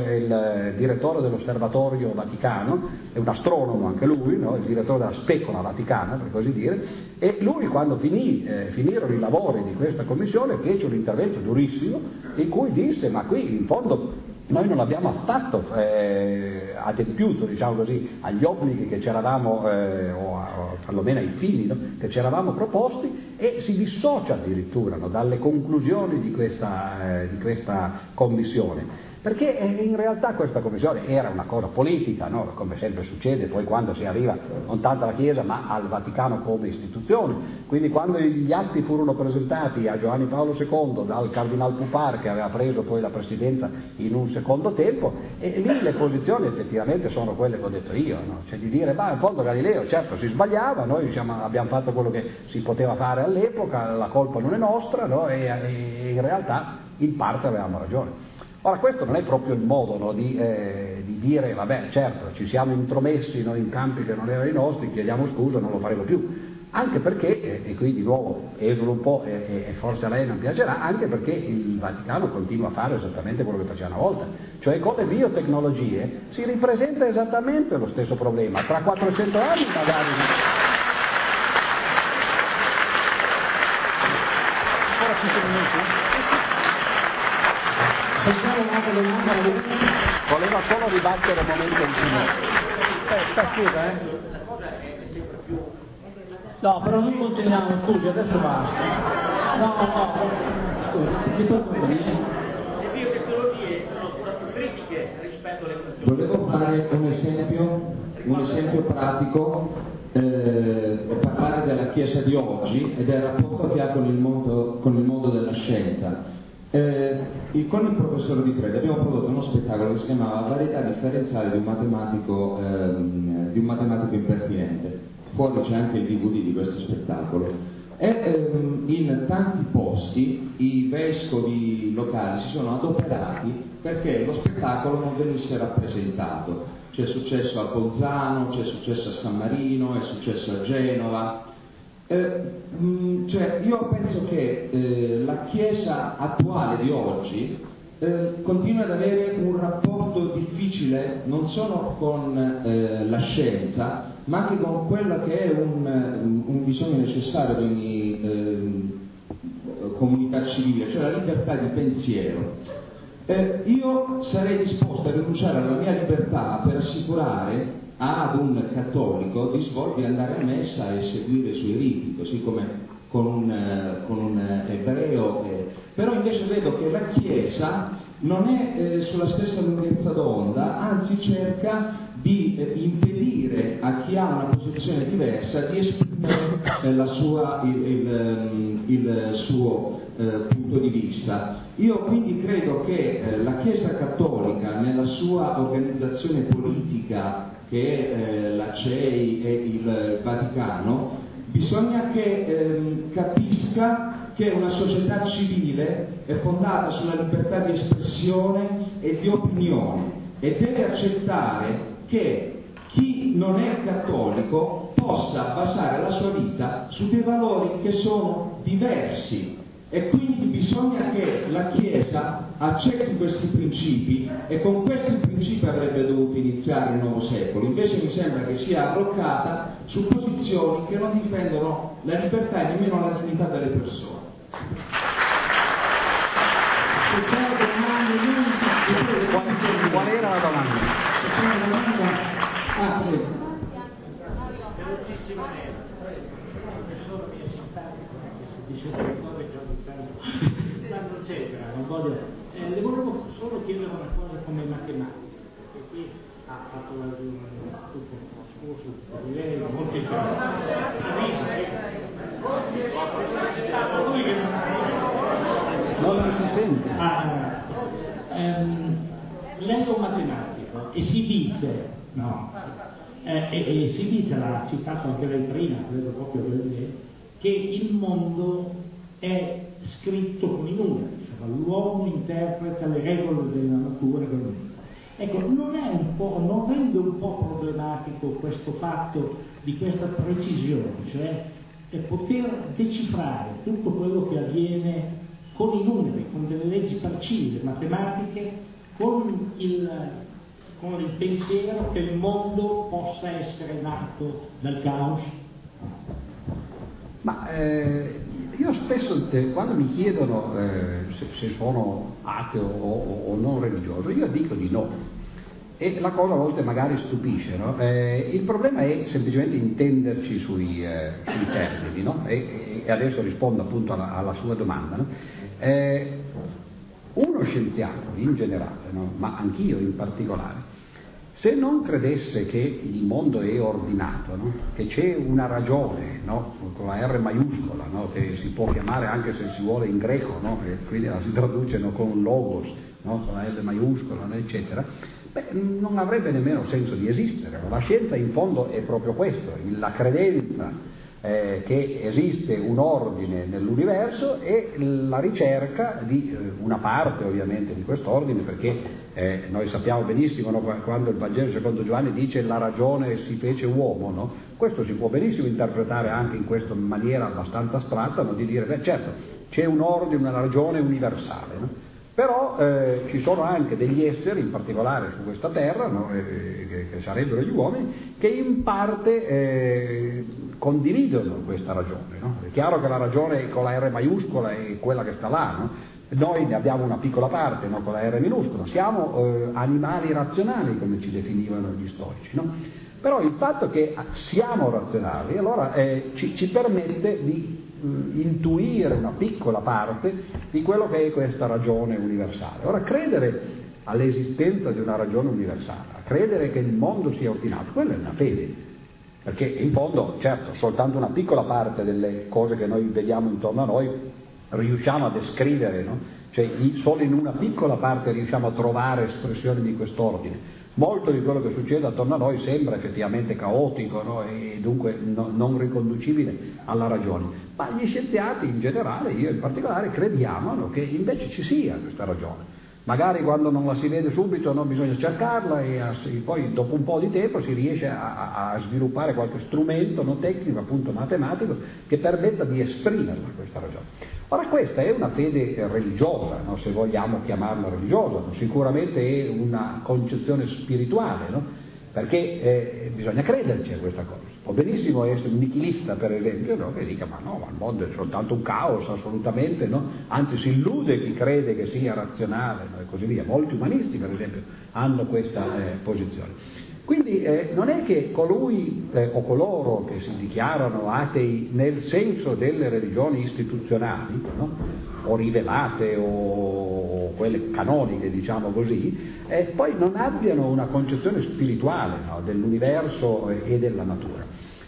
il direttore dell'Osservatorio Vaticano, è un astronomo anche lui, no? Il direttore della specola vaticana, per così dire, e lui, quando finirono i lavori di questa commissione, fece un intervento durissimo in cui disse: ma qui in fondo noi non abbiamo affatto adempiuto, diciamo così, agli obblighi che ci eravamo, o perlomeno ai fini, no, che ci eravamo proposti, e si dissocia addirittura, no, dalle conclusioni di questa commissione. Perché in realtà questa commissione era una cosa politica, no? Come sempre succede poi quando si arriva non tanto alla Chiesa ma al Vaticano come istituzione. Quindi quando gli atti furono presentati a Giovanni Paolo II dal Cardinal Pupar, che aveva preso poi la presidenza in un secondo tempo, e lì le posizioni effettivamente sono quelle che ho detto io, no? Cioè di dire, in fondo Galileo certo si sbagliava, noi abbiamo fatto quello che si poteva fare all'epoca, la colpa non è nostra, no? E in realtà in parte avevamo ragione. Ora, questo non è proprio il modo, no, di dire, vabbè, certo, ci siamo intromessi, no, in campi che non erano i nostri, chiediamo scusa, non lo faremo più. Anche perché, e qui di nuovo esulo un po' e forse a lei non piacerà, anche perché il Vaticano continua a fare esattamente quello che faceva una volta. Cioè con le biotecnologie si ripresenta esattamente lo stesso problema. Tra 400 anni magari... Ancora 5 minuti? Voleva solo ribattere un momento in cui scusa, La cosa è sempre più... No, però noi continuiamo, scusi, adesso basta. No, scusi, mi perdoni. Le biotecnologie sono ancora più critiche rispetto alle questioni. Volevo fare un esempio pratico, parlare della Chiesa di oggi e del rapporto che ha con il mondo della scienza. Con il professore Di Freddi abbiamo prodotto uno spettacolo che si chiamava Varietà differenziale di un matematico impertinente. Fuori c'è anche il DVD di questo spettacolo. E in tanti posti i vescovi locali si sono adoperati perché lo spettacolo non venisse rappresentato. C'è successo a Bolzano, c'è successo a San Marino, è successo a Genova. Cioè io penso che la Chiesa attuale di oggi continua ad avere un rapporto difficile non solo con la scienza ma anche con quello che è un bisogno necessario di ogni comunità civile, cioè la libertà di pensiero. Io sarei disposto a rinunciare alla mia libertà per assicurare ad un cattolico di andare a messa e seguire i suoi riti, così come con un ebreo. Però invece vedo che la Chiesa non è sulla stessa lunghezza d'onda, anzi cerca di impedire a chi ha una posizione diversa di esprimere il suo punto di vista. Io quindi credo che la Chiesa cattolica nella sua organizzazione politica, che è la CEI e il Vaticano, bisogna che capisca che una società civile è fondata sulla libertà di espressione e di opinione e deve accettare che chi non è cattolico possa basare la sua vita su dei valori che sono diversi, e quindi bisogna che la Chiesa accetti questi principi e con questi principi avrebbe dovuto iniziare il nuovo secolo, invece mi sembra che sia arroccata su posizioni che non difendono la libertà e nemmeno la dignità delle persone. Qual era la domanda? Non voglio, le volevo solo chiedere una cosa come matematica, che qui ha fatto tutto un discorso di lei, molti Non si sente. Lei è un matematico e si dice, no, e si dice, l'ha citato anche lei prima, credo proprio che il mondo è scritto con i numeri, cioè l'uomo interpreta le regole della natura con i numeri. Ecco, non rende un po' problematico questo fatto di questa precisione, cioè poter decifrare tutto quello che avviene con i numeri, con delle leggi precise, matematiche, con il pensiero che il mondo possa essere nato dal caos? Ma io spesso quando mi chiedono se sono ateo o non religioso, io dico di no. E la cosa a volte magari stupisce, no? Il problema è semplicemente intenderci sui termini, no? E adesso rispondo appunto alla sua domanda, no? Uno scienziato in generale, no? Ma anch'io in particolare, se non credesse che il mondo è ordinato, no? Che c'è una ragione, no? Con la R maiuscola, no? Che si può chiamare anche se si vuole in greco, no? E quindi la si traduce, no? Con logos, no? Con la L maiuscola, no? Eccetera, non avrebbe nemmeno senso di esistere. La scienza in fondo è proprio questo, la credenza che esiste un ordine nell'universo e la ricerca di una parte ovviamente di quest'ordine, perché noi sappiamo benissimo, no, quando il Vangelo secondo Giovanni dice la ragione si fece uomo, no? Questo si può benissimo interpretare anche in questa maniera abbastanza astratta, no? Di dire, beh certo, c'è un ordine, una ragione universale, no? Però ci sono anche degli esseri, in particolare su questa terra, no? Che sarebbero gli uomini, che in parte condividono questa ragione, no? È chiaro che la ragione con la R maiuscola è quella che sta là, no? Noi ne abbiamo una piccola parte, no? Con la R minuscola, siamo animali razionali come ci definivano gli storici, no? Però il fatto che siamo razionali allora ci permette di intuire una piccola parte di quello che è questa ragione universale. Ora, credere all'esistenza di una ragione universale, credere che il mondo sia ordinato, quella è una fede, perché in fondo, certo, soltanto una piccola parte delle cose che noi vediamo intorno a noi riusciamo a descrivere, no? Cioè solo in una piccola parte riusciamo a trovare espressioni di quest'ordine. Molto di quello che succede attorno a noi sembra effettivamente caotico, no? E dunque non riconducibile alla ragione. Ma gli scienziati in generale, io in particolare, crediamo, no? Che invece ci sia questa ragione. Magari quando non la si vede subito non bisogna cercarla e poi dopo un po' di tempo si riesce a sviluppare qualche strumento, no, tecnico, appunto matematico, che permetta di esprimerla questa ragione. Ora questa è una fede religiosa, no, se vogliamo chiamarla religiosa, no? Sicuramente è una concezione spirituale, no? Perché bisogna crederci a questa cosa. Può benissimo essere un nichilista, per esempio, no? Che dica ma no, ma il mondo è soltanto un caos, assolutamente, no? Anzi si illude chi crede che sia razionale, no? E così via. Molti umanisti, per esempio, hanno questa posizione. Quindi non è che colui o coloro che si dichiarano atei nel senso delle religioni istituzionali, no? O rivelate o quelle canoniche, diciamo così, poi non abbiano una concezione spirituale, no? Dell'universo e della natura.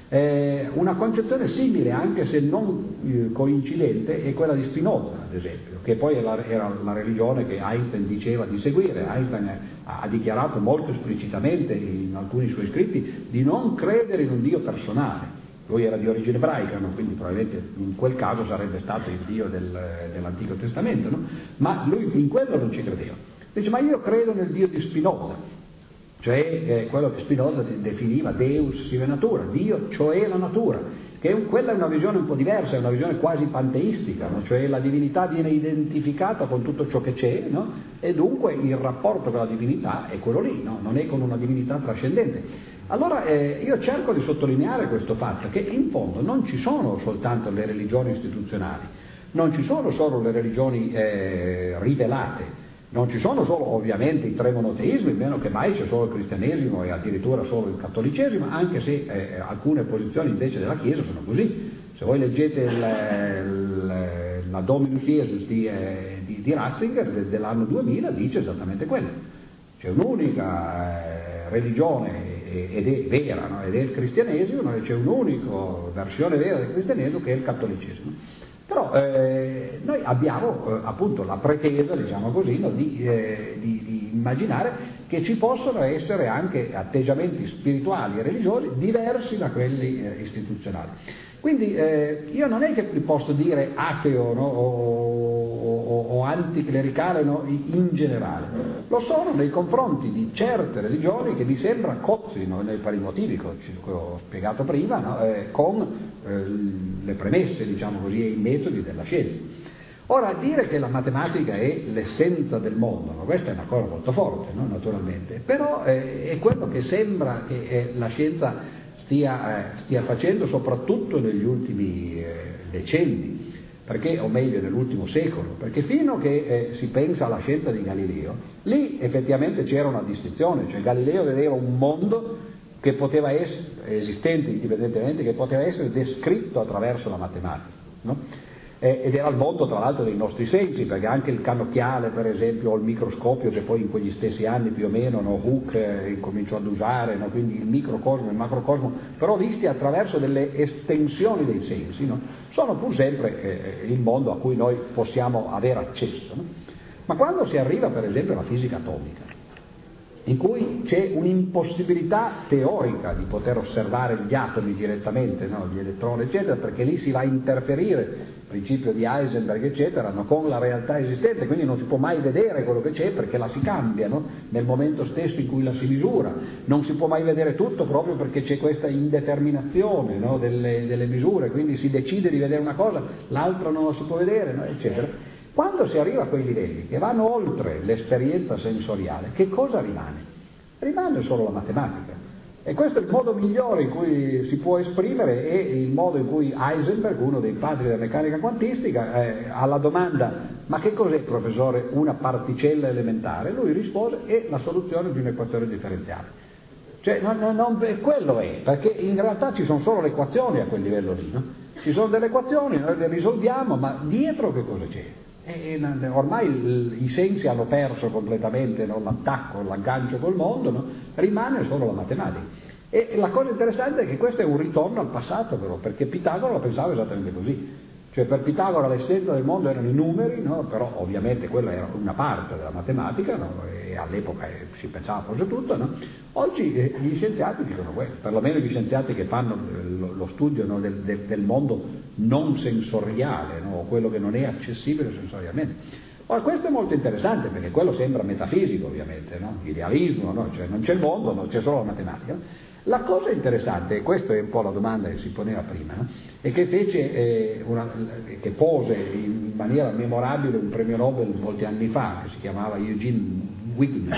Una concezione simile, anche se non coincidente, è quella di Spinoza, ad esempio, che poi era la religione che Einstein diceva di seguire. Einstein ha dichiarato molto esplicitamente in alcuni suoi scritti di non credere in un Dio personale. Lui era di origine ebraica, no? Quindi probabilmente in quel caso sarebbe stato il Dio dell'Antico Testamento, no? Ma lui in quello non ci credeva. Dice, ma io credo nel Dio di Spinoza, cioè quello che Spinoza definiva Deus sive natura, Dio cioè la natura, quella è una visione un po' diversa, è una visione quasi panteistica, no? Cioè la divinità viene identificata con tutto ciò che c'è, no? E dunque il rapporto con la divinità è quello lì, no? Non è con una divinità trascendente. Allora io cerco di sottolineare questo fatto, che in fondo non ci sono soltanto le religioni istituzionali, non ci sono solo le religioni rivelate, non ci sono solo ovviamente i tre monoteismi, meno che mai c'è solo il cristianesimo e addirittura solo il cattolicesimo, anche se alcune posizioni invece della Chiesa sono così. Se voi leggete la Dominus Iesus di Ratzinger dell'anno 2000 dice esattamente quello. C'è un'unica religione ed è vera, no? Ed è il cristianesimo, e c'è un'unica versione vera del cristianesimo che è il cattolicesimo. Però noi abbiamo appunto la pretesa, diciamo così, no, di immaginare che ci possono essere anche atteggiamenti spirituali e religiosi diversi da quelli istituzionali. Quindi io non è che vi posso dire ateo, no, o anticlericale, no, in generale, lo sono nei confronti di certe religioni che mi sembra cozzino per i motivi che ho spiegato prima, no, con le premesse, diciamo così, e i metodi della scienza. Ora, dire che la matematica è l'essenza del mondo, no? Questa è una cosa molto forte, no? Naturalmente, però è quello che sembra che la scienza stia facendo soprattutto negli ultimi decenni, o meglio nell'ultimo secolo, perché fino a che si pensa alla scienza di Galileo, lì effettivamente c'era una distinzione, cioè Galileo vedeva un mondo che poteva essere esistente indipendentemente, che poteva essere descritto attraverso la matematica, no? Ed era il mondo tra l'altro dei nostri sensi, perché anche il cannocchiale per esempio o il microscopio che poi in quegli stessi anni più o meno, no, Hooke incominciò ad usare, no? Quindi il microcosmo e il macrocosmo, però visti attraverso delle estensioni dei sensi, no? Sono pur sempre il mondo a cui noi possiamo avere accesso, no? Ma quando si arriva per esempio alla fisica atomica, in cui c'è un'impossibilità teorica di poter osservare gli atomi direttamente, no? Gli elettroni eccetera, perché lì si va a interferire, principio di Heisenberg eccetera, no? Con la realtà esistente, quindi non si può mai vedere quello che c'è perché la si cambia, no? Nel momento stesso in cui la si misura, non si può mai vedere tutto proprio perché c'è questa indeterminazione, no? delle misure, quindi si decide di vedere una cosa, l'altra non la si può vedere, no? Eccetera. Quando si arriva a quei livelli che vanno oltre l'esperienza sensoriale, che cosa rimane? Rimane solo la matematica. E questo è il modo migliore in cui si può esprimere, è il modo in cui Heisenberg, uno dei padri della meccanica quantistica, alla domanda ma che cos'è, professore, una particella elementare? Lui rispose è la soluzione di un'equazione differenziale. Cioè quello è, perché in realtà ci sono solo le equazioni a quel livello lì, no? Ci sono delle equazioni, noi le risolviamo, ma dietro che cosa c'è? Ormai i sensi hanno perso completamente, no, l'attacco, l'aggancio col mondo, no? Rimane solo la matematica. E la cosa interessante è che questo è un ritorno al passato però, perché Pitagora la pensava esattamente così. Cioè per Pitagora l'essenza del mondo erano i numeri, no? Però ovviamente quella era una parte della matematica, no? E all'epoca si pensava fosse tutto, no? Oggi gli scienziati dicono questo, perlomeno gli scienziati che fanno lo studio, no? del mondo non sensoriale, no? Quello che non è accessibile sensorialmente. Ora questo è molto interessante perché quello sembra metafisico ovviamente, no? Idealismo, no? Cioè non c'è il mondo, non c'è solo la matematica, no? La cosa interessante, e questa è un po' la domanda che si poneva prima, no? E che che pose in maniera memorabile un premio Nobel molti anni fa, che si chiamava Eugene Wigner,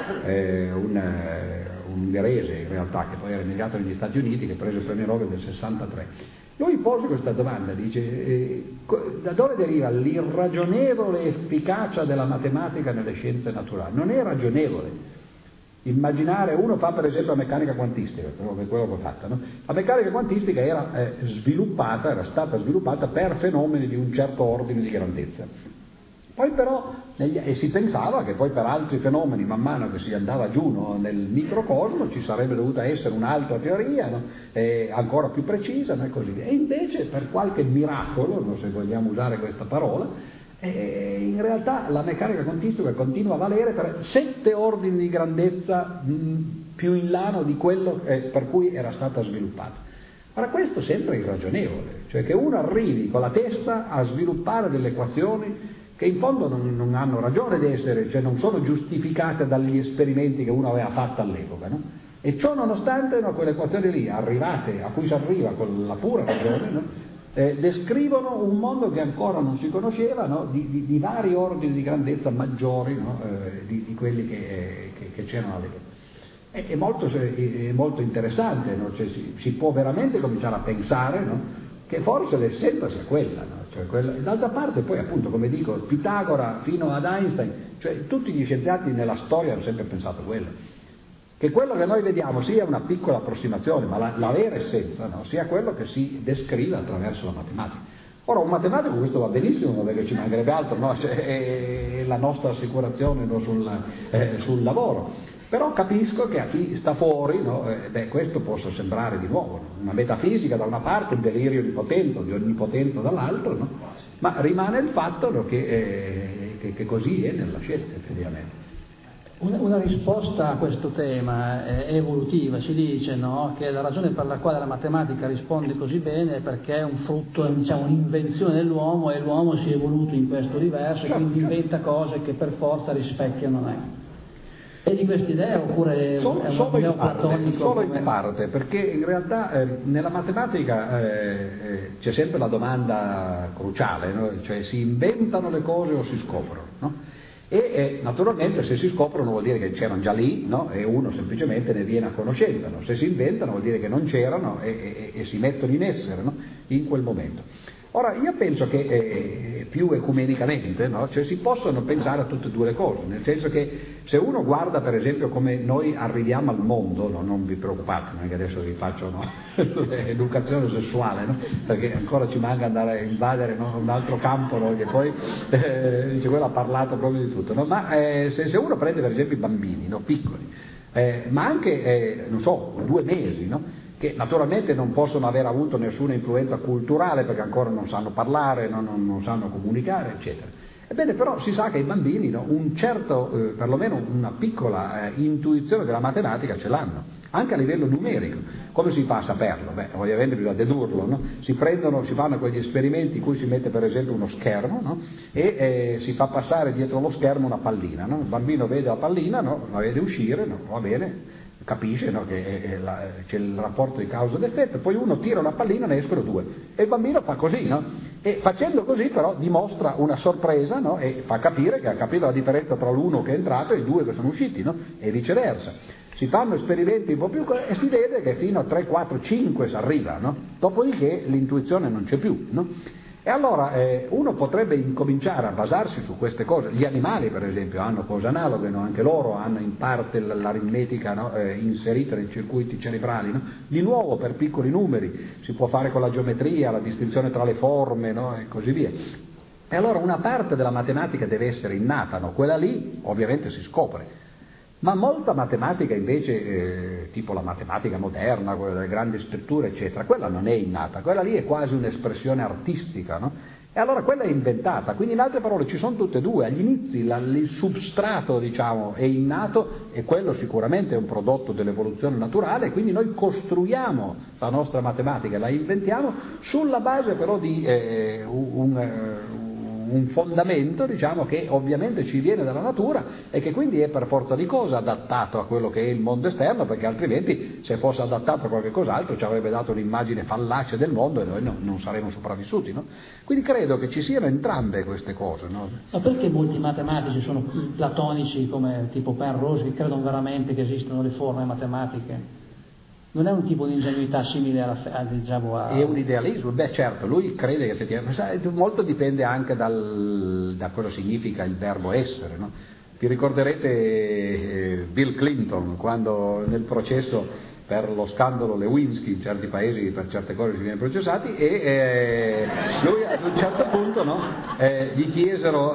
un ungherese in realtà, che poi era emigrato negli Stati Uniti, che prese il premio Nobel nel 63. Lui pose questa domanda, dice, da dove deriva l'irragionevole efficacia della matematica nelle scienze naturali? Non è ragionevole. Immaginare, uno fa per esempio la meccanica quantistica, quello che ho fatto, no? La meccanica quantistica era stata sviluppata per fenomeni di un certo ordine di grandezza. Poi però, e si pensava che poi per altri fenomeni, man mano che si andava giù, no, nel microcosmo, ci sarebbe dovuta essere un'altra teoria, no? Ancora più precisa, no? E così via. E invece per qualche miracolo, no, se vogliamo usare questa parola, in realtà la meccanica quantistica continua a valere per 7 ordini di grandezza più in là di quello per cui era stata sviluppata. Ora questo sembra irragionevole, cioè che uno arrivi con la testa a sviluppare delle equazioni che in fondo non hanno ragione di essere, cioè non sono giustificate dagli esperimenti che uno aveva fatto all'epoca, no? E ciò nonostante quelle equazioni lì, arrivate, a cui si arriva con la pura ragione, descrivono un mondo che ancora non si conosceva, di vari ordini di grandezza maggiori di quelli che c'erano all'epoca. È molto interessante, cioè, si può veramente cominciare a pensare che forse l'essenza sia quella, cioè d'altra parte poi appunto, come dico, Pitagora fino ad Einstein, cioè tutti gli scienziati nella storia hanno sempre pensato quello, che quello che noi vediamo sia una piccola approssimazione, ma la vera essenza sia quello che si descrive attraverso la matematica. Ora, un matematico questo va benissimo, perché ci mancherebbe altro, è la nostra assicurazione sul lavoro. Però capisco che a chi sta fuori, questo possa sembrare di nuovo una metafisica da una parte, un delirio di onnipotenza dall'altro, ma rimane il fatto che così è nella scienza effettivamente. Una risposta a questo tema è evolutiva, si dice che la ragione per la quale la matematica risponde così bene è perché è un frutto, un'invenzione dell'uomo, e l'uomo si è evoluto in questo universo e quindi inventa cose che per forza rispecchiano noi. E di questa idea oppure solo in parte, perché in realtà nella matematica c'è sempre la domanda cruciale, cioè si inventano le cose o si scoprono, E naturalmente se si scoprono vuol dire che c'erano già lì, e uno semplicemente ne viene a conoscenza, se si inventano vuol dire che non c'erano e si mettono in essere in quel momento. Ora, io penso che più ecumenicamente cioè si possono pensare a tutte e due le cose, nel senso che se uno guarda per esempio come noi arriviamo al mondo, non vi preoccupate, non è che adesso vi faccio educazione sessuale, perché ancora ci manca andare a invadere un altro campo, che poi dice quello ha parlato proprio di tutto, ma se uno prende per esempio i bambini piccoli, ma anche 2 mesi, che naturalmente non possono aver avuto nessuna influenza culturale perché ancora non sanno parlare, non sanno comunicare, eccetera. Ebbene, però si sa che i bambini un certo, perlomeno una piccola intuizione della matematica ce l'hanno, anche a livello numerico. Come si fa a saperlo? Ovviamente bisogna dedurlo, si fanno quegli esperimenti in cui si mette per esempio uno schermo, e si fa passare dietro lo schermo una pallina, Il bambino vede la pallina, la vede uscire, va bene, capisce che c'è il rapporto di causa ed effetto, poi uno tira una pallina, ne escono 2 e il bambino fa così, e facendo così però dimostra una sorpresa, e fa capire che ha capito la differenza tra l'1 che è entrato e i 2 che sono usciti, e viceversa. Si fanno esperimenti un po' più e si vede che fino a 3, 4, 5 si arriva, dopodiché l'intuizione non c'è più, E allora uno potrebbe incominciare a basarsi su queste cose. Gli animali per esempio hanno cose analoghe, anche loro hanno in parte l'aritmetica inserita nei circuiti cerebrali, di nuovo per piccoli numeri, si può fare con la geometria, la distinzione tra le forme, e così via. E allora una parte della matematica deve essere innata, quella lì ovviamente si scopre. Ma molta matematica invece, tipo la matematica moderna, quella delle grandi scritture, eccetera, quella non è innata, quella lì è quasi un'espressione artistica, E allora quella è inventata, quindi in altre parole ci sono tutte e due, agli inizi il substrato, è innato, e quello sicuramente è un prodotto dell'evoluzione naturale, quindi noi costruiamo la nostra matematica, la inventiamo sulla base però di un fondamento, che ovviamente ci viene dalla natura e che quindi è per forza di cosa adattato a quello che è il mondo esterno, perché altrimenti se fosse adattato a qualche cos'altro ci avrebbe dato un'immagine fallace del mondo e noi non saremmo sopravvissuti, Quindi credo che ci siano entrambe queste cose, Ma perché molti matematici sono platonici come tipo Penrose, che credono veramente che esistono le forme matematiche? Non è un tipo di ingenuità simile a È un idealismo? Certo, lui crede che effettivamente, molto dipende anche da cosa significa il verbo essere, Vi ricorderete Bill Clinton, quando nel processo per lo scandalo Lewinsky, in certi paesi per certe cose si viene processati, e lui ad un certo punto gli chiesero,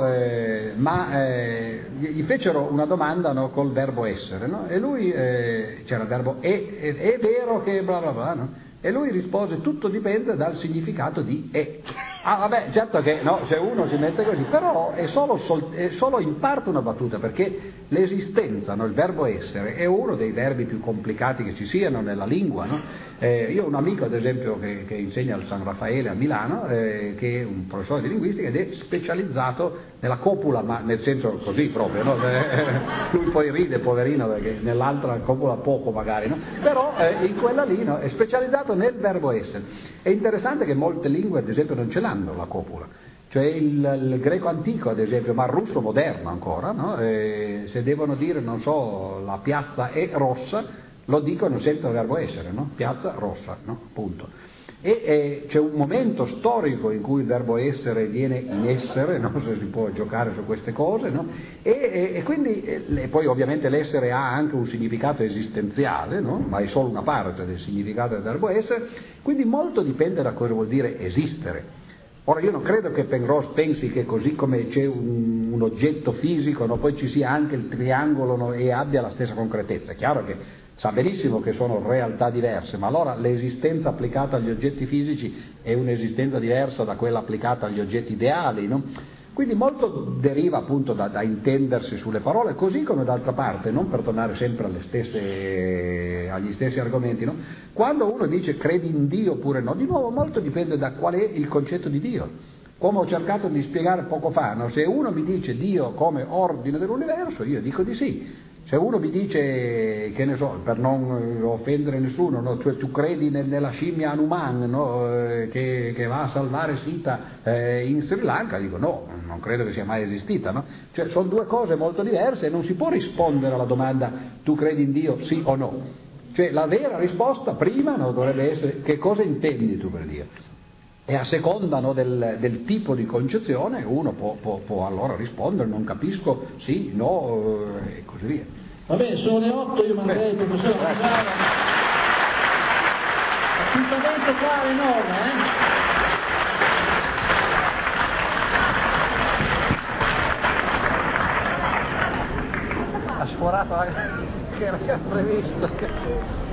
gli fecero una domanda col verbo essere, E lui, c'era il verbo è vero che bla bla bla, E lui rispose: tutto dipende dal significato di è. Vabbè, certo che se uno si mette così, però è solo in parte una battuta, perché l'esistenza, il verbo essere, è uno dei verbi più complicati che ci siano nella lingua, Io ho un amico ad esempio che insegna al San Raffaele a Milano, che è un professore di linguistica ed è specializzato nella copula, ma nel senso così proprio, no? Lui poi ride, poverino, perché nell'altra copula poco magari, no? Però in quella lì, no, è specializzato nel verbo essere. È interessante che molte lingue, ad esempio, non ce l'hanno la copula. Cioè il greco antico, ad esempio, ma il russo moderno ancora, no? Se devono dire, non so, la piazza è rossa, lo dicono senza il verbo essere, no? Piazza rossa, no? Punto. E c'è un momento storico in cui il verbo essere viene in essere, no? Se si può giocare su queste cose, no? E quindi, e poi ovviamente l'essere ha anche un significato esistenziale, no? Ma è solo una parte del significato del verbo essere, quindi molto dipende da cosa vuol dire esistere. Ora io non credo che Penrose pensi che così come c'è un oggetto fisico, no, poi ci sia anche il triangolo, no, e abbia la stessa concretezza. È chiaro che sa benissimo che sono realtà diverse, ma allora l'esistenza applicata agli oggetti fisici è un'esistenza diversa da quella applicata agli oggetti ideali, no? Quindi molto deriva appunto da intendersi sulle parole, così come d'altra parte, non per tornare sempre agli stessi argomenti, no? Quando uno dice credi in Dio oppure no, di nuovo molto dipende da qual è il concetto di Dio. Come ho cercato di spiegare poco fa, no? Se uno mi dice Dio come ordine dell'universo, io dico di sì. Se uno mi dice, che ne so, per non offendere nessuno, no? Cioè tu credi nella scimmia Hanuman, no? che va a salvare Sita in Sri Lanka, dico no, non credo che sia mai esistita, no? Cioè sono due cose molto diverse e non si può rispondere alla domanda tu credi in Dio, sì o no. Cioè la vera risposta prima, no, dovrebbe essere che cosa intendi tu per Dio. E a seconda, no, del tipo di concezione uno può allora rispondere non capisco, sì, no, e così via. Va bene, sono le 8, io manderei il professore Mazzara. Appuntamento qua alle 9, Ha sforato che era previsto.